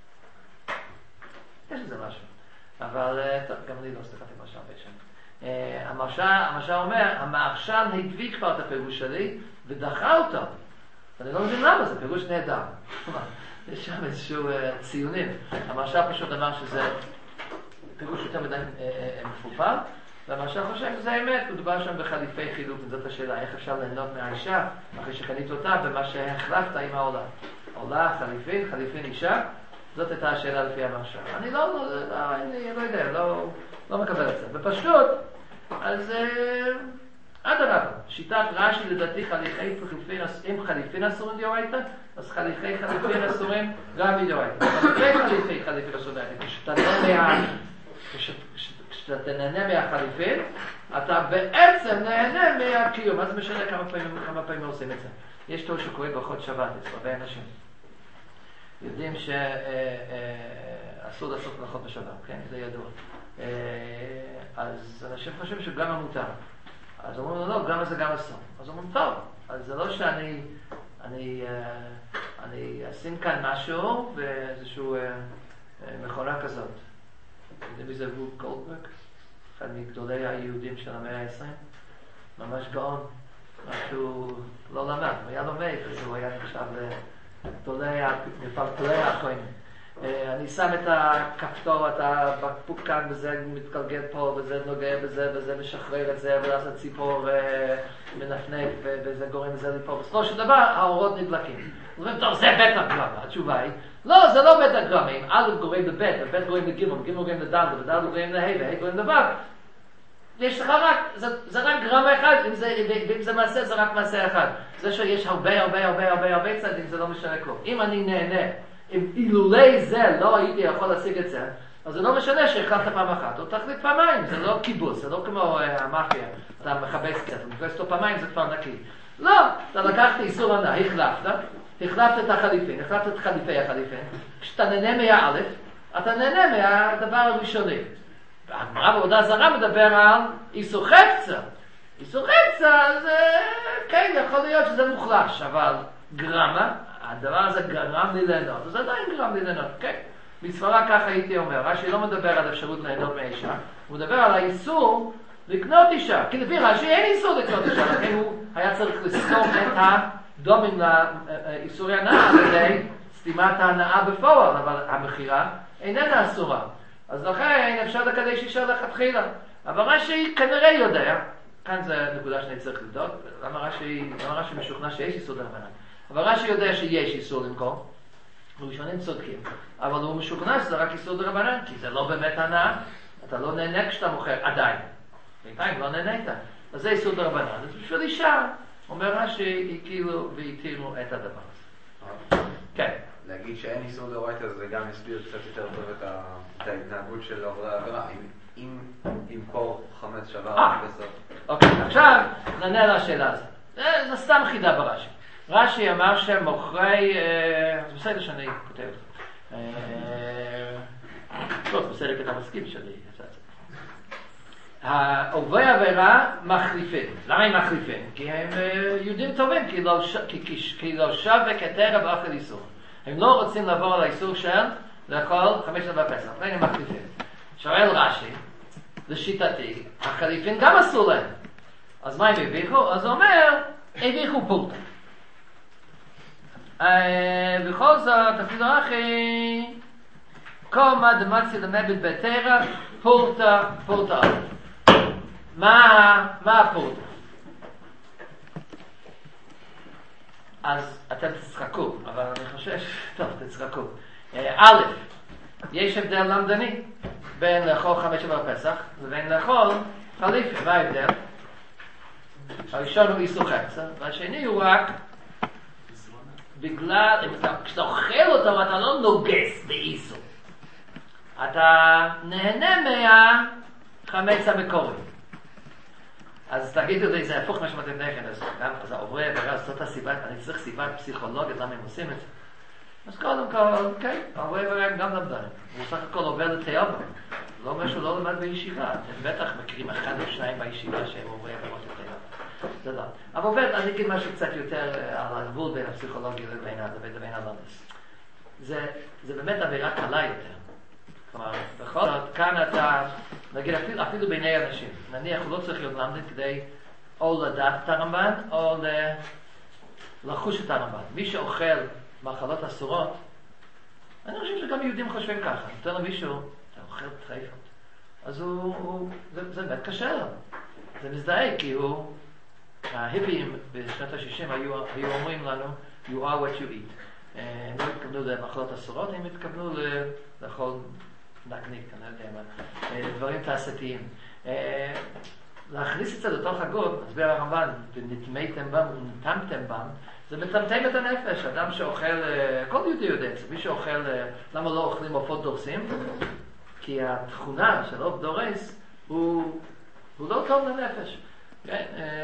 יש לזה משהו. אבל, טוב, גם אני לא סליחתי מרשל בשם. המרשל אומר, המרשל הדביק כבר את הפירוש שלי ודחה אותו. אני לא מבין למה, זה פירוש נהדר. יש שם איזשהו ציונים. המרשל פשוט אמר שזה פירוש יותר מדי מפופל, והמרשל חושב שזה האמת, הוא דבר שם בחליפי חילוק, וזאת השאלה, איך אפשר ליהנות מהאישה אחרי שקנית אותה במה שהחלפת עם העולה. עולה, חליפין אישה, זאת הייתה השאלה לפי המרשל. אני לא יודע, לא מקבל את זה. בפשטות, אז אדרבה, שיטת רש"י לדעתי אם חליפין אסורים דאורייתא, אז חליפין אסורים גם מדאורייתא. חליפין אסורים דאורייתא. כשאתה נהנה מהחליפין, אתה בעצם נהנה מהקיום. מה זה משנה כמה פעמים עושים את זה? יש טוב שקורה ברכות שבת, אצל הרבה אנשים. יודעים שאסור לעשות מלאכות בשבת, כן? זה ידוע. אז אנשים חושבים שגם המותר. אז אומרים לו, לא, גם זה גם אסור. אז אומרים, טוב, אז זה לא שאני אשים כאן משהו באיזשהו מכונה כזאת. יודעים מי זה רוב גולדברג? אחד מגדולי היהודים של המאה ה-20. ממש גאון. משהו לא למד, הוא היה לומד, אז הוא היה נחשב מפלטולי האחרונים. אני שם את הכפתור, את הבקבוק כאן, וזה מתגלגל פה, וזה נוגע בזה, וזה משחרר את זה, ואז הציפור מנפנף, וזה גורם לזה ליפור. בסופו של דבר, האורות נדלקים. אומרים, טוב, זה בית הגרמה. התשובה היא, לא, זה לא בית הגרמה. אם א' גורם לבית, ובית גורם לגימל, גימל גורם לד' וד' גורם לה' וה' גורם לב', יש לך רק, זה רק גרמה אחד, ואם זה מעשה, זה רק מעשה אחד. זה שיש הרבה צעדים, זה לא משנה כלום. אם אני נהנה, אם אילולי זה לא הייתי יכול להשיג את זה, אז זה לא משנה שהחלטת פעם אחת, או תחליט פעמיים, זה לא קיבוץ, זה לא כמו המאפיה, אתה מחבס קצת, ומחבס אותו פעמיים, זה כבר נקי. לא, אתה לקחת איסור ענה, החלפת את החליפין, החלפת את חליפי החליפין, כשאתה נהנה מהאלף, אתה נהנה מהדבר הראשוני. הגמרא בעבודה זרה מדבר על איסור חפצה. איסור חפצה זה, כן, יכול להיות שזה מוחלש, אבל גרמה, הדבר הזה גרם לי ליהנות, אז עדיין גרם לי ליהנות, כן. בסברה ככה הייתי אומר, רש"י לא מדבר על אפשרות ליהנות מהאישה, הוא מדבר על האיסור לקנות אישה, כי לפי רש"י אין איסור לקנות אישה, לכן הוא היה צריך לסתום את הדומים לאיסורי הנאה על ידי סתימת ההנאה בפועל, אבל המכירה איננה אסורה. אז לכן אפשר לקדש אישה לכתחילה. אבל רש"י כנראה יודע, כאן זה נקודה שאני צריך לבדוק, למה רש"י משוכנע שיש איסור דרבנן. אבל רש"י יודע שיש איסור למכור, ראשונים צודקים, אבל הוא משוכנע שזה רק איסור דרבנן, כי זה לא באמת הנאה, אתה לא נהנה כשאתה מוכר, עדיין. בינתיים לא נהנית, אז זה איסור דרבנן. אז בשביל אישה, אומר רש"י, כאילו והתירו את הדבר הזה. כן. להגיד שאין איסור דאורייתא זה גם יסביר קצת יותר טוב את ההתנהגות של עבודה עבירה. אם ימכור חמץ שבר בסוף. אוקיי, עכשיו נענה על השאלה הזאת. זה סתם חידה ברש"י. רש"י אמר שמוכרי, זה בסדר שאני כותב את זה. לא, זה בסדר כי אתה מסכים שלי. עוברי עבירה מחליפים. למה הם מחליפים? כי הם יהודים טובים, כי לא שווה כתרא באוכל איסור. הם לא רוצים לעבור על האיסור של לאכול 5 ימים בפסח. ואין הם מחליפים. שואל רש"י, לשיטתי, החליפין גם אסור להם. אז מה הם הביכו? אז הוא אומר, הביכו פורטה. בכל זאת, אפילו אחי, כל מה דמצי למבט בתרא, פורטה. מה הפורטה? אז אתם תצחקו, אבל אני חושב, טוב, תצחקו. א', יש הבדל למדני בין לאכול 5 ימים בפסח לבין לאכול חליפין. מה ההבדל? הראשון הוא איסור חפצה, והשני הוא רק בגלל, כשאתה אוכל אותו אתה לא נוגס באיסור, אתה נהנה מהחמץ המקורי. אז תגידו לי, זה הפוך מה שמתאים לכם, אז העוברי עבירה, זאת הסיבה, אני צריך סיבה פסיכולוגית למה הם עושים את זה. אז קודם כל, כן, העוברי עבירה הם גם למדנים, הוא סך הכל עובר לתיאבו, לא אומר שהוא לא למד בישיבה, אתם בטח מכירים 1 או 2 בישיבה שהם עוברי עבירות לתיאבו. זה לא. אבל אני אגיד משהו קצת יותר על הגבול בין הפסיכולוגיה לבין הלמדס. זה באמת עבירה קלה יותר. כלומר, בכל זאת, כאן אתה, נגיד אפילו בעיני אנשים, נניח הוא לא צריך להיות למד כדי או לדעת את הרמב"ן או לחוש את הרמב"ן. מי שאוכל מאכלות אסורות, אני חושב שגם יהודים חושבים ככה. נותן לו מישהו, אתה אוכל טרייפות. אז זה באמת קשה לו. זה מזדהה כי ההיפים בשנות ה-60 היו אומרים לנו, you are what you eat. הם לא התכוונו למאכלות אסורות, הם התכוונו לאכול נקניק, אני לא יודע מה, דברים תעשייתיים. להכניס את זה לתוך הגוף, מסביר הרמב"ן, ונטמאתם בם ונטמתם בם, זה מטמטם את הנפש. אדם שאוכל, כל יהודי יודע את זה, מי שאוכל, למה לא אוכלים עופות דורסים? כי התכונה של עוף דורס הוא לא טוב לנפש. כן,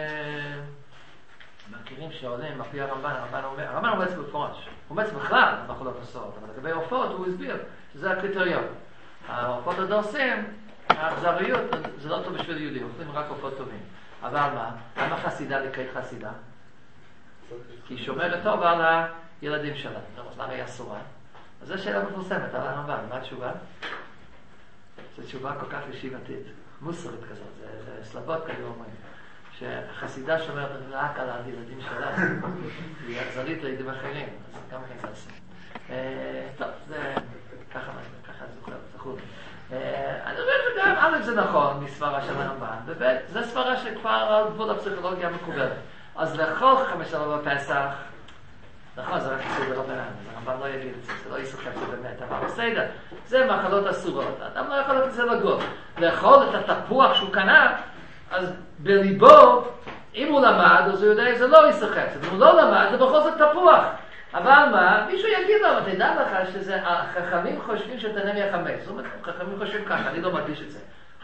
מכירים שעולים, על פי הרמב"ן אומר את זה בפורש. הוא אומר את זה בכלל, מאכלות אסורות, אבל לגבי עופות הוא הסביר שזה הקריטריון. העופות הדורסים, האכזריות, זה לא טוב בשביל יהודי, אוכלים רק עופות טובים. אבל מה? למה חסידה נקראת חסידה? כי היא שומרת טוב על הילדים שלה. למה היא אסורה? אז זו שאלה מפורסמת על הרמב"ן. מה התשובה? זו תשובה כל כך ישיבתית, מוסרית כזאת, זה סלבות כאלה אומרים. שהחסידה שומרת רק על הילדים שלה, היא אכזרית לילדים אחרים, אז גם כן זה עושה. טוב, זה ככה זכור. אני אומר שגם, א' זה נכון, מספרה של הרמב"ן, וב' זה ספרה שכבר על גבול הפסיכולוגיה המקובלת. אז לאכול 5 ימים בפסח, נכון, זה רק איסור דרבנן, הרמב"ן לא יגיד את זה, זה לא איסור חפצה באמת, אבל בסדר, זה מאכלות אסורות, אדם לא יכול לתת את זה לגוף. לאכול את התפוח שהוא קנה, אז בליבו, אם הוא למד, אז הוא יודע שזה לא איסור חפצה, אם הוא לא למד, זה בכל זאת תפוח. אבל מה? מישהו יגיד לו, תדע לך שהחכמים חושבים שתהנה מהחמץ. זאת אומרת, החכמים חושבים ככה, אני לא מרגיש את זה.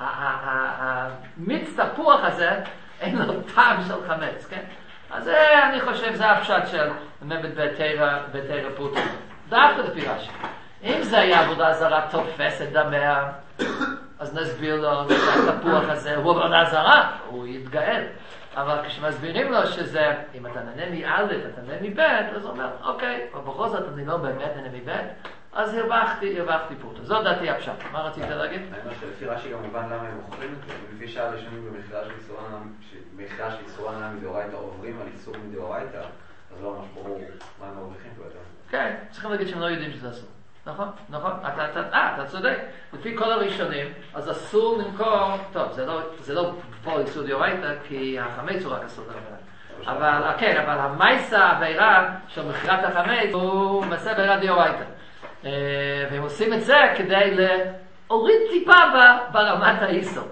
המיץ תפוח הזה, אין לו טעם של חמץ, כן? אז אני חושב, זה הפשט של מבט בתרא פורטה. דווקא לפי רש"י. אם זה היה עבודה זרה תופסת דמיה, אז נסביר לו שהתפוח הזה הוא עבודה זרה, הוא יתגאל. אבל כשמסבירים לו שזה, אם אתה נהנה מאלף, אתה נהנה מבית, אז הוא אומר, אוקיי, אבל בכל זאת אני לא באמת נהנה מבית, אז הרווחתי פורטה. זו דעתי הפשט. מה רצית להגיד? אני אומר שלפי רש"י גם מובן למה הם אוכלים את זה. לפי שעה ראשונים במכירה של איסור הנאה מדאורייתא עוברים על איסור מדאורייתא, אז לא ממש ברור מה הם מרוויחים פה יותר. כן, צריכים להגיד שהם לא יודעים שזה אסור. נכון, נכון, אתה צודק. לפי כל הראשונים, אז אסור למכור, טוב, זה לא פה איסור דאורייתא, כי החמץ הוא רק אסור דאורייתא. אבל, כן, אבל המייסה, העבירה של מכירת החמץ, הוא מעשה עבירה דאורייתא. והם עושים את זה כדי להוריד טיפה ברמת האיסור.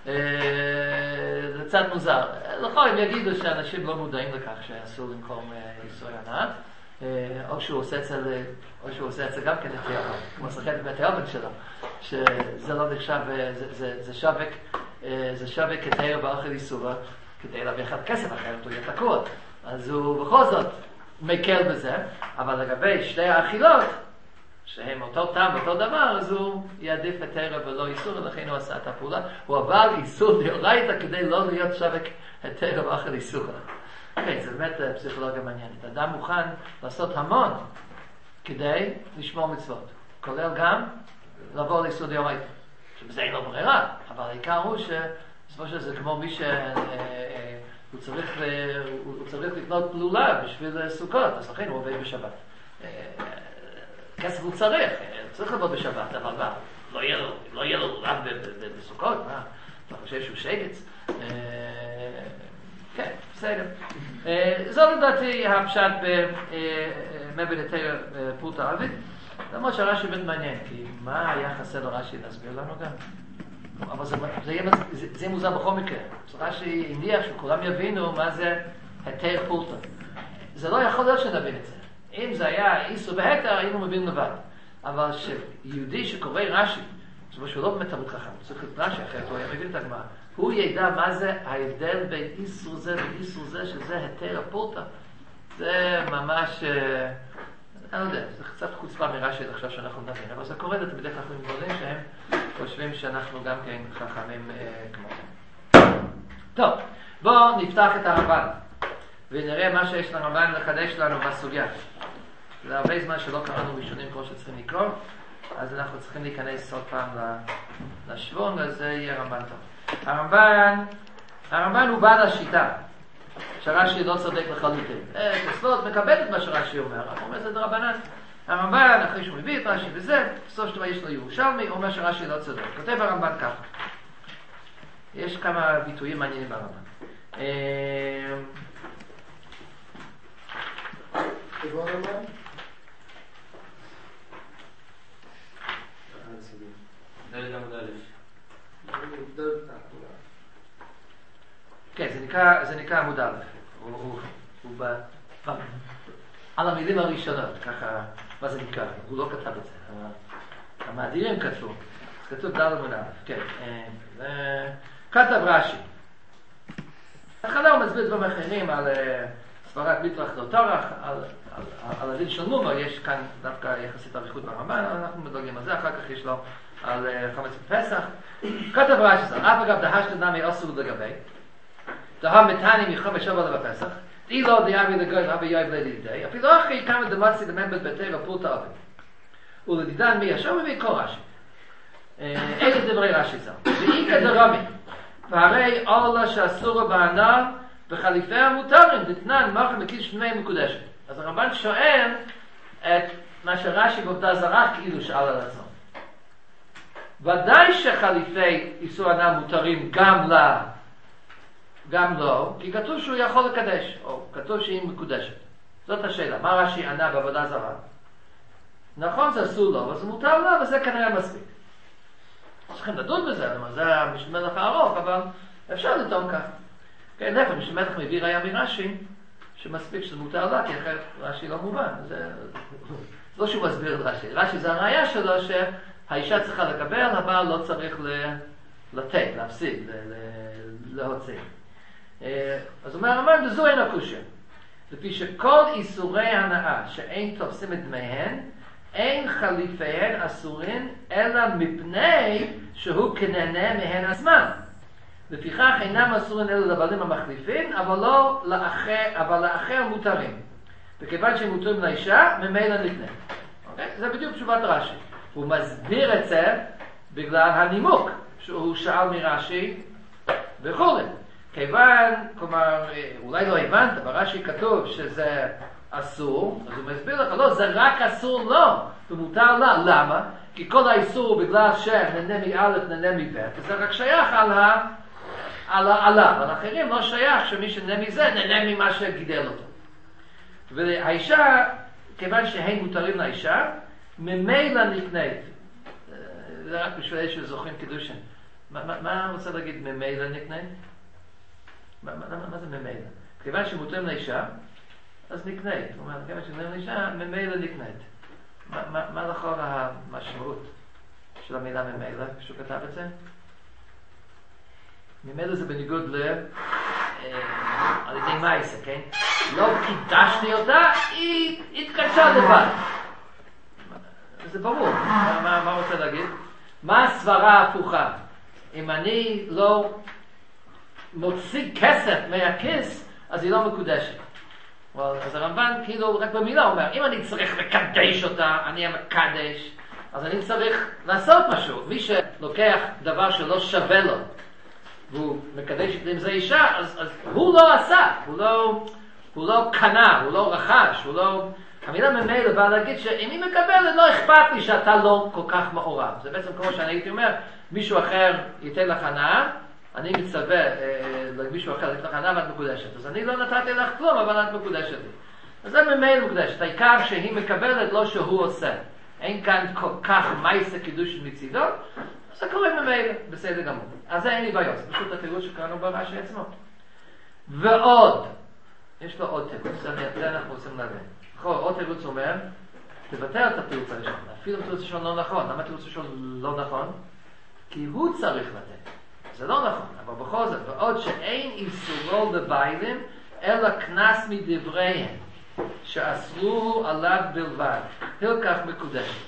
זה קצת מוזר. נכון, הם יגידו שאנשים לא מודעים לכך שאסור למכור איסור הנאה. או שהוא עושה את זה גם כן לתיאבון, כמו שחקת בתיאבון שלו, שזה לא נחשב, זה שווה כתאר באוכל איסורה, כדי להביא אחד כסף אחרת, הוא יהיה תקוע. אז הוא בכל זאת מקל בזה, אבל לגבי שתי האכילות, שהם אותו טעם ואותו דבר, אז הוא יעדיף את תאר ולא איסור, ולכן הוא עשה את הפעולה. הוא עבר איסור דאורייתא כדי לא להיות שווה כתאר באוכל איסורה. אוקיי, זה באמת פסיכולוגיה מעניינת. אדם מוכן לעשות המון כדי לשמור מצוות. כולל גם לעבור לאיסור דאורייתא. שבזה אין לו ברירה, אבל העיקר הוא שבסופו של זה כמו מי שהוא צריך לקנות פלולה בשביל סוכות, אז לכן הוא עובד בשבת. כסף הוא צריך לעבוד בשבת, אבל לא יהיה לו רק בסוכות, מה? אתה חושב שהוא שגץ? כן, בסדר. זו לדעתי הפשט במבן התיר פורתא ערבית. למרות שהרש"י באמת מעניין, כי מה היה חסר לרש"י להסביר לנו גם? אבל זה יהיה מוזר בכל מקרה. רש"י הניח שכולם יבינו מה זה התיר פורתא. זה לא יכול להיות שנבין את זה. אם זה היה איסור בהתר, היינו מבין לבד. אבל שיהודי שקורא רש"י, זאת שהוא לא באמת תלמיד חכם, צריך את רש"י אחרת, הוא היה מבין את הגמרא. הוא ידע מה זה ההבדל בין איסור זה ואיסור זה, שזה התיר הפורתא. זה ממש, אני לא יודע, זה קצת חוצפה מרש"י עכשיו שאנחנו נבין, אבל זה קורה לתלמידי חכמים גדולים שהם חושבים שאנחנו גם כן חכמים כמוהם. טוב, בואו נפתח את הרמב"ן ונראה מה שיש לרמב"ן לחדש לנו בסוגיה. זה הרבה זמן שלא קראנו ראשונים כמו שצריכים לקרוא, אז אנחנו צריכים להיכנס עוד פעם לשבון, וזה יהיה רמב"ן טוב. הרמב"ן הוא בעל השיטה שרש"י לא צודק לחלוטין. תוספות מקבל את מה שרש"י אומר, הוא אומר זה דרבנן. הרמב"ן אחרי שהוא מביא את רש"י וזה, בסוף שתמה יש לו ירושלמי, הוא אומר שרש"י לא צודק. כותב הרמב"ן ככה. יש כמה ביטויים מעניינים ברמב"ן. איפה הרמב"ן? דלת עמוד א'. כן, זה נקרא עמוד א'. הוא על המילים הראשונות, ככה, מה זה נקרא? הוא לא כתב את זה. המאדירים כתבו. אז כתוב ד' עמוד א'. כן. כתב רש"י. התחלה הוא מסביר דברים אחרים על סברת מטרח לא טורח, על הדין של מומר, יש כאן דווקא יחסית אריכות ברמב"ן, אנחנו מדלגים על זה, אחר כך יש לו על חמץ בפסח. כתב רש"י, אף אגב דהשת נמי אסור לגבי, דהה מתני מחמש שבת בפסח, די לא דיאבי לגוי רבי יואב לידי, אפילו אחרי כמה דמצי למנבט בתר הפורתא עבד. ולדידן מי השם מביא כל רש"י. אלה דברי רש"י זו. ואיקא דרמי, והרי אולה שאסורו בהנאה, וחליפי המותרים דתנן מרחם מקיש שמי מקודשת. אז הרמב"ן שואל את מה שרש"י בעובדה זרה כאילו שאל על עצמו. ודאי שחליפי איסור הנאה מותרים גם לא, כי כתוב שהוא יכול לקדש, או כתוב שהיא מקודשת. זאת השאלה, מה רש"י ענה בעבודה זרה? נכון, זה אסור לו, אבל זה מותר לו, וזה כנראה מספיק. צריכים לדון בזה, זה המשמלך הארוך, אבל אפשר לטעון ככה. כן, להפך, משמלך מביא ראיה מרש"י, שמספיק שזה מותר לה, כי אחרת רש"י לא מובן. זה לא שהוא מסביר את רש"י. רש"י זה הראיה שלו שהאישה צריכה לקבל, הבעל לא צריך לתת, להפסיד, להוציא. אז אומר הרמב"ן, וזו אין הקושיה. לפי שכל איסורי הנאה שאין תופסים את דמיהן, אין חליפיהן אסורים, אלא מפני שהוא כנהנה מהן עצמן. לפיכך אינם אסורים אלא לבעלים המחליפים, אבל לאחר מותרים. וכיוון שהם מותרים לאישה, ממילא נקנה. זה בדיוק תשובת רש"י. הוא מסביר את זה בגלל הנימוק שהוא שאל מרש"י וכו'. כיוון, כלומר, אולי לא הבנת, ברש"י כתוב שזה אסור, אז הוא מסביר לך, לא, זה רק אסור לא, ומותר לה. למה? כי כל האיסור הוא בגלל שנהנה מא' נהנה מב', וזה רק שייך על על אחרים לא שייך שמי שנהנה מזה נהנה ממה שגידל אותו. והאישה, כיוון שהם מותרים לאישה, ממילא נקנית. זה רק בשביל אלה שזוכרים קידושין. מה רוצה להגיד ממילא נקנית? מה זה ממילא? כיוון שמותרים לאישה, אז נקנית. זאת אומרת, כיוון שמותרים לאישה, ממילא נקנית. מה לכל המשמעות של המילה ממילא, כשהוא כתב את זה? ממילא זה בניגוד על ידי מייסה, כן? לא קידשתי אותה, היא התקדשה לבד. זה ברור. מה רוצה להגיד? מה הסברה ההפוכה? אם אני לא מוציא כסף מהכיס, אז היא לא מקודשת. אז הרמב"ן כאילו רק במילה אומר, אם אני צריך לקדש אותה, אני המקדש, אז אני צריך לעשות משהו. מי שלוקח דבר שלא שווה לו, והוא מקדש עם זה אישה, אז הוא לא עשה, הוא לא קנה, הוא לא רכש, הוא לא... המילה ממילא באה להגיד שאם היא מקבלת, לא אכפת לי שאתה לא כל כך מעורב. זה בעצם כמו שאני הייתי אומר, מישהו אחר ייתן לך הנאה, אני מצווה למישהו אחר לתת לך הנאה ואת מקודשת. אז אני לא נתתי לך כלום, אבל את מקודשת לי. אז זה ממילא מקודשת. העיקר שהיא מקבלת, לא שהוא עושה. אין כאן כל כך מייסה קידושין מצידו, אז זה קורה ממילא, בסדר גמור. אז זה אין לי בעיות, זה פשוט התירוץ שקראנו ברש"י עצמו. ועוד, יש לו עוד תירוץ, זה אנחנו רוצים להבין. עוד תירוץ אומר, תבטל את התירוץ הראשון. אפילו תירוץ ראשון לא נכון. למה תירוץ ראשון לא נכון? כי הוא צריך לתת. זה לא נכון, אבל בכל זאת, ועוד שאין איסורו לבעלים, אלא קנס מדבריהם, שאסרו עליו בלבד. הלקח מקודשת.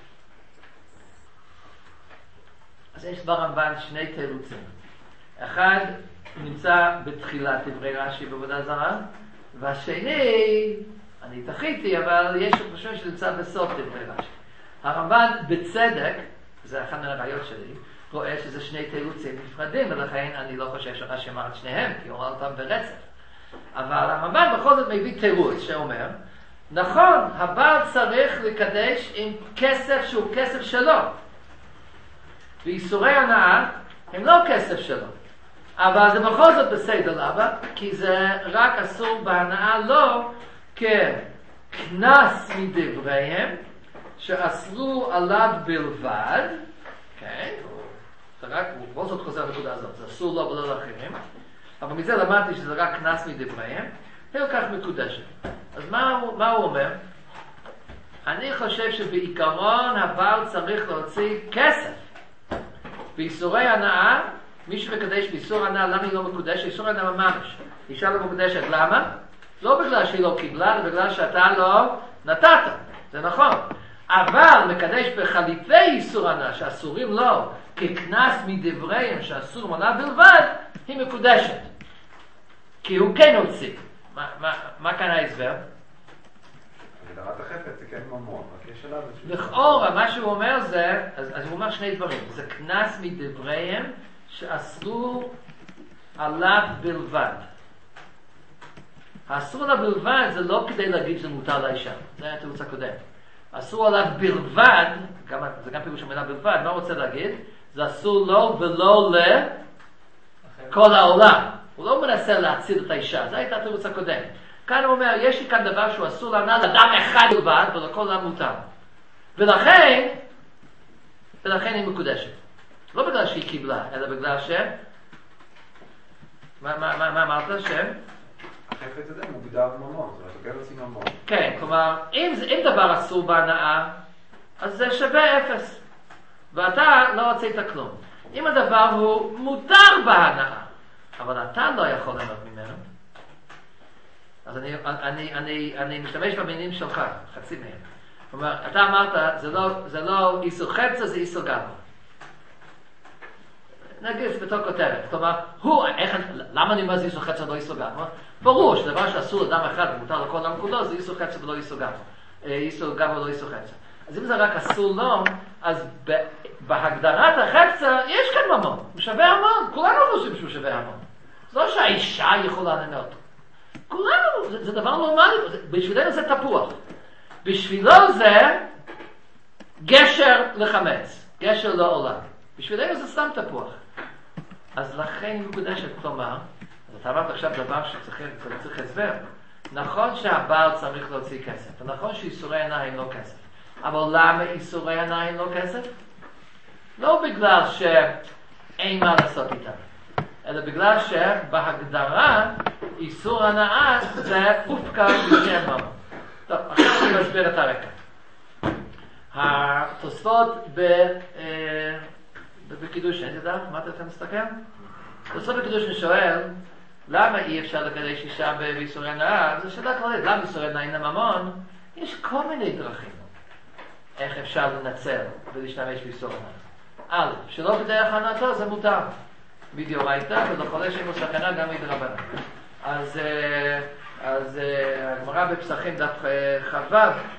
אז יש ברמב"ן שני תירוצים. אחד נמצא בתחילת דברי רש"י בעבודה זרה, והשני, אני תחיתי, אבל יש חושבים שנמצא בסוף דברי רש"י. הרמב"ן בצדק, זה אחד מהבעיות שלי, רואה שזה שני תירוצים נפרדים, ולכן אני לא חושב שרש"י אמר את שניהם, כי הוא אמר אותם ברצף. אבל הרמב"ן בכל זאת מביא תירוץ שאומר, נכון, הבעל צריך לקדש עם כסף שהוא כסף שלו. ואיסורי הנאה הם לא כסף שלו. אבל זה בכל זאת בסדר, למה? כי זה רק אסור בהנאה לא כקנס מדבריהם, שאסרו עליו בלבד, כן? זה רק, הוא בכל זאת חוזר לנקודה הזאת, זה אסור לו ולא לאחרים, אבל מזה למדתי שזה רק קנס מדבריהם, הלקח מקודשת. אז מה הוא אומר? אני חושב שבעיקרון הבעל צריך להוציא כסף. באיסורי הנאה, מי שמקדש באיסור הנאה, למה היא לא מקודשת? איסור הנאה ממש. אישה לא מקודשת, למה? לא בגלל שהיא לא קיבלה, אלא בגלל שאתה לא נתת. זה נכון. אבל מקדש בחליפי איסור הנאה, שאסורים לו, כקנס מדבריהם שאסור מנה בלבד, היא מקודשת. כי הוא כן הוציא. מה כאן ההסבר? הגדרת החפץ זה כן ממון, רק יש עליו... לכאורה, מה שהוא אומר זה, אז הוא אומר שני דברים. זה קנס מדבריהם שאסרו עליו בלבד. האסור עליו בלבד זה לא כדי להגיד שזה מותר לאישה. זה היה התירוץ הקודם. אסור עליו בלבד, זה גם פירוש המילה בלבד, מה הוא רוצה להגיד? זה אסור לו ולא לכל העולם. הוא לא מנסה להציל את האישה, זה הייתה התירוץ הקודם. כאן הוא אומר, יש לי כאן דבר שהוא אסור להנאה לאדם אחד בלבד, ולכל העולם מותר. ולכן היא מקודשת. לא בגלל שהיא קיבלה, אלא בגלל ש... מה אמרת? החפץ הזה מוגדר ממון, זאת אומרת, הוא כן עושים ממון. כן, כלומר, אם דבר אסור בהנאה, אז זה שווה אפס. ואתה לא רצית כלום. אם הדבר הוא מותר בהנאה, אבל אתה לא יכול ליהנות ממנו, אז אני משתמש במינים שלך, חצי מהם. כלומר, אתה אמרת, זה לא איסור חפץ, זה איסור גבוה. נגיד בתור כותרת. כלומר, למה אני אומר זה איסור חפץ ולא איסור גבוה? ברור שדבר שאסור לאדם אחד ומותר לכל העולם כולו, זה איסור חפץ ולא איסור גבוה. איסור גבוה ולא איסור חפץ. אז אם זה רק אסור לו, אז בהגדרת החפצה יש כאן ממון. הוא שווה המון. כולנו חושבים שהוא שווה המון. זה לא שהאישה יכולה ליהנות. כולנו, זה דבר נורמלי, בשבילנו זה תפוח. בשבילו זה גשר לחמץ, גשר לעולם. בשבילנו זה סתם תפוח. אז לכן היא מקודשת, כלומר, אז אתה אמרת עכשיו דבר שצריך הסבר. נכון שהבעל צריך להוציא כסף, ונכון שאיסורי עיניים לא כסף. אבל למה איסורי עיניים לא כסף? לא בגלל שאין מה לעשות איתם, אלא בגלל שבהגדרה איסור הנאה זה אופקה בשם ממון. טוב, עכשיו אני מסביר את הרקע. התוספות בקידושין, אתה יודע? מה אתה מסתכל? התוספות בקידושין שואל, למה אי אפשר לקדש אישה באיסורי הנאה? זו שאלה כללית, למה איסורי הנאה אין ממון? יש כל מיני דרכים איך אפשר לנצל ולהשתמש באיסור הנאה. א', שלא בדרך הנאתו זה מותר. מדאורייתא, ולחולה שאין לו סכנה גם מדרבנן. אז הגמרא בפסחים דף כ"ו,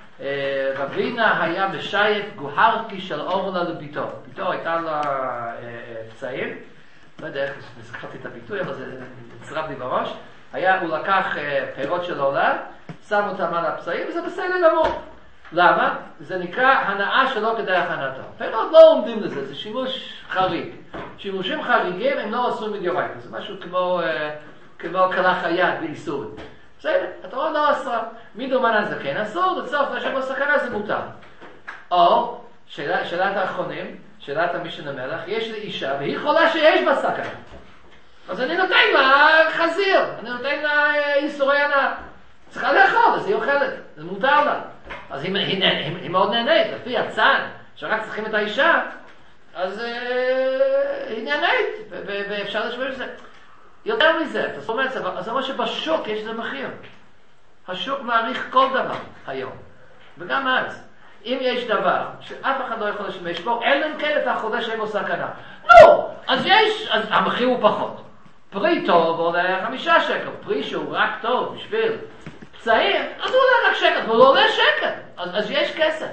רבינה היה משייף גוהרקי של אורלה לביתו. ביתו הייתה לה פצעים, לא יודע איך זכרתי את הביטוי, אבל זה נצרב לי בראש. הוא לקח פירות של עולה, שם אותם על הפצעים, וזה בסדר גמור. למה? זה נקרא הנאה שלא כדרך הנאתו. פירות לא עומדים לזה, זה שימוש חריג. שימושים חריגים הם לא עשו מדאורייתא, זה משהו כמו קלח היד באיסורים. בסדר, התורה לא אסרה. מדרבנן זה כן אסור, לצורך לשם בסכנה זה מותר. או, שאלת האחרונים, שאלת המשנה המלך, יש לי אישה והיא חולה שיש בה סכנה. אז אני נותן לה חזיר, אני נותן לה איסורי הנאה. צריכה לאכול, אז היא אוכלת, זה מותר לה. אז היא מאוד נהנית, לפי הצען, שרק צריכים את האישה, אז היא נהנית, ואפשר לשמש את זה. יותר מזה, זאת אומרת, אז זה אומר שבשוק יש לזה מחיר. השוק מעריך כל דבר היום, וגם אז. אם יש דבר שאף אחד לא יכול לשמש בו, אלא אם כן את החולה שאין לו סכנה. נו, אז המחיר הוא פחות. פרי טוב עולה 5 שקל, פרי שהוא רק טוב בשביל פצעים, אז הוא עולה רק שקל, אבל הוא עולה שקל, אז יש כסף.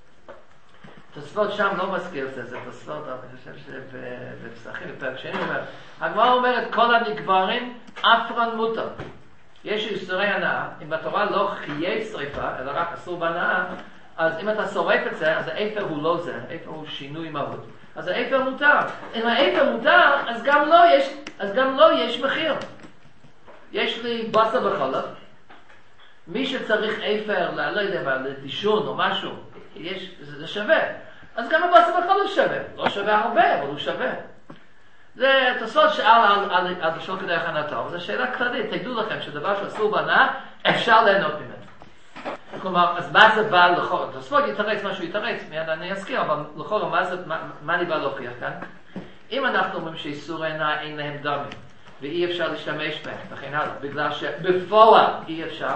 תוספות שם לא מזכיר את זה, זה תוספות, אני חושב שבפסחים, בפרק שני אומר, הגמרא אומרת, כל הנגברים אפרן מותר. יש איסורי הנאה, אם בתורה לא חיי שריפה, אלא רק אסור בהנאה, אז אם אתה שורף את זה, אז האפר הוא לא זה, האפר הוא שינוי מהות. אז האפר מותר. אם האפר מותר, אז גם לא יש מחיר. יש לי בשר וחלב, מי שצריך אפר, לא יודע מה, לדישון או משהו, זה שווה. אז גם הבשר וחלב שווה. לא שווה הרבה, אבל הוא שווה. זה תוספות שאל על שלא כדרך הנאתו, אבל זו שאלה כללית. תדעו לכם שדבר שאסור בהנאה, אפשר ליהנות ממנו. כלומר, אז מה זה בא לחור? תוספות יתרץ משהו יתרץ, מיד אני אזכיר, אבל לחור, מה אני בא להוכיח כאן? אם אנחנו אומרים שאיסורי הנאה אין להם דמים, ואי אפשר להשתמש בהם, וכן הלאה, בגלל שבפועל אי אפשר,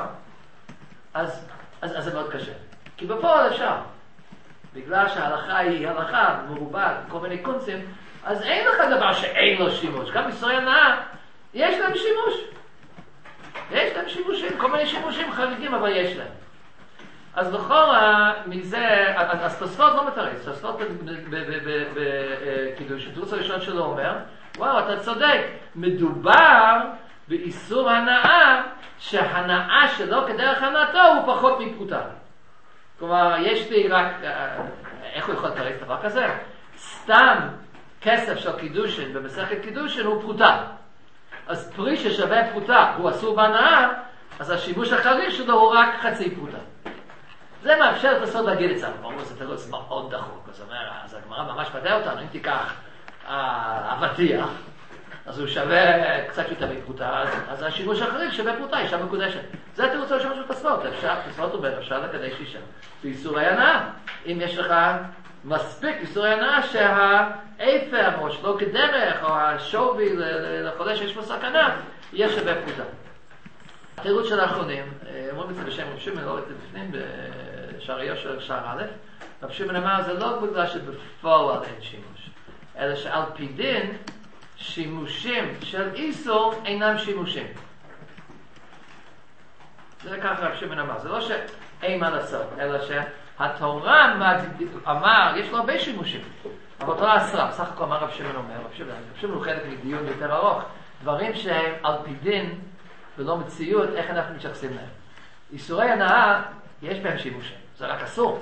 אז זה מאוד קשה. כי בפועל אפשר. בגלל שההלכה היא הלכה מרובה, כל מיני קונסים, אז אין לך דבר שאין לו שימוש. גם איסורי הנאה, יש להם שימוש. יש להם שימושים, כל מיני שימושים חריגים, אבל יש להם. אז לכאורה, מזה, אז תוספות לא מתרץ, תוספות בקידוש, התירוץ הראשון שלו אומר, וואו, אתה צודק, מדובר באיסור הנאה, שהנאה שלו כדרך הנאתו הוא פחות מפרוטה. כלומר, יש לי רק, איך הוא יכול לתרץ דבר כזה? סתם כסף של קידושין במסכת קידושין הוא פרוטה. אז פרי ששווה פרוטה הוא אסור בהנאה, אז השימוש החריג שלו הוא רק חצי פרוטה. זה מאפשר לסוד להגיד את זה, ברור זה תירוץ מאוד דחוק, אז הגמרא ממש פתח אותנו, אם תיקח אבטיח, אז הוא שווה קצת יותר מפרוטה, אז השימוש החריג שווה פרוטה, אישה מקודשת. זה התירוץ הראשון של תוספות, תוספות הוא בין אפשר לקדש אישה. באיסורי הנאה, אם יש לך מספיק איסורי הנאה שהאפר או שלא כדרך או השווי לחולה שיש בו סכנה, יהיה שווה פרוטה. התירוץ של האחרונים, אומרים את זה בשם רב שמעון, לא את זה בפנים, בשער יושר, שער א', רב שמעון אמר, זה לא בגלל שבפועל אין שימוש, אלא שעל פי דין, שימושים של איסור אינם שימושים. זה ככה רב שמעון אמר, זה לא שאין מה לעשות, אלא שהתורה אמר, יש לו הרבה שימושים, אבל התורה אסרה, בסך הכל אמר רב שמעון אומר, רב שמעון הוא חלק מדיון יותר ארוך, דברים שהם על פי דין, ולא מציאות, איך אנחנו מתייחסים להם. איסורי הנאה, יש בהם שימושים, זה רק אסור.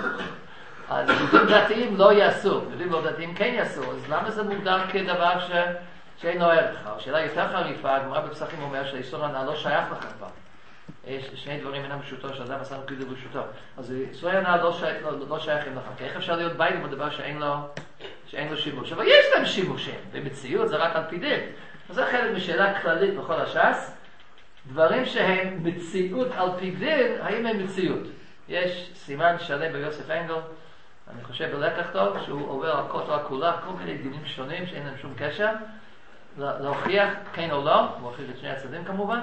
אז יהודים דתיים לא יעשו, יהודים לא דתיים כן יעשו, אז למה זה מוגדר כדבר שאינו ערך? השאלה יותר חריפה, הגמרא בפסחים אומר שהאיסור הנאה לא שייך לך כבר. יש שני דברים אינם פשוטו, שאדם עשה לו כאילו פשוטו. אז איסורי הנאה לא שייכים לך. כי איך אפשר להיות בית עם הדבר שאין לו שימוש? אבל יש להם שימושים, במציאות זה רק על פי דין. אז זה חלק משאלה כללית בכל הש"ס. דברים שהם מציאות על פי דין, האם הם מציאות? יש סימן שלם ביוסף אנגל, אני חושב בלקח טוב, שהוא עובר על כל כולה, כל מיני דינים שונים שאין להם שום קשר, להוכיח כן או לא, הוא הוכיח את שני הצדדים כמובן,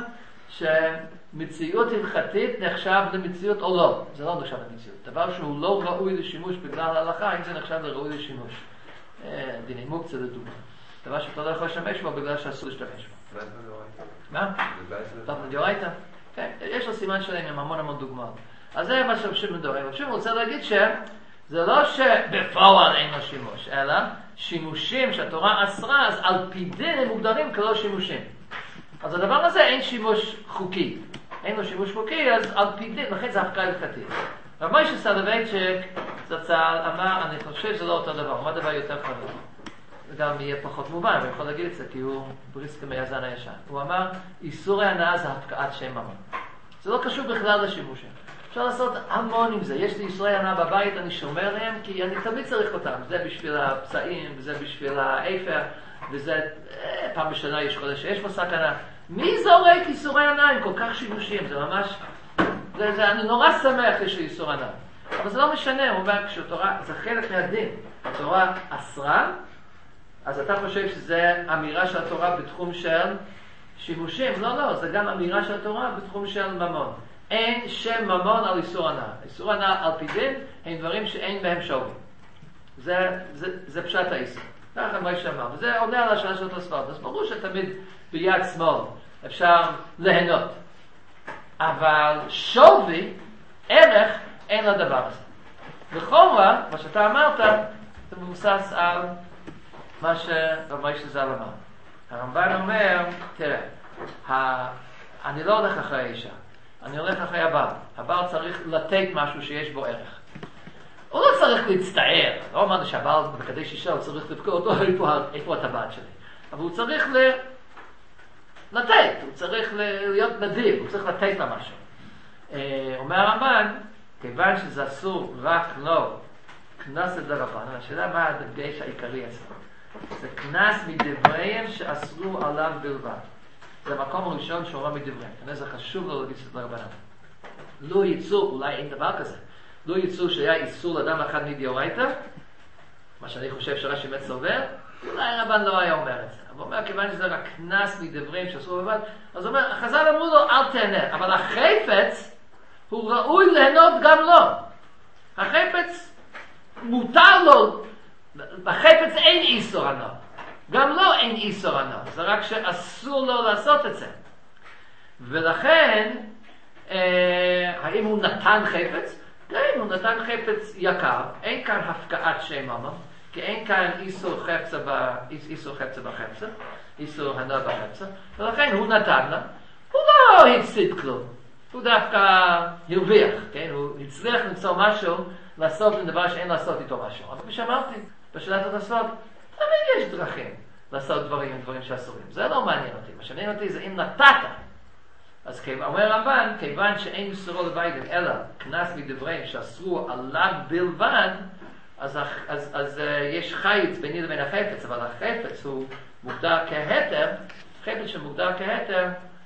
שמציאות הלכתית נחשב למציאות או לא. זה לא נחשב למציאות. דבר שהוא לא ראוי לשימוש בגלל ההלכה, אם זה נחשב לראוי לשימוש. דיני מוקצה לדוגמה. דבר שאתה לא יכול לשמש בו בגלל שאסור להשתמש בו. מה? טוב, דאורייתא? כן, יש לו סימן שלהם עם המון דוגמאות. אז זה מה שרשום מדברים. עכשיו הוא רוצה להגיד שזה לא שבפועל אין לו שימוש, אלא שימושים שהתורה אסרה, אז על פי דין הם מוגדרים כלא שימושים. אז הדבר הזה אין שימוש חוקי. אין לו שימוש חוקי, אז על פי דין, לכן זה הפקעה הלכתית. אבל מוישה סולובייצ'יק זצ"ל אמר, אני חושב שזה לא אותו דבר, מה דבר יותר חמור? זה גם יהיה פחות מובן, אני יכול להגיד את זה, כי הוא בריסקה מהזן הישן. הוא אמר, איסורי הנאה זה הפקעת שם ממון. זה לא קשור בכלל לשימושים. אפשר לעשות המון עם זה. יש לי איסורי הנאה בבית, אני שומר להם, כי אני תמיד צריך אותם. זה בשביל הפצעים, וזה בשביל האפר, וזה פעם בשנה יש חודש שיש בו סכנה. מי זורק איסורי הנאה עם כל כך שימושים? זה ממש... אני נורא שמח יש לי איסור הנאה. אבל זה לא משנה, הוא אומר, כשהתורה, זה חלק מהדין. התורה אסרה, אז אתה חושב שזה אמירה של התורה בתחום של שימושים? לא, זה גם אמירה של התורה בתחום של ממון. אין שם ממון על איסור הנאה. איסור הנאה על פי דין הם דברים שאין בהם שווי. זה פשט האיסור. ככה מה שאמר. וזה עונה על השאלה של התוספות. אז ברור שתמיד ביד שמאל אפשר ליהנות. אבל שווי, ערך, אין לדבר הזה. לכאורה, מה שאתה אמרת, זה מבוסס על מה שמוישה ז"ל אמר. הרמב"ן אומר, תראה, אני לא הולך אחרי האישה, אני הולך אחרי הבעל. הבעל צריך לתת משהו שיש בו ערך. הוא לא צריך להצטער. לא אמרנו שהבעל מקדש אישה, הוא צריך לבכור אותו, איפה הטבעת שלי. אבל הוא צריך לתת, הוא צריך להיות נדיב, הוא צריך לתת לה משהו. אומר הרמב"ן, כיוון שזה אסור רק לא כנס לדרבנן, השאלה מה הדגש העיקרי אצלנו. זה כנס מדבריהם שאסרו עליו בלבד. זה המקום הראשון שהוא אומר מדבריהם. כנראה זה חשוב לו להגיד את דרבנן. לא ייצור, אולי אין דבר כזה, לא ייצור שהיה איסור לאדם אחד מדאורייתא, מה שאני חושב שרש"י באמת סובר, אולי רבן לא היה אומר את זה. אבל הוא אומר, כיוון שזה רק כנס מדברים שאסור בלבד, אז הוא אומר, החז"ל אמרו לו, אל תהנה. אבל החפץ, הוא ראוי ליהנות גם לו. החפץ, מותר לו, בחפץ אין איסור הנאה. גם לו אין איסור הנאה. זה רק שאסור לו לעשות את זה. ולכן, האם הוא נתן חפץ? כן, הוא נתן חפץ יקר. אין כאן הפקעת שם ממון. כי אין כאן איסור חפצה בחפצה, איסור הנאה בחפצה, ולכן הוא נתן לה, הוא לא הפסיד כלום, הוא דווקא הרוויח, כן? הוא הצליח למצוא משהו, לעשות לדבר שאין לעשות איתו משהו. אבל כפי שאמרתי, בשאלת התוספות, תמיד יש דרכים לעשות דברים שאסורים. זה לא מעניין אותי. מה שמעניין אותי זה אם נתת. אז אומר רמב"ן, כיוון שאין איסורו לביידן, אלא כנס מדברים שאסרו עליו בלבד, אז יש חיץ ביני לבין החפץ, אבל החפץ הוא מוגדר כהתר, חפץ שמוגדר כהתר,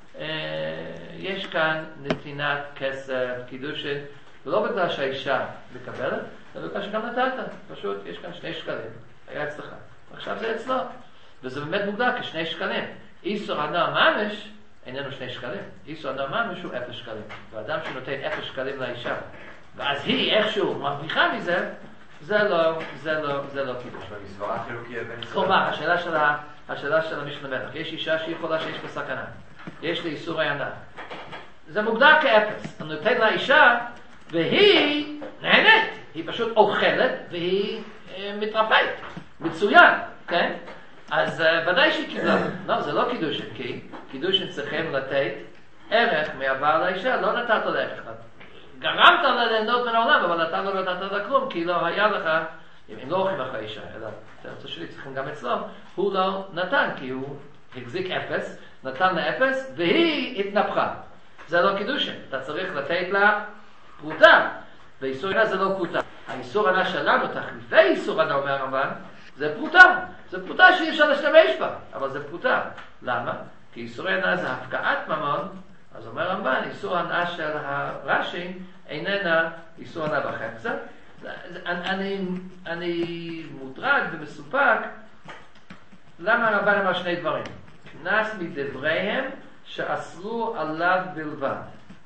יש כאן נתינת כסף, קידושין, ולא בגלל שהאישה מקבלת, אלא בגלל שגם נתת, פשוט יש כאן 2 שקלים, היה אצלך, עכשיו זה אצלו, וזה באמת מוגדר כ2 שקלים. איסור הנאה ממש איננו 2 שקלים, איסור הנאה ממש הוא 0 שקלים, ואדם שנותן 0 שקלים לאישה, ואז היא איכשהו מרוויחה מזה, זה לא קידוש. במסברה חילוקי אבן ישראל. כלומר, השאלה של המשנה מלך, יש אישה שהיא יכולה שיש בה סכנה, יש לה איסור הנאה. זה מוגדר כ0. אני נותן לה אישה, והיא נהנית, היא פשוט אוכלת, והיא מתרפאת. מצוין, כן? אז ודאי שהיא קיבלה. לא, זה לא קידושין, כי קידושין צריכים לתת ערך מהבעל האישה, לא נתת לו ערך. גרמת לה ליהנות מן העולם, אבל אתה לא נתת לה כלום, כי לא היה לך, אם לא הולכים אחרי האישה, אלא תרצה שלי צריכים גם אצלו, הוא לא נתן, כי הוא החזיק אפס, נתן לה אפס, והיא התנפחה. זה לא קידושין, אתה צריך לתת לה פרוטה, ואיסור ענה זה לא פרוטה. האיסור ענה שלנו, תחליפי איסור ענה, אומר הרמב"ן, זה פרוטה. זה פרוטה שאי אפשר להשתמש בה, אבל זה פרוטה. למה? כי איסור ענה זה הפקעת ממון, אז אומר הרמב"ן, איסור ענה של הרש"י איננה איסור ענה בחפצה. אני מוטרד ומסופק, למה הרמב"ן אמר שני דברים? קנס מדבריהם שאסרו עליו בלבד.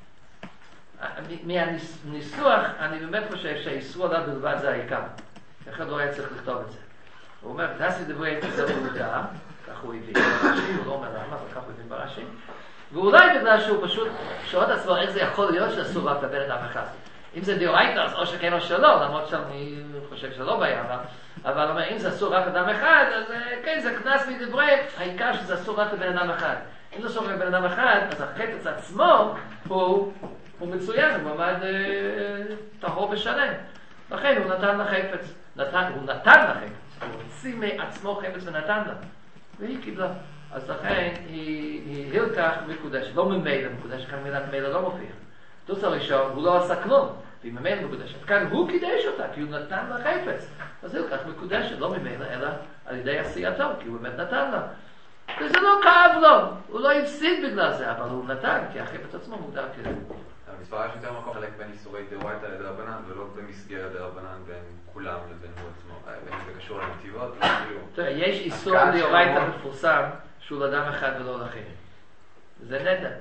מהניסוח אני באמת חושב שהאיסור עליו בלבד זה העיקר. אחד לא היה צריך לכתוב את זה. הוא אומר, קנס מדבריהם זה פרוטה, כך הוא הבין ברש"י, הוא לא אומר למה, אבל כך הוא הבין ברש"י. ואולי בגלל שהוא פשוט שואל את עצמו איך זה יכול להיות שאסור רק לבן אדם אחד. אם זה דאורייתא אז או שכן או שלא, למרות שאני חושב שלא בעיה, אבל אומר, אם זה אסור רק לבן אדם אחד, אז כן, זה קנס מדבריהם, העיקר שזה אסור רק לבן אדם אחד. אם זה אסור רק לבן אדם אחד, אז החפץ עצמו הוא מצוין, הוא עמד טהור ושלם. לכן הוא נתן לחפץ, הוא נתן לחפץ, הוא הוציא מעצמו חפץ ונתן לה, והיא קיבלה. אז לכן היא הילקח מקודשת, לא ממילא מקודשת, כאן מילה ממילא לא מופיע. תוץ הראשון, הוא לא עשה כלום, והיא ממילא מקודשת. כאן הוא קידש אותה, כי הוא נתן לה חפץ. אז הילקח מקודשת, לא ממילא, אלא על ידי עשייתו, כי הוא באמת נתן לה. וזה לא כאב לו, הוא לא הפסיד בגלל זה, אבל הוא נתן, כי החפץ עצמו מוגדר כזה. המספר יש יותר מקום חלק בין איסורי דאורייתא לדרבנן, ולא במסגרת דרבנן בין כולם לבין הוא עצמו, בין זה קשור לנתיבות, תראה, יש איסור דאורייתא מפורסם שהוא לאדם אחד ולא לאחרים. זה נדע.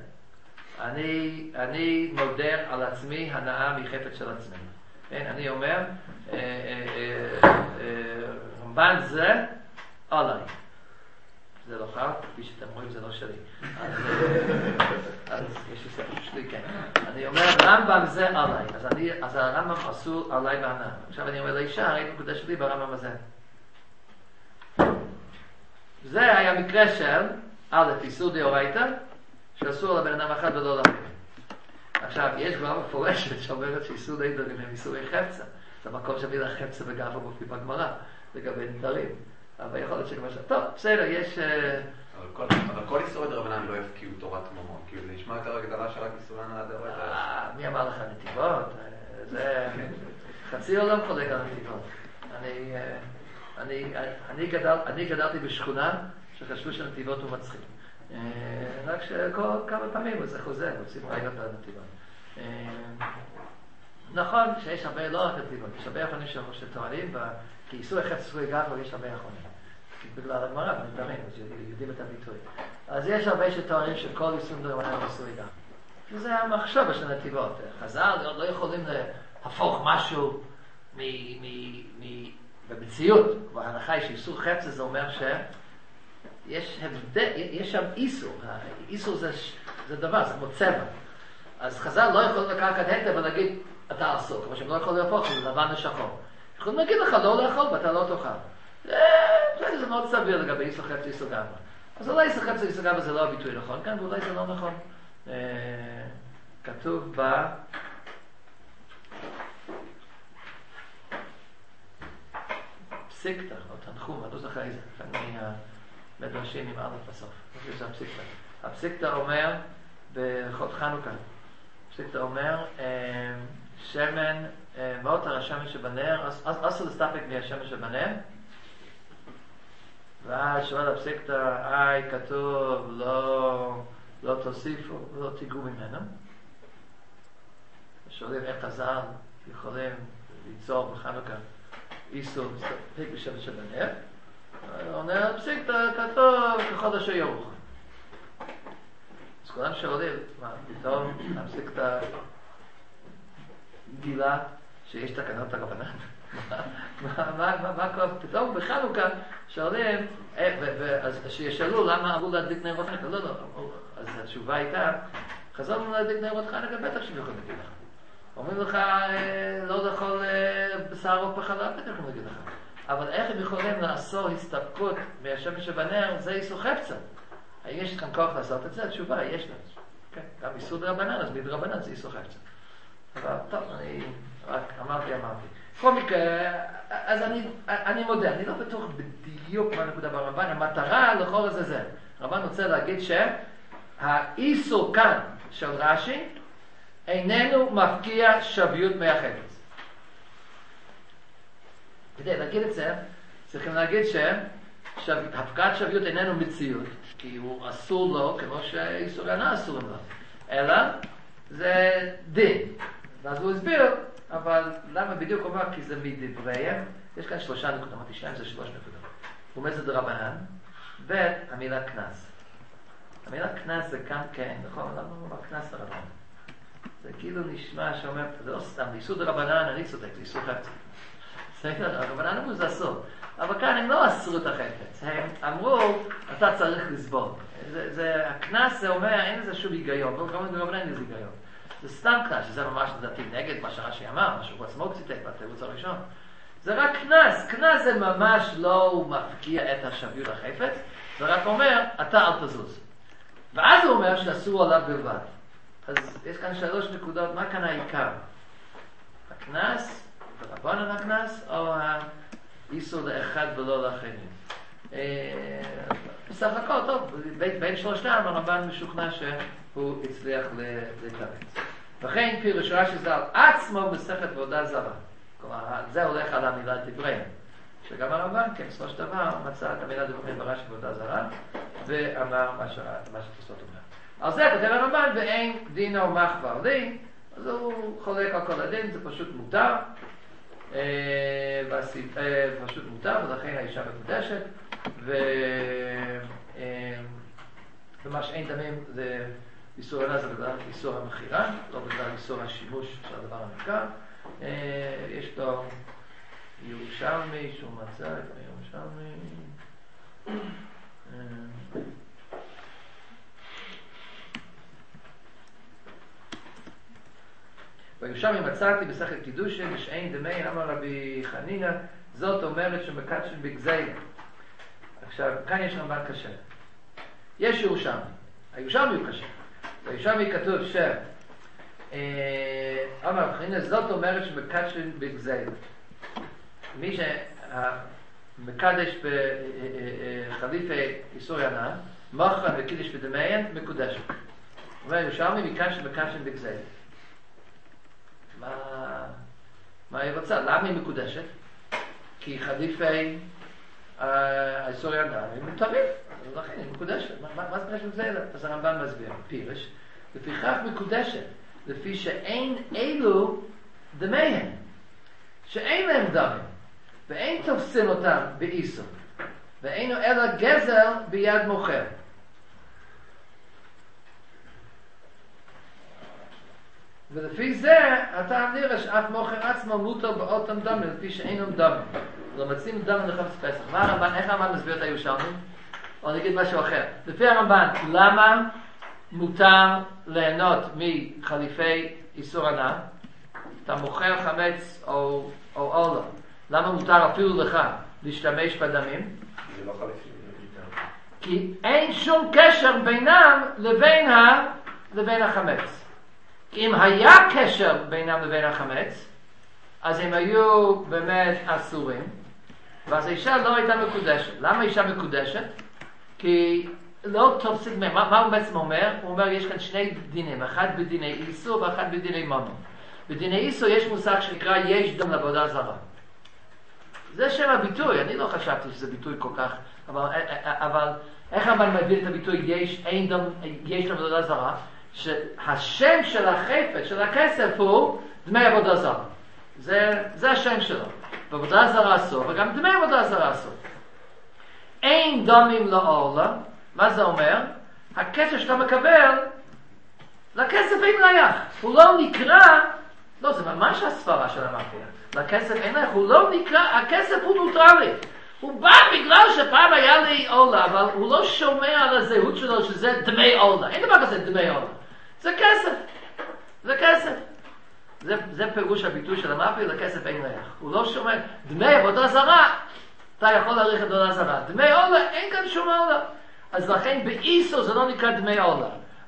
אני מודר על עצמי הנאה מחפץ של עצמי. אני אומר, רמב"ן זה עליי. זה לא חר, כפי שאתם רואים זה לא שלי. אז יש לי ספר שלי, כן. אני אומר, רמב"ם זה עליי. אז הרמב"ם אסור עליי בהנאה. עכשיו אני אומר לאישה, הרי נקודה שלי ברמב"ם הזה. זה היה מקרה של א', איסור דאורייתא, שאסור לבן אדם אחד ולא לאחרים. עכשיו, יש גמרא מפורשת שאומרת שאיסור נדרים הם איסורי חפצה. זה המקום שהמילה חפצה וגאווה מופיע בגמרא, לגבי נדרים. אבל יכול להיות שכמה טוב, בסדר, יש... אבל כל איסורי דרבנן לא יפקיעו תורת ממון, כי זה נשמע יותר הגדלה של רק איסורי הנאה דאורייתא. מי אמר לך נתיבות? זה... חצי עולם חולק על נתיבות. אני גדלתי בשכונה שחשבו שנתיבות הוא מצחיק. רק שכמה פעמים זה חוזר, רוצים רעיון על נתיבות. נכון שיש הרבה לא רק נתיבות, יש הרבה יכולים שטוענים, כי איסור החפץ איסורי גאווה יש הרבה יכולים. בגלל הגמרא, מתאמן, אז יודעים את הביטוי. אז יש הרבה שטוענים שכל איסור דרבנן הוא איסורי גאווה. וזה המחשבה של נתיבות. חז"ל לא יכולים להפוך משהו במציאות. וההנחה היא שאיסור חפץ זה אומר שיש הבדל, יש שם איסור. איסור זה דבר, זה כמו צבע. אז חז"ל לא יכולים לקחת היטב ולהגיד, אתה אסור, כמו שהם לא יכולים להפוך, זה לבן ושחור. יכולים להגיד לך לא לאכול ואתה לא תאכל. זה מאוד סביר לגבי איסור חפץ איסור גאווה. אז אולי איסור חפץ איסור גאווה זה לא הביטוי נכון כאן, ואולי זה לא נכון. כתוב בפסיקתא, או תנחום, אני לא זוכר איזה, מדרשים עם א' בסוף. זה הפסיקתא. הפסיקתא אומר, בחוד חנוכה, הפסיקתא אומר, שמן, מותר השמן שבנר, אסור להסתפק מהשמן שבנר, ואז שואל הפסיקתא, כתוב, לא תוסיפו, לא תיגעו ממנו. שואלים איך חז"ל יכולים ליצור בחנוכה איסור להסתפק בשמן שבנר. עונה הפסיקתא, כתוב, כחודש ירוחם. אז כולם שואלים, מה, פתאום הפסיקתא גילה שיש תקנות הרבנן? מה קורה? פתאום בחנוכה שואלים, אז שישאלו למה אמרו להדליק נרות חנוכה? לא, אז התשובה הייתה, חזרנו להדליק נרות חנוכה, בטח שהם יכולים להגיד לך. אומרים לך, לא לאכול בשר או פחלה, בטח יכולים להגיד לך. אבל איך הם יכולים לאסור הסתפקות מהשמן שבנר, זה איסור חפצה. האם יש כאן כוח לעשות את זה? התשובה, יש לנו. כן, גם איסור דרבנן, אז מדרבנן זה איסור חפץ. אבל טוב, אני רק אמרתי. בכל מקרה, אז אני מודה, אני לא בטוח בדיוק מה הנקודה ברמב"ן, המטרה לכל הזה זה. הרמב"ן רוצה להגיד שהאיסור כאן של רש"י איננו מפקיע שביות מהחפץ. כדי להגיד את זה, צריכים להגיד שהפקעת שביות איננו מציאות, כי הוא אסור לו כמו שאיסור הנאה אסורים לו, אלא זה דין. ואז הוא הסביר, אבל למה בדיוק הוא אומר? כי זה מדבריהם. יש כאן 3 נקודות, אמרתי 2 זה 3 נקודות. הוא אומר זה דרבנן, והמילה קנס. המילה קנס זה כאן כן, נכון? למה הוא אומר קנס דרבנן? זה כאילו נשמע שאומר, זה לא סתם, איסור דרבנן, אני צודק, זה איסור חפץ. דרבנן אמרו זה אסור. אבל כאן הם לא אסרו את החפץ, הם אמרו, אתה צריך לסבול. הקנס זה אומר, אין לזה שום היגיון, וגם דרבנן אין לזה היגיון. זה סתם קנס, שזה ממש לדעתי נגד מה שרש"י אמר, מה שהוא עצמו ציטט בתירוץ הראשון. זה רק קנס, קנס זה ממש לא מפקיע את השביות החפץ, זה רק אומר, אתה אל תזוז. ואז הוא אומר שאסור עליו בלבד. אז יש כאן 3 נקודות, מה כאן העיקר? הקנס, דרבנן הקנס, או האיסור לאחד ולא לאחרים. בסך הכל, טוב, בין 3 הרמב"ן משוכנע שהוא הצליח להתאמץ. וכן פירוש רש"י ז"ל עצמו מסכת עבודה זרה. כלומר, זה הולך על המילה דבריהם. שגם הרמב"ן, כן, בסופו של דבר, מצא את המילה דבריהם ברש"י עבודה זרה, ואמר מה שתוספות אומר. על זה כותב הרמב"ן, ואין דינו מחבר לי, אז הוא חולק על כל הדין, זה פשוט מותר, ולכן האישה מקודשת, ומה שאין דמים זה איסור הנאה, זה בגלל איסור המחירה, לא בגלל איסור השימוש של הדבר המחקר. יש לו ירושלמי שהוא מצא את הירושלמי, בירושלמי מצאתי בסכת קידושין שאין דמי, אמר רבי חנינא, זאת אומרת שמקדשים בגזילה. עכשיו, כאן יש רמב"ן קשה. יש ירושלמי, הירושלמי הוא קשה. בירושלמי כתוב אמר רבי חנינא, זאת אומרת שמקדשים בגזילה. מי שמקדש בחליפי איסור הנאה, מוכרן וקידש בדמיין, מקודשת. אומר ירושלמי מכאן שמקדשים בגזילה. מה היא רוצה? למה היא מקודשת? כי חליפי האיסור הנאה הם מותרים, אז לכן היא מקודשת. מה זה מקדש בגזילה? אז הרמב"ן מסביר, פירש, לפיכך מקודשת, לפי שאין אלו דמיהם, שאין להם דמים, ואין תופסים אותם באיסור, ואינו אלא גזל ביד מוכר. ולפי זה, אתה נראה שאף מוכר עצמו מותר באותם דמים, לפי שאינם דמים. לא מציעים דמים לחפש פסח. מה הרמב"ן, איך הרמב"ן מסביר את הירושלמי? או נגיד משהו אחר. לפי הרמב"ן, למה מותר ליהנות מחליפי איסור הנאה? אתה מוכר חמץ או לא. למה מותר אפילו לך להשתמש בדמים? זה לא חליפי. כי אין שום קשר בינם לבין החמץ. אם היה קשר בינם לבין החמץ, אז הם היו באמת אסורים, ואז האישה לא הייתה מקודשת. למה האישה מקודשת? כי לא תופסים מהם. מה הוא בעצם אומר? הוא אומר יש כאן 2 דינים, אחד בדיני איסור ואחד בדיני ממון. בדיני איסור יש מושג שנקרא יש דם לעבודה זרה. זה שם הביטוי, אני לא חשבתי שזה ביטוי כל כך, אבל איך הרמב"ן מבין את הביטוי יש דם לעבודה זרה? שהשם של החפץ, של הכסף הוא דמי עבודה זרה. זה השם שלו. ועבודה זרה אסור, וגם דמי עבודה זרה אסור. אין דמים לעולה, מה זה אומר? הכסף שאתה מקבל, לכסף אין ריח. הוא לא נקרא, לא, זה ממש הספרה של המאפייה. לכסף אין ריח, הוא לא נקרא, הכסף הוא נוטרלי. הוא בא בגלל שפעם היה לי עולה, אבל הוא לא שומע על הזהות שלו שזה דמי עולה. אין דבר כזה דמי עולה. זה כסף. זה כסף. זה פירוש הביטוי של המאפי, לכסף אין ריח. הוא לא שומע. דמי עבודה זרה, אתה יכול להעריך את עבודה זרה. דמי עולה, אין כאן שום עולה. אז לכן באיסור זה לא נקרא דמי עולה.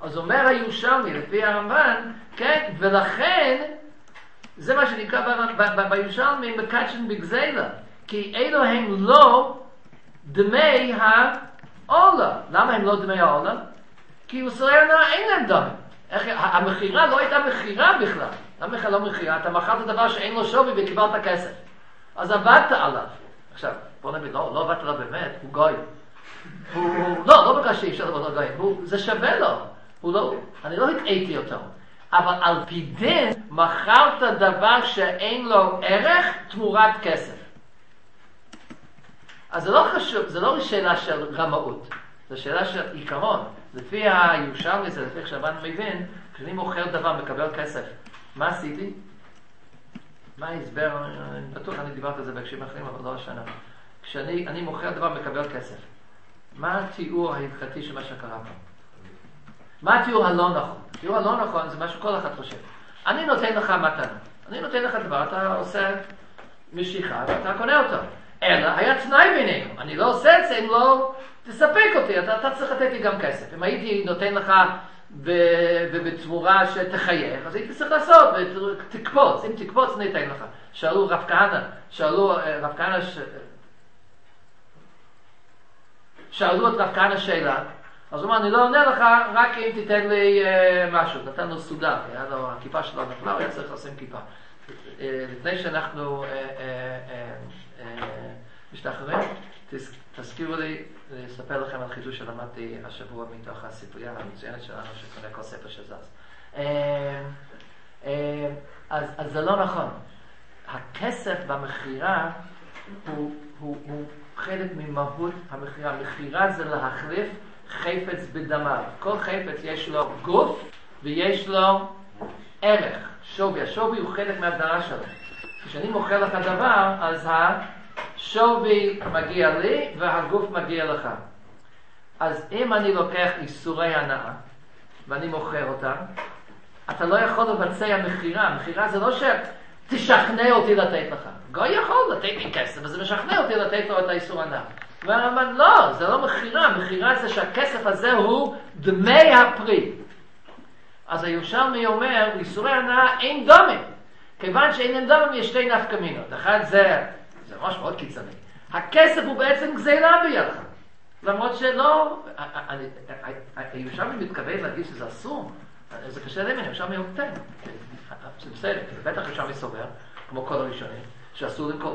אז אומר הירושלמי, לפי הרמב"ן, כן, ולכן, זה מה שנקרא בירושלמי, מקדשן בגזלה, כי אלו הם לא דמי העולה. למה הם לא דמי העולה? כי איסורי הנאה אין להם דמים. המחירה לא הייתה מחירה בכלל. למה בכלל לא מחירה? אתה מכרת דבר שאין לו שווי וקיבלת כסף. אז עבדת עליו. עכשיו, בוא נגיד, לא עבדת עליו באמת, הוא גוי. לא בגלל שאי אפשר לעבוד על גוי, זה שווה לו. אני לא הטעיתי אותו. אבל על פי דין, מכרת דבר שאין לו ערך תמורת כסף. אז זה לא חשוב, זה לא שאלה של רמאות. זו שאלה של עיקרון. לפי הירושלמי, זה לפי כשהרמב"ן מבין, כשאני מוכר דבר, מקבל כסף. מה עשיתי? מה ההסבר? אני בטוח, אני דיברתי על זה בהקשרים אחרים, אבל לא השנה. כשאני מוכר דבר, מקבל כסף. מה התיאור ההלכתי של מה שקרה פה? מה התיאור הלא נכון? התיאור הלא נכון זה מה שכל אחד חושב. אני נותן לך מתנה. אני נותן לך דבר, אתה עושה משיכה ואתה קונה אותו. אלא היה תנאי בינינו. אני לא עושה את זה אם לא תספק אותי. אתה צריך לתת לי גם כסף. אם הייתי נותן לך ובתמורה שתחייך, אז הייתי צריך לעשות, ותקפוץ. אם תקפוץ, ניתן לך. שאלו רב כהנא, שאלו את רב כהנא שאלה, אז הוא אמר, אני לא עונה לך, רק אם תיתן לי משהו. נתן לו סודה, היה לו, הכיפה שלו נפלה, הוא היה צריך לשים כיפה. לפני שאנחנו משתחררים, תזכירו לי לספר לכם על חידוש שלמדתי השבוע מתוך הספרייה המצוינת שלנו שקונה כל ספר שזז. אז זה לא נכון. הכסף במחירה הוא חלק ממהות המחירה. המחירה זה להחליף חפץ בדמיו. כל חפץ יש לו גוף ויש לו ערך, שווי. השווי הוא חלק מההגדרה שלו. כשאני מוכר לך דבר, אז השווי מגיע לי והגוף מגיע לך. אז אם אני לוקח איסורי הנאה ואני מוכר אותם, אתה לא יכול לבצע מחירה. מחירה זה לא שתשכנע אותי לתת לך. גוי יכול לתת לי כסף, וזה משכנע אותי לתת לו את האיסור הנאה. והרמב"ן לא, זה לא מחירה. מחירה זה שהכסף הזה הוא דמי הפרי. אז הירושלמי אומר, איסורי הנאה אין דומים. כיוון שאין דומים יש שתי נפקא מינות. אחד זה ממש מאוד קיצוני. הכסף הוא בעצם גזלה בידך. למרות שלא, הירושלמי מתכוון להגיד שזה אסור. זה קשה להאמין, הירושלמי הוא קטן. זה בסדר, בטח הירושלמי סובר, כמו כל הראשונים, שאסור למכור,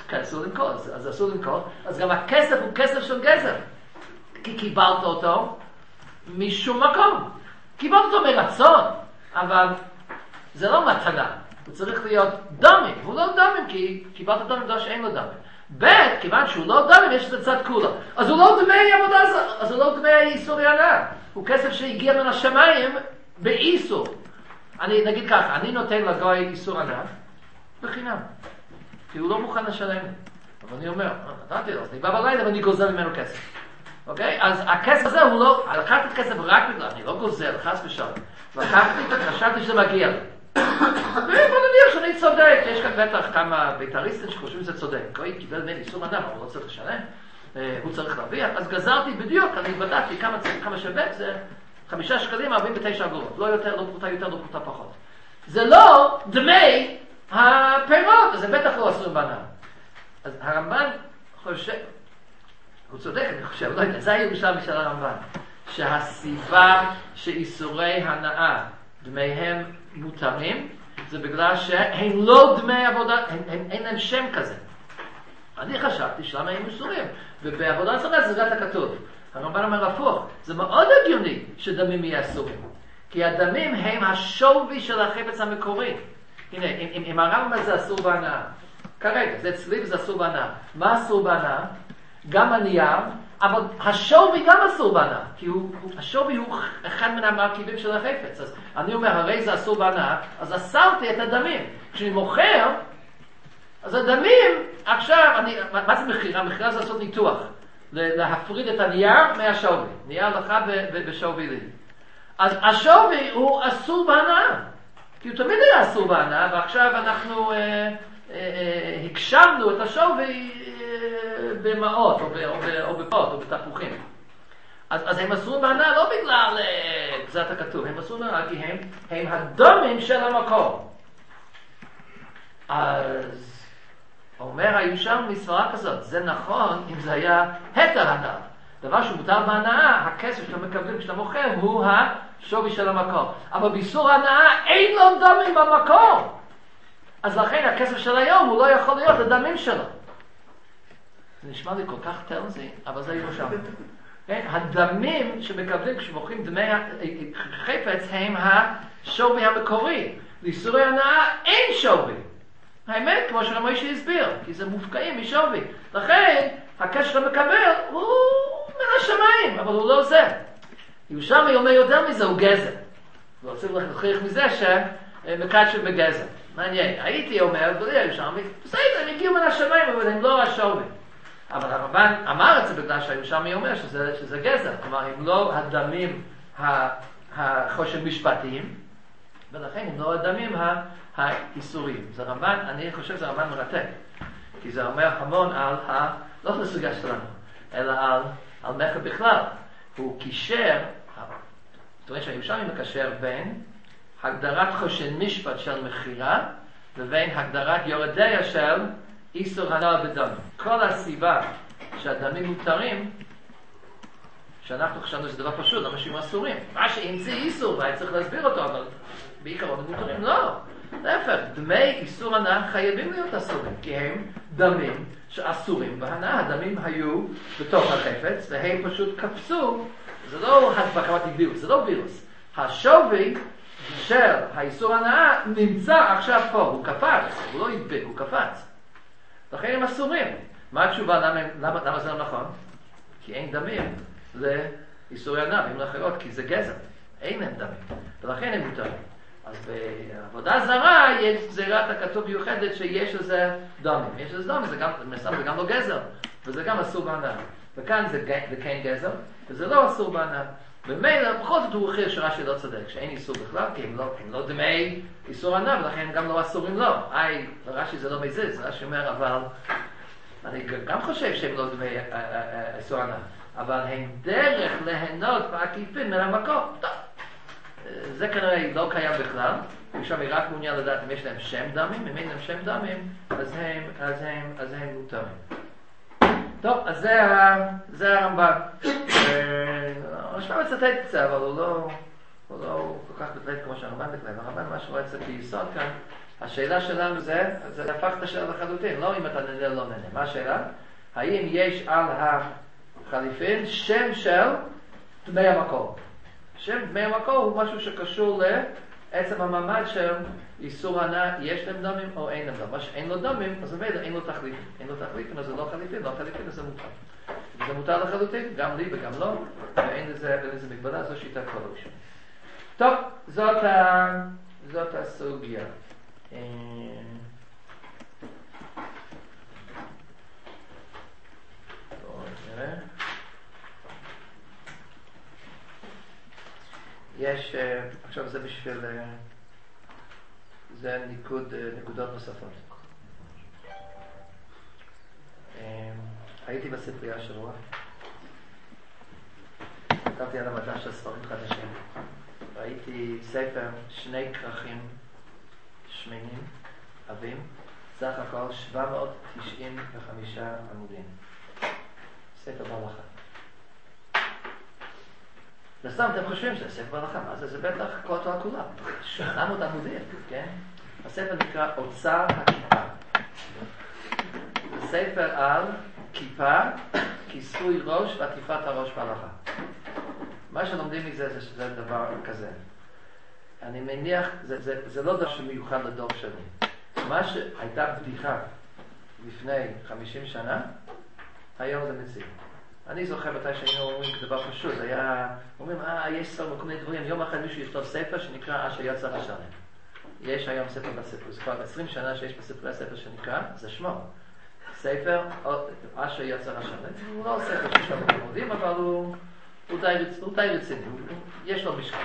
אז אסור למכור, אז גם הכסף הוא כסף של גזל. כי קיבלת אותו משום מקום. קיבלת אותו מרצון, אבל זה לא מתנה. הוא צריך להיות דמים. הוא לא דמים, כי קיבלת דמים דבר שאין לו דמים. ב' כיוון שהוא לא דמים, יש את הצד כולו. אז הוא לא דמי עבודה, אז הוא לא דמי איסורי הנאה. הוא כסף שהגיע מן השמיים באיסור. אני נגיד ככה, אני נותן לגוי איסור הנאה בחינם. כי הוא לא מוכן לשלם. אבל אני אומר, נתתי לו, אז אני בא בלילה ואני גוזל ממנו כסף. אוקיי? אז הכסף הזה הוא לא, לקחתי כסף רק בגלל, אני לא גוזל, חס ושלום. לקחתי, חשבתי שזה מגיע לי. ובוא נניח שאני צודק, יש כאן בטח כמה בית"ריסטים שחושבים שזה צודק. גוי קיבל ממני איסור הנאה, אבל הוא לא צריך לשלם. הוא צריך להרוויח, אז גזרתי בדיוק, אני בדקתי כמה שווה, זה 5 שקלים 49 אגורות. לא יותר, לא פרוטה יותר, לא פרוטה פחות. זה לא דמי הפירות, אז זה בטח לא אסור בהנאה. אז הרמב"ן חושב, הוא צודק, אני חושב, לא יודע, זה הירושלמי של הרמב"ן, שהסיבה שאיסורי הנאה דמיהם מותרים, זה בגלל שהם לא דמי עבודה, אין להם שם כזה. אני חשבתי שלמה הם איסורים, ובעבודה זרה זה רק הכתוב. הרמב"ן אומר הפוך, זה מאוד הגיוני שדמים יהיה אסורים. כי הדמים הם השווי של החפץ המקורי. הנה, אם הרמב"ם זה אסור בהנאה, כרגע, זה אצלי וזה אסור בהנאה. מה אסור בהנאה? גם הנייר, אבל השווי גם אסור בהנאה. כי השווי הוא אחד מן המרכיבים של החפץ. אז אני אומר, הרי זה אסור בהנאה, אז אסרתי את הדמים. כשאני מוכר, אז הדמים, עכשיו, מה זה מחירה? מחירה זה לעשות ניתוח. להפריד את הנייר מהשווי. נייר לך בשווי לי. אז השווי הוא אסור בהנאה. כי הוא תמיד היה אסור בהנאה, ועכשיו אנחנו הקשבנו את השווי במעות, או בפות, או בתפוחים. אז הם אסורים בהנאה לא בגלל גזרת הכתוב, הם אסורים בהנאה כי הם הדומים של המקור. אז אומר הירושלמי סברה כזאת, זה נכון אם זה היה היתר הנאה. דבר שמותר בהנאה, הכסף שאתה מקבל כשאתה מוכר הוא השווי של המקור. אבל באיסור הנאה אין לו דמים במקור. אז לכן הכסף של היום הוא לא יכול להיות הדמים שלו. זה נשמע לי כל כך תלזי, אבל זה ירושלמי. הדמים שמקבלים כשמוכרים דמי חפץ הם השווי המקורי. לאיסורי הנאה אין שווי. האמת, כמו שרמוישה הסביר, כי זה מופקעים משווי. לכן, הכסף שאתה מקבל הוא מן השמיים, אבל הוא לא זה. ירושלמי אומר יותר מזה, הוא גזר. ורוצים להוכיח מזה שמקדשים בגזר. מעניין, הייתי אומר, ירושלמי, בסדר, הם הגיעו מן השמיים, אבל הם לא השווי. אבל הרמב"ן אמר את זה בגלל שהירושלמי אומר שזה גזר. כלומר, הם לא הדמים החושן משפטיים, ולכן הם לא הדמים האיסורים. זה רמב"ן, אני חושב שזה רמב"ן מרתק. כי זה אומר המון על, לא לסוגיה שלנו, אלא על מכר בכלל. הוא קישר, זאת אומרת שהירושלמי מקשר בין הגדרת חושן משפט של מחירה, לבין הגדרת יורדיה של איסור הנאה בדם. כל הסיבה שהדמים מותרים, שאנחנו חשבנו שזה דבר פשוט, למה שהם אסורים. מה שהמציא איסור, והיה צריך להסביר אותו, אבל בעיקרון הם מותרים, לא. להפך, דמי איסור הנאה חייבים להיות אסורים, כי הם דמים שאסורים בהנאה. הדמים היו בתוך החפץ, והם פשוט קפצו. זה לא הדבקת וירוס, זה לא וירוס. השווי של האיסור הנאה נמצא עכשיו פה, הוא קפץ, הוא לא ידבק, הוא קפץ. לכן הם אסורים. מה התשובה? למה זה לא נכון? כי אין דמים לאיסורי הנאה, ואם לאחרות, כי זה גזר. אין להם דמים. ולכן הם מותרים. אז בעבודה זרה יש גזירת הכתוב מיוחדת שיש לזה דמים. יש לזה דמים, זה גם לא גזר, וזה גם אסור בהנאה. וכאן זה כן גזר, וזה לא אסור בהנאה. ומילא, בכל זאת הוא הוכיח שרש"י לא צודק, שאין איסור בכלל, כי הם לא דמי איסור הנאה, ולכן הם גם לא אסורים לו. לרש"י זה לא מזיז, רש"י אומר, אבל אני גם חושב שהם לא דמי איסור הנאה, אבל הם דרך ליהנות בעקיפין מן המקור. טוב, זה כנראה לא קיים בכלל, ושם היא רק מעוניין לדעת אם יש להם שם דמים, אם אין להם שם דמים, אז הם מותרים. טוב, אז זה הרמב"ן. הרמב"ן מצטט קצת, אבל הוא לא כל כך מתלהב כמו שהרמב"ן מתלהב. הרמב"ן מה שהוא רוצה כיסוד כאן, השאלה שלנו זה הפך את השאלה לחלוטין, לא אם אתה נהנה או לא נהנה. מה השאלה? האם יש על החליפין שם של דמי המקור? שם דמי המקור הוא משהו שקשור לעצם המעמד של איסור הנאה, יש להם דמים או אין להם דמים. מה שאין לו דמים, אז באמת אין לו תחליפין. אין לו תחליפין, אז זה לא חליפין, לא חליפין, אז זה מותר. זה מותר לחלוטין, גם לי וגם לא, ואין לזה מגבלה, זו שיטה כל ראשון. טוב, זאת הסוגיה. בואו נראה. יש, עכשיו זה בשביל, זה נקודות נוספות. הייתי בספרייה השבוע, כתבתי על המדע של ספרים חדשים, ראיתי ספר שני כרכים שמנים, עבים, סך הכל 795 עמודים. ספר בהלכה. לסתם אתם חושבים שזה ספר בהלכה, מה זה? זה בטח כל תורה כולה. 800 עמודים, כן? הספר נקרא אוצר הכיפה. זה ספר על כיפה, כיסוי ראש ועטיפת הראש בהלכה. מה שלומדים מזה זה דבר כזה. אני מניח, זה לא דבר שמיוחד לדור שלי. מה שהייתה בדיחה לפני 50 שנה, היום זה מציאות. אני זוכר מתי שהיינו אומרים כדבר פשוט, היה, אומרים, יש ספר בכל מיני דברים, יום אחד מישהו יכתוב ספר שנקרא אשר יצר השלם. יש היום ספר בספר, זה כבר 20 שנה שיש בספרי הספר שנקרא, זה שמו. ספר אשר יצר השלם. הוא לא ספר שיש לו עמודים, אבל הוא די רציני, יש לו משקל.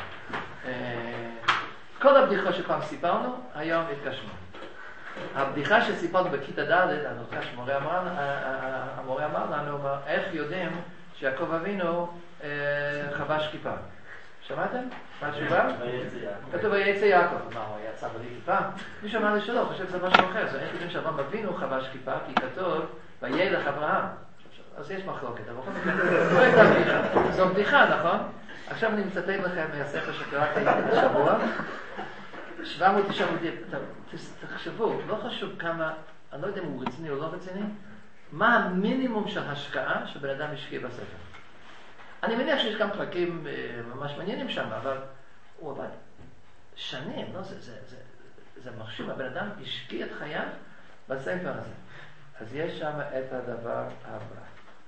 כל הבדיחות שכבר סיפרנו, היום התגשמו. הבדיחה שסיפרנו בכיתה ד', המורה אמר לנו, איך יודעים שיעקב אבינו חבש כיפה. שמעתם? מה התשובה? כתוב ויצא יעקב. מה, הוא יצא בלי כיפה? מי שאמר לי שלא, חושב שזה משהו אחר. זה אין כתוב שאברהם אבינו חבש כיפה, כי כתוב וילך אברהם. אז יש מחלוקת, אבל לא הייתה בדיחה. זו בדיחה, נכון? עכשיו אני מצטט לכם מהספר שקראתי השבוע. 700 עמודים. תחשבו, לא חשוב כמה, אני לא יודע אם הוא רציני או לא רציני, מה המינימום של השקעה שבן אדם השקיע בספר. אני מניח שיש גם פרקים ממש מעניינים שם, אבל הוא עבד שנים, לא? זה מרשים, הבן אדם השקיע את חייו בספר הזה. אז יש שם את הדבר הבא.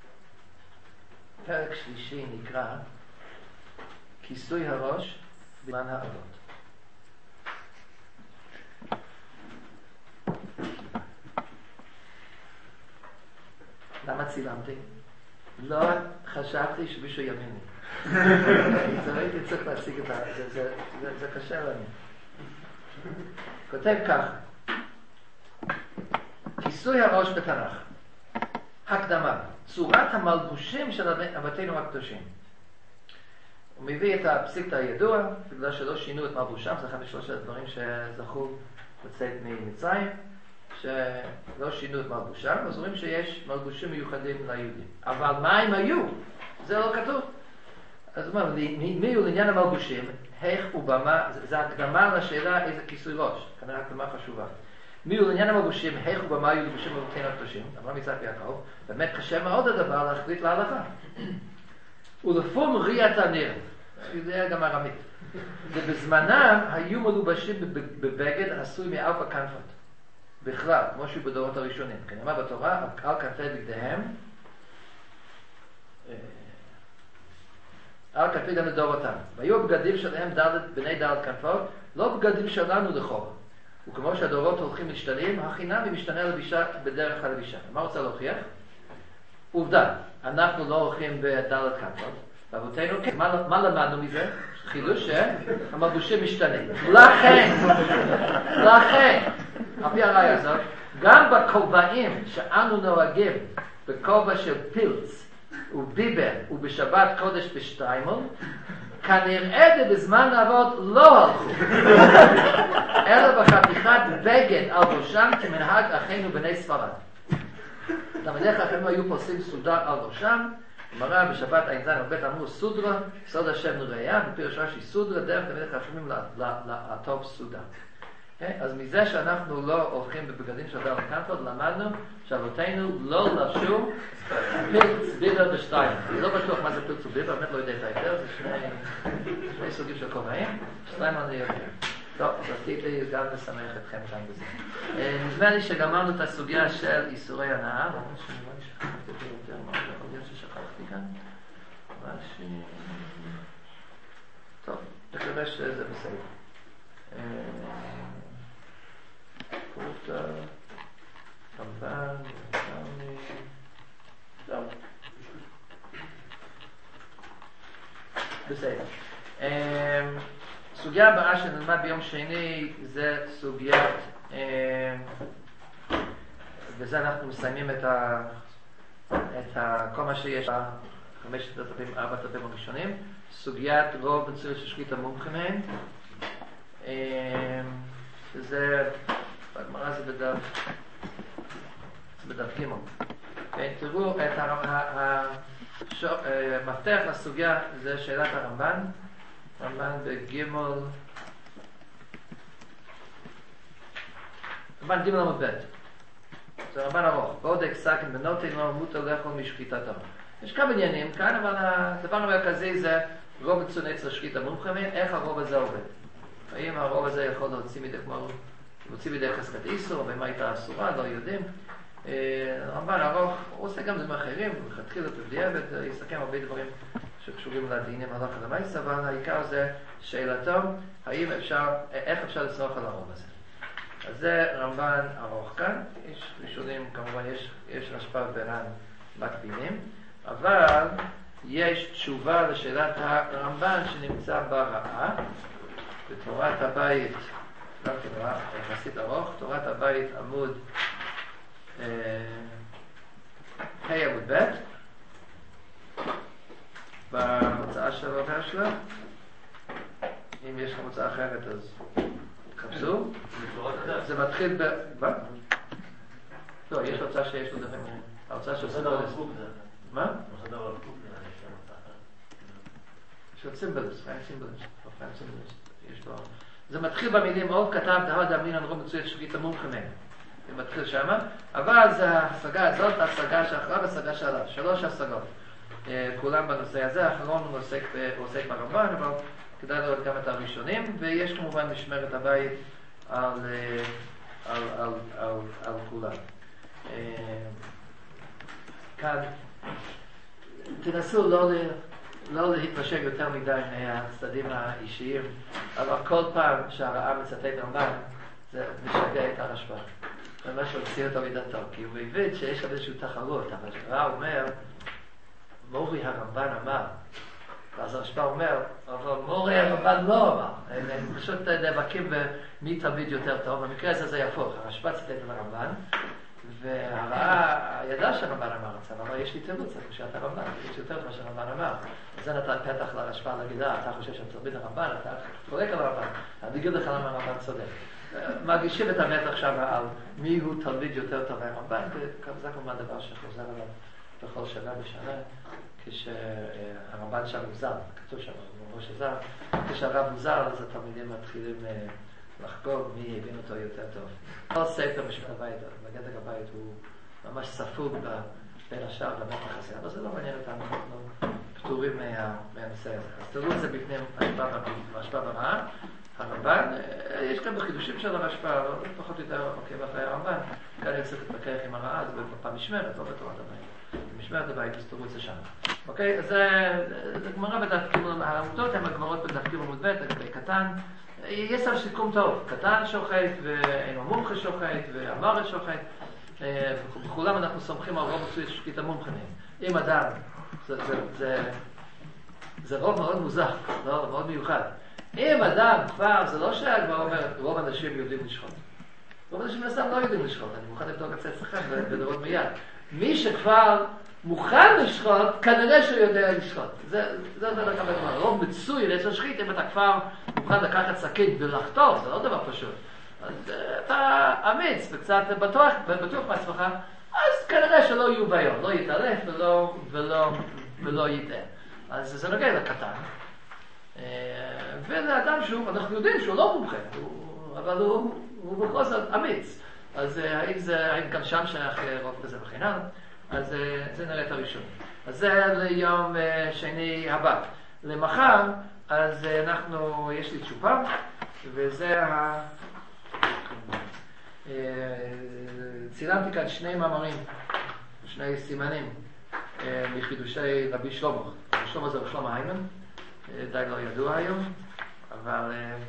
פרק שלישי נקרא כיסוי הראש בזמן האבות. למה צילמתי? לא חשבתי שמישהו ימין לי. הייתי צריך להשיג את זה. זה קשה לנו. כותב ככה. כיסוי הראש בתנ"ך. הקדמה. צורת המלבושים של אבותינו הקדושים. הוא מביא את הפסיקתא הידוע, בגלל שלא שינו את מלבושם, זה אחד משלושת הדברים שזכו לצאת ממצרים, שלא שינו את מלבושם, אז רואים שיש מלבושים מיוחדים ליהודים. אבל מה הם היו? זה לא כתוב. אז הוא אומר, מי הוא לעניין המלבושים? איך ובמה, זה הקדמה לשאלה איזה כיסוי ראש, כנראה הקדמה חשובה. מי הוא לעניין המלבושים? איך ובמה היו לבושים אבותינו הקדושים? אברהם יצחק ויעקב. באמת קשה מאוד הדבר להחליט להלכה. ולפום ראיית הנר, זה גם ארמית. ובזמנם היו מלובשים בבגד עשוי מארבע כנפות. בכלל, כמו שהוא בדורות הראשונים. כנאמר בתורה, על כנפי בגדיהם, על כנפי גם לדורותם. והיו הבגדים שלהם בני ד' כנפות, לא בגדים שלנו לכאורה. וכמו שהדורות הולכים משתנים, החינם היא משתנה לבישה בדרך הלבישה. מה רוצה להוכיח? עובדה, אנחנו לא הולכים בד' כנפות. ואבותינו, כן, מה למדנו מזה? חידוש שהמלבושים משתנים. לכן, על פי הראיה הזאת, גם בכובעים שאנו נוהגים בכובע של פילץ וביבר ובשבת קודש בשטיימון, כנראה בזמן האבות לא הלכו, אלא בחתיכת בגד על ראשם כמנהג אחינו בני ספרד. תלמידי חכמים היו פוסלים סודר על ראשם, אמרה בשבת ע"ז ב' אמרו סודרה, סוד השם נראיה, בפירוש רש"י סודרה, דרך תלמידי חכמים לעטוף סודה. אז מזה שאנחנו לא הולכים בבגדים של ד' כנפות, למדנו שאבותינו לא לבשו פילץ ביבר בשטיים. אני לא בטוח מה זה פילץ וביבר, באמת לא יודע את ההבדל, זה שני סוגים של כובעים, שטיים אני יודע. טוב, רציתי גם לשמח אתכם כאן בזה. נדמה לי שגמרנו את הסוגיה של איסורי הנאה. ששכחתי כאן. טוב, נקווה שזה בסדר. פרוטה, כמובן, טוב. בסדר. סוגיה הבאה שנלמד ביום שני זה סוגיית, וזה אנחנו מסיימים את כל מה שיש בחמשת הדפים, 4 הדפים הראשונים, סוגיית רוב מצויה של שקיעת המומחים, שזה, בגמרא זה בדף ג'. תראו את המפתח לסוגיה, זה שאלת הרמב"ן, רמב"ן בגימל, רמב"ן גימל עמוד ב'. זה רמב"ן ארוך. בעוד אקסקין בנוטי לא מותר לאכול משחיטתו. יש כמה עניינים כאן, אבל הדבר המרכזי זה רוב מצוי אצל שחיטה מומחים, איך הרוב הזה עובד. האם הרוב הזה יכול להוציא בידי חזקת איסור, ומה הייתה אסורה, לא יודעים. רמב"ן ארוך, הוא עושה גם דברים אחרים, הוא מתחיל את בדיעבד, יסכם הרבה דברים שקשורים לדינים הלכה למעשה, אבל העיקר זה שאלתו, איך אפשר לסמוך על הרוב הזה. אז זה רמב"ן ארוך כאן, יש ראשונים, כמובן יש רשב"א ור"ן מקבילים, אבל יש תשובה לשאלת הרמב"ן שנמצא ברעה, בתורת הבית, גם כתורה, יחסית ארוך, תורת הבית עמוד ה' עמוד ב', אחר שלו. אם יש לכם הוצאה אחרת אז תחפשו. זה מתחיל מה? לא, יש הוצאה שיש לו דברים. ההוצאה של סימבולס. מה? יש לו סימבולס, יש לו... זה מתחיל במילים מאוד כתב דהוד אמינן רוב מצויית שביט המומחה מהם. זה מתחיל שמה, אבל זה ההשגה הזאת, ההשגה שאחריו וההשגה שעליו, 3 השגות. כולם בנושא הזה, האחרון הוא עוסק ברמב"ן, אבל כדאי לראות גם את הראשונים, ויש כמובן משמרת הבית על כולם. כאן, תנסו לא להתפשק יותר מדי מהצדדים האישיים, אבל כל פעם שהרעה מצטט רמב"ן, זה משגע את הרשב"א. זה מה שהוציא אותו מדעתו, כי הוא הבין שיש איזושהי תחרות, אבל הרע אומר, מורי הרמב"ן אמר, ואז הרשב"א אומר, אבל מורי הרמב"ן לא אמר. הם פשוט נאבקים במי תלמיד יותר טוב, במקרה הזה זה יפוך, הרשב"א ציטט את הרמב"ן, והרעה ידע שהרמב"ן אמר את זה, אבל יש לי תירוץ, אני חושב שאתה רמב"ן, יש יותר מה שהרמב"ן אמר. זה נתן פתח לרשב"א להגיד, אתה חושב שאתה תלמיד הרמב"ן, אתה חולק על הרמב"ן, אני אגיד לך למה הרמב"ן צודק. מרגישים את המתח שם על מי הוא תלמיד יותר טוב מהרמב"ן, וזה כמובן דבר שחוזר עליו בכל שנה בשנה, כשהרמב"ן שם הוא זר, כתוב שם, ראש הזר, כשהרב הוא זר, אז התלמידים מתחילים לחגוג מי הבין אותו יותר טוב. כל ספר משפט הבית, בגדר הבית הוא ממש ספוג בין השאר במתח הזה, אבל זה לא מעניין אותנו, אנחנו פטורים מהנושא הזה. אז תראו את זה בפני השפעה ברעה. הרמב"ן, יש כאן בחידושים של הרשב"א, פחות או יותר עוקב אחרי הרמב"ן, כאן אני צריך להתפקח עם הרעה, זה בפעם משמרת, לא בתורת הבית. במשמרת הבית, אז תראו את זה שם. אוקיי, אז זה גמרא בדף ג' העמודות, הן הגמרות בדף ג' עמוד ב', לגבי קטן. יש שם סיכום טוב, קטן שוחט, ואין המומחה שוחט, והמרת שוחט, וכולם אנחנו סומכים על רוב מצוי ששקיט המומחה מהם. אם אדם, זה רוב מאוד מוזר, לא, מאוד מיוחד. אם אדם כבר, זה לא שהגמרא אומרת, רוב אנשים יודעים לשחוט. רוב אנשים לסתם לא יודעים לשחוט, אני מוכן לבדוק את זה אצלכם ולראות מיד. מי שכבר מוכן לשחוט, כנראה שהוא יודע לשחוט. זה אומר לך בגמרא. רוב מצוי לעץ שחית, אם אתה כבר מוכן לקחת סכין ולחתוך, זה לא דבר פשוט. אז אתה אמיץ וקצת בטוח בעצמך, אז כנראה שלא יהיו בעיות, לא יתעלף ולא יטעה. אז זה נוגע לקטן. ולאדם שהוא, אנחנו יודעים שהוא לא מומחה, אבל הוא בכל זאת אמיץ. אז האם גם שם שייך רוב כזה בחינם? אז זה נראה את הראשון. אז זה ליום שני הבא. למחר, אז יש לי תשובה, וזה צילמתי כאן 2 מאמרים, 2 סימנים מחידושי רבי שלמה. רבי שלמה זה שלמה היימן, די לא ידוע היום, אבל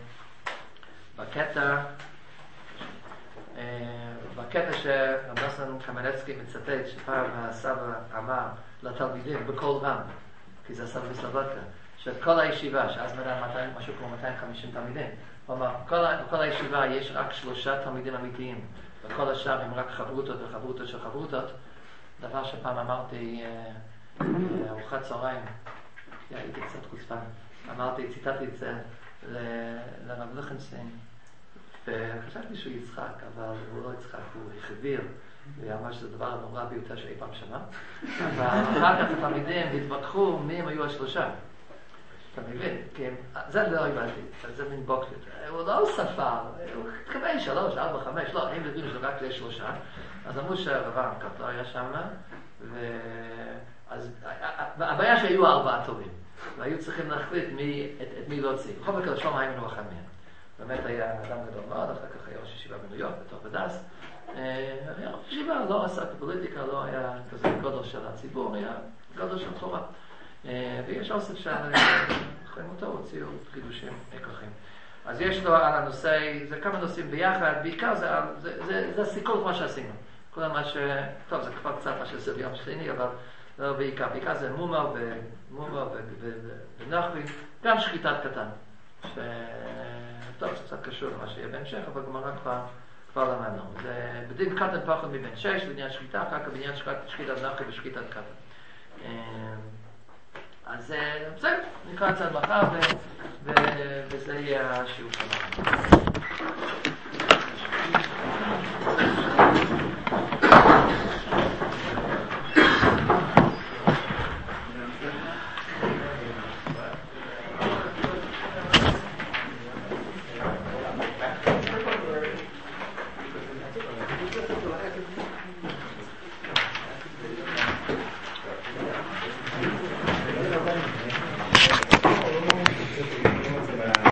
בקטע שרב נסן קמנצקי מצטט שפעם הסבא אמר לתלמידים בקול רם, כי זה הסבא בסלובודקה, שכל הישיבה, שאז מנה משהו כמו 250 תלמידים, הוא אמר, בכל הישיבה יש רק 3 תלמידים אמיתיים, וכל השאר הם רק חברותות וחברותות של חברותות. דבר שפעם אמרתי, ארוחת צהריים, הייתי קצת חוצפן, ציטטתי את זה לרב ליכטנשטיין, וחשבתי שהוא יצחק, אבל הוא לא יצחק, הוא החביר, ואמר שזה הדבר הנורא ביותר שאי פעם שמע. אבל אחר כך התלמידים התווכחו מי הם היו 3. אתה מבין? זה לא הבנתי, זה מין בוקר. הוא לא ספר, הוא התכוון 3, 4, 5, לא, הם הבינו שרק יש 3. אז אמרו שהרב לא היה שם, אז הבעיה שהיו 4 טובים, והיו צריכים להחליט את מי להוציא. בכל מקרה, שלמה היימן הוא אחד מהם. באמת היה אדם גדול מאוד, אחר כך היה ראש ישיבה בניו יורק, בתוך בדס. היה ראש ישיבה, לא עשה פוליטיקה, לא היה כזה גודל של הציבור, היה גודל של תורה. ויש אוסף אחרי מותו הוציאו חידושים הכרחים. אז יש לו על הנושא, זה כמה נושאים ביחד, בעיקר זה הסיכול כמו שעשינו. כל מה טוב, זה כבר קצת מה שעשינו ביום שני, אבל לא בעיקר זה מומר ונחוי, גם שחיטת קטן. טוב, זה קצת קשור למה שיהיה בהמשך, אבל גמרא כבר למדנו. זה בדין קטן פחות מבין 6, בעניין שחיטה, אחר כך בעניין שחיטת נחוי ושחיטת קטן. אז בסדר, נקרא קצת מחר וזה יהיה השיעור שלנו.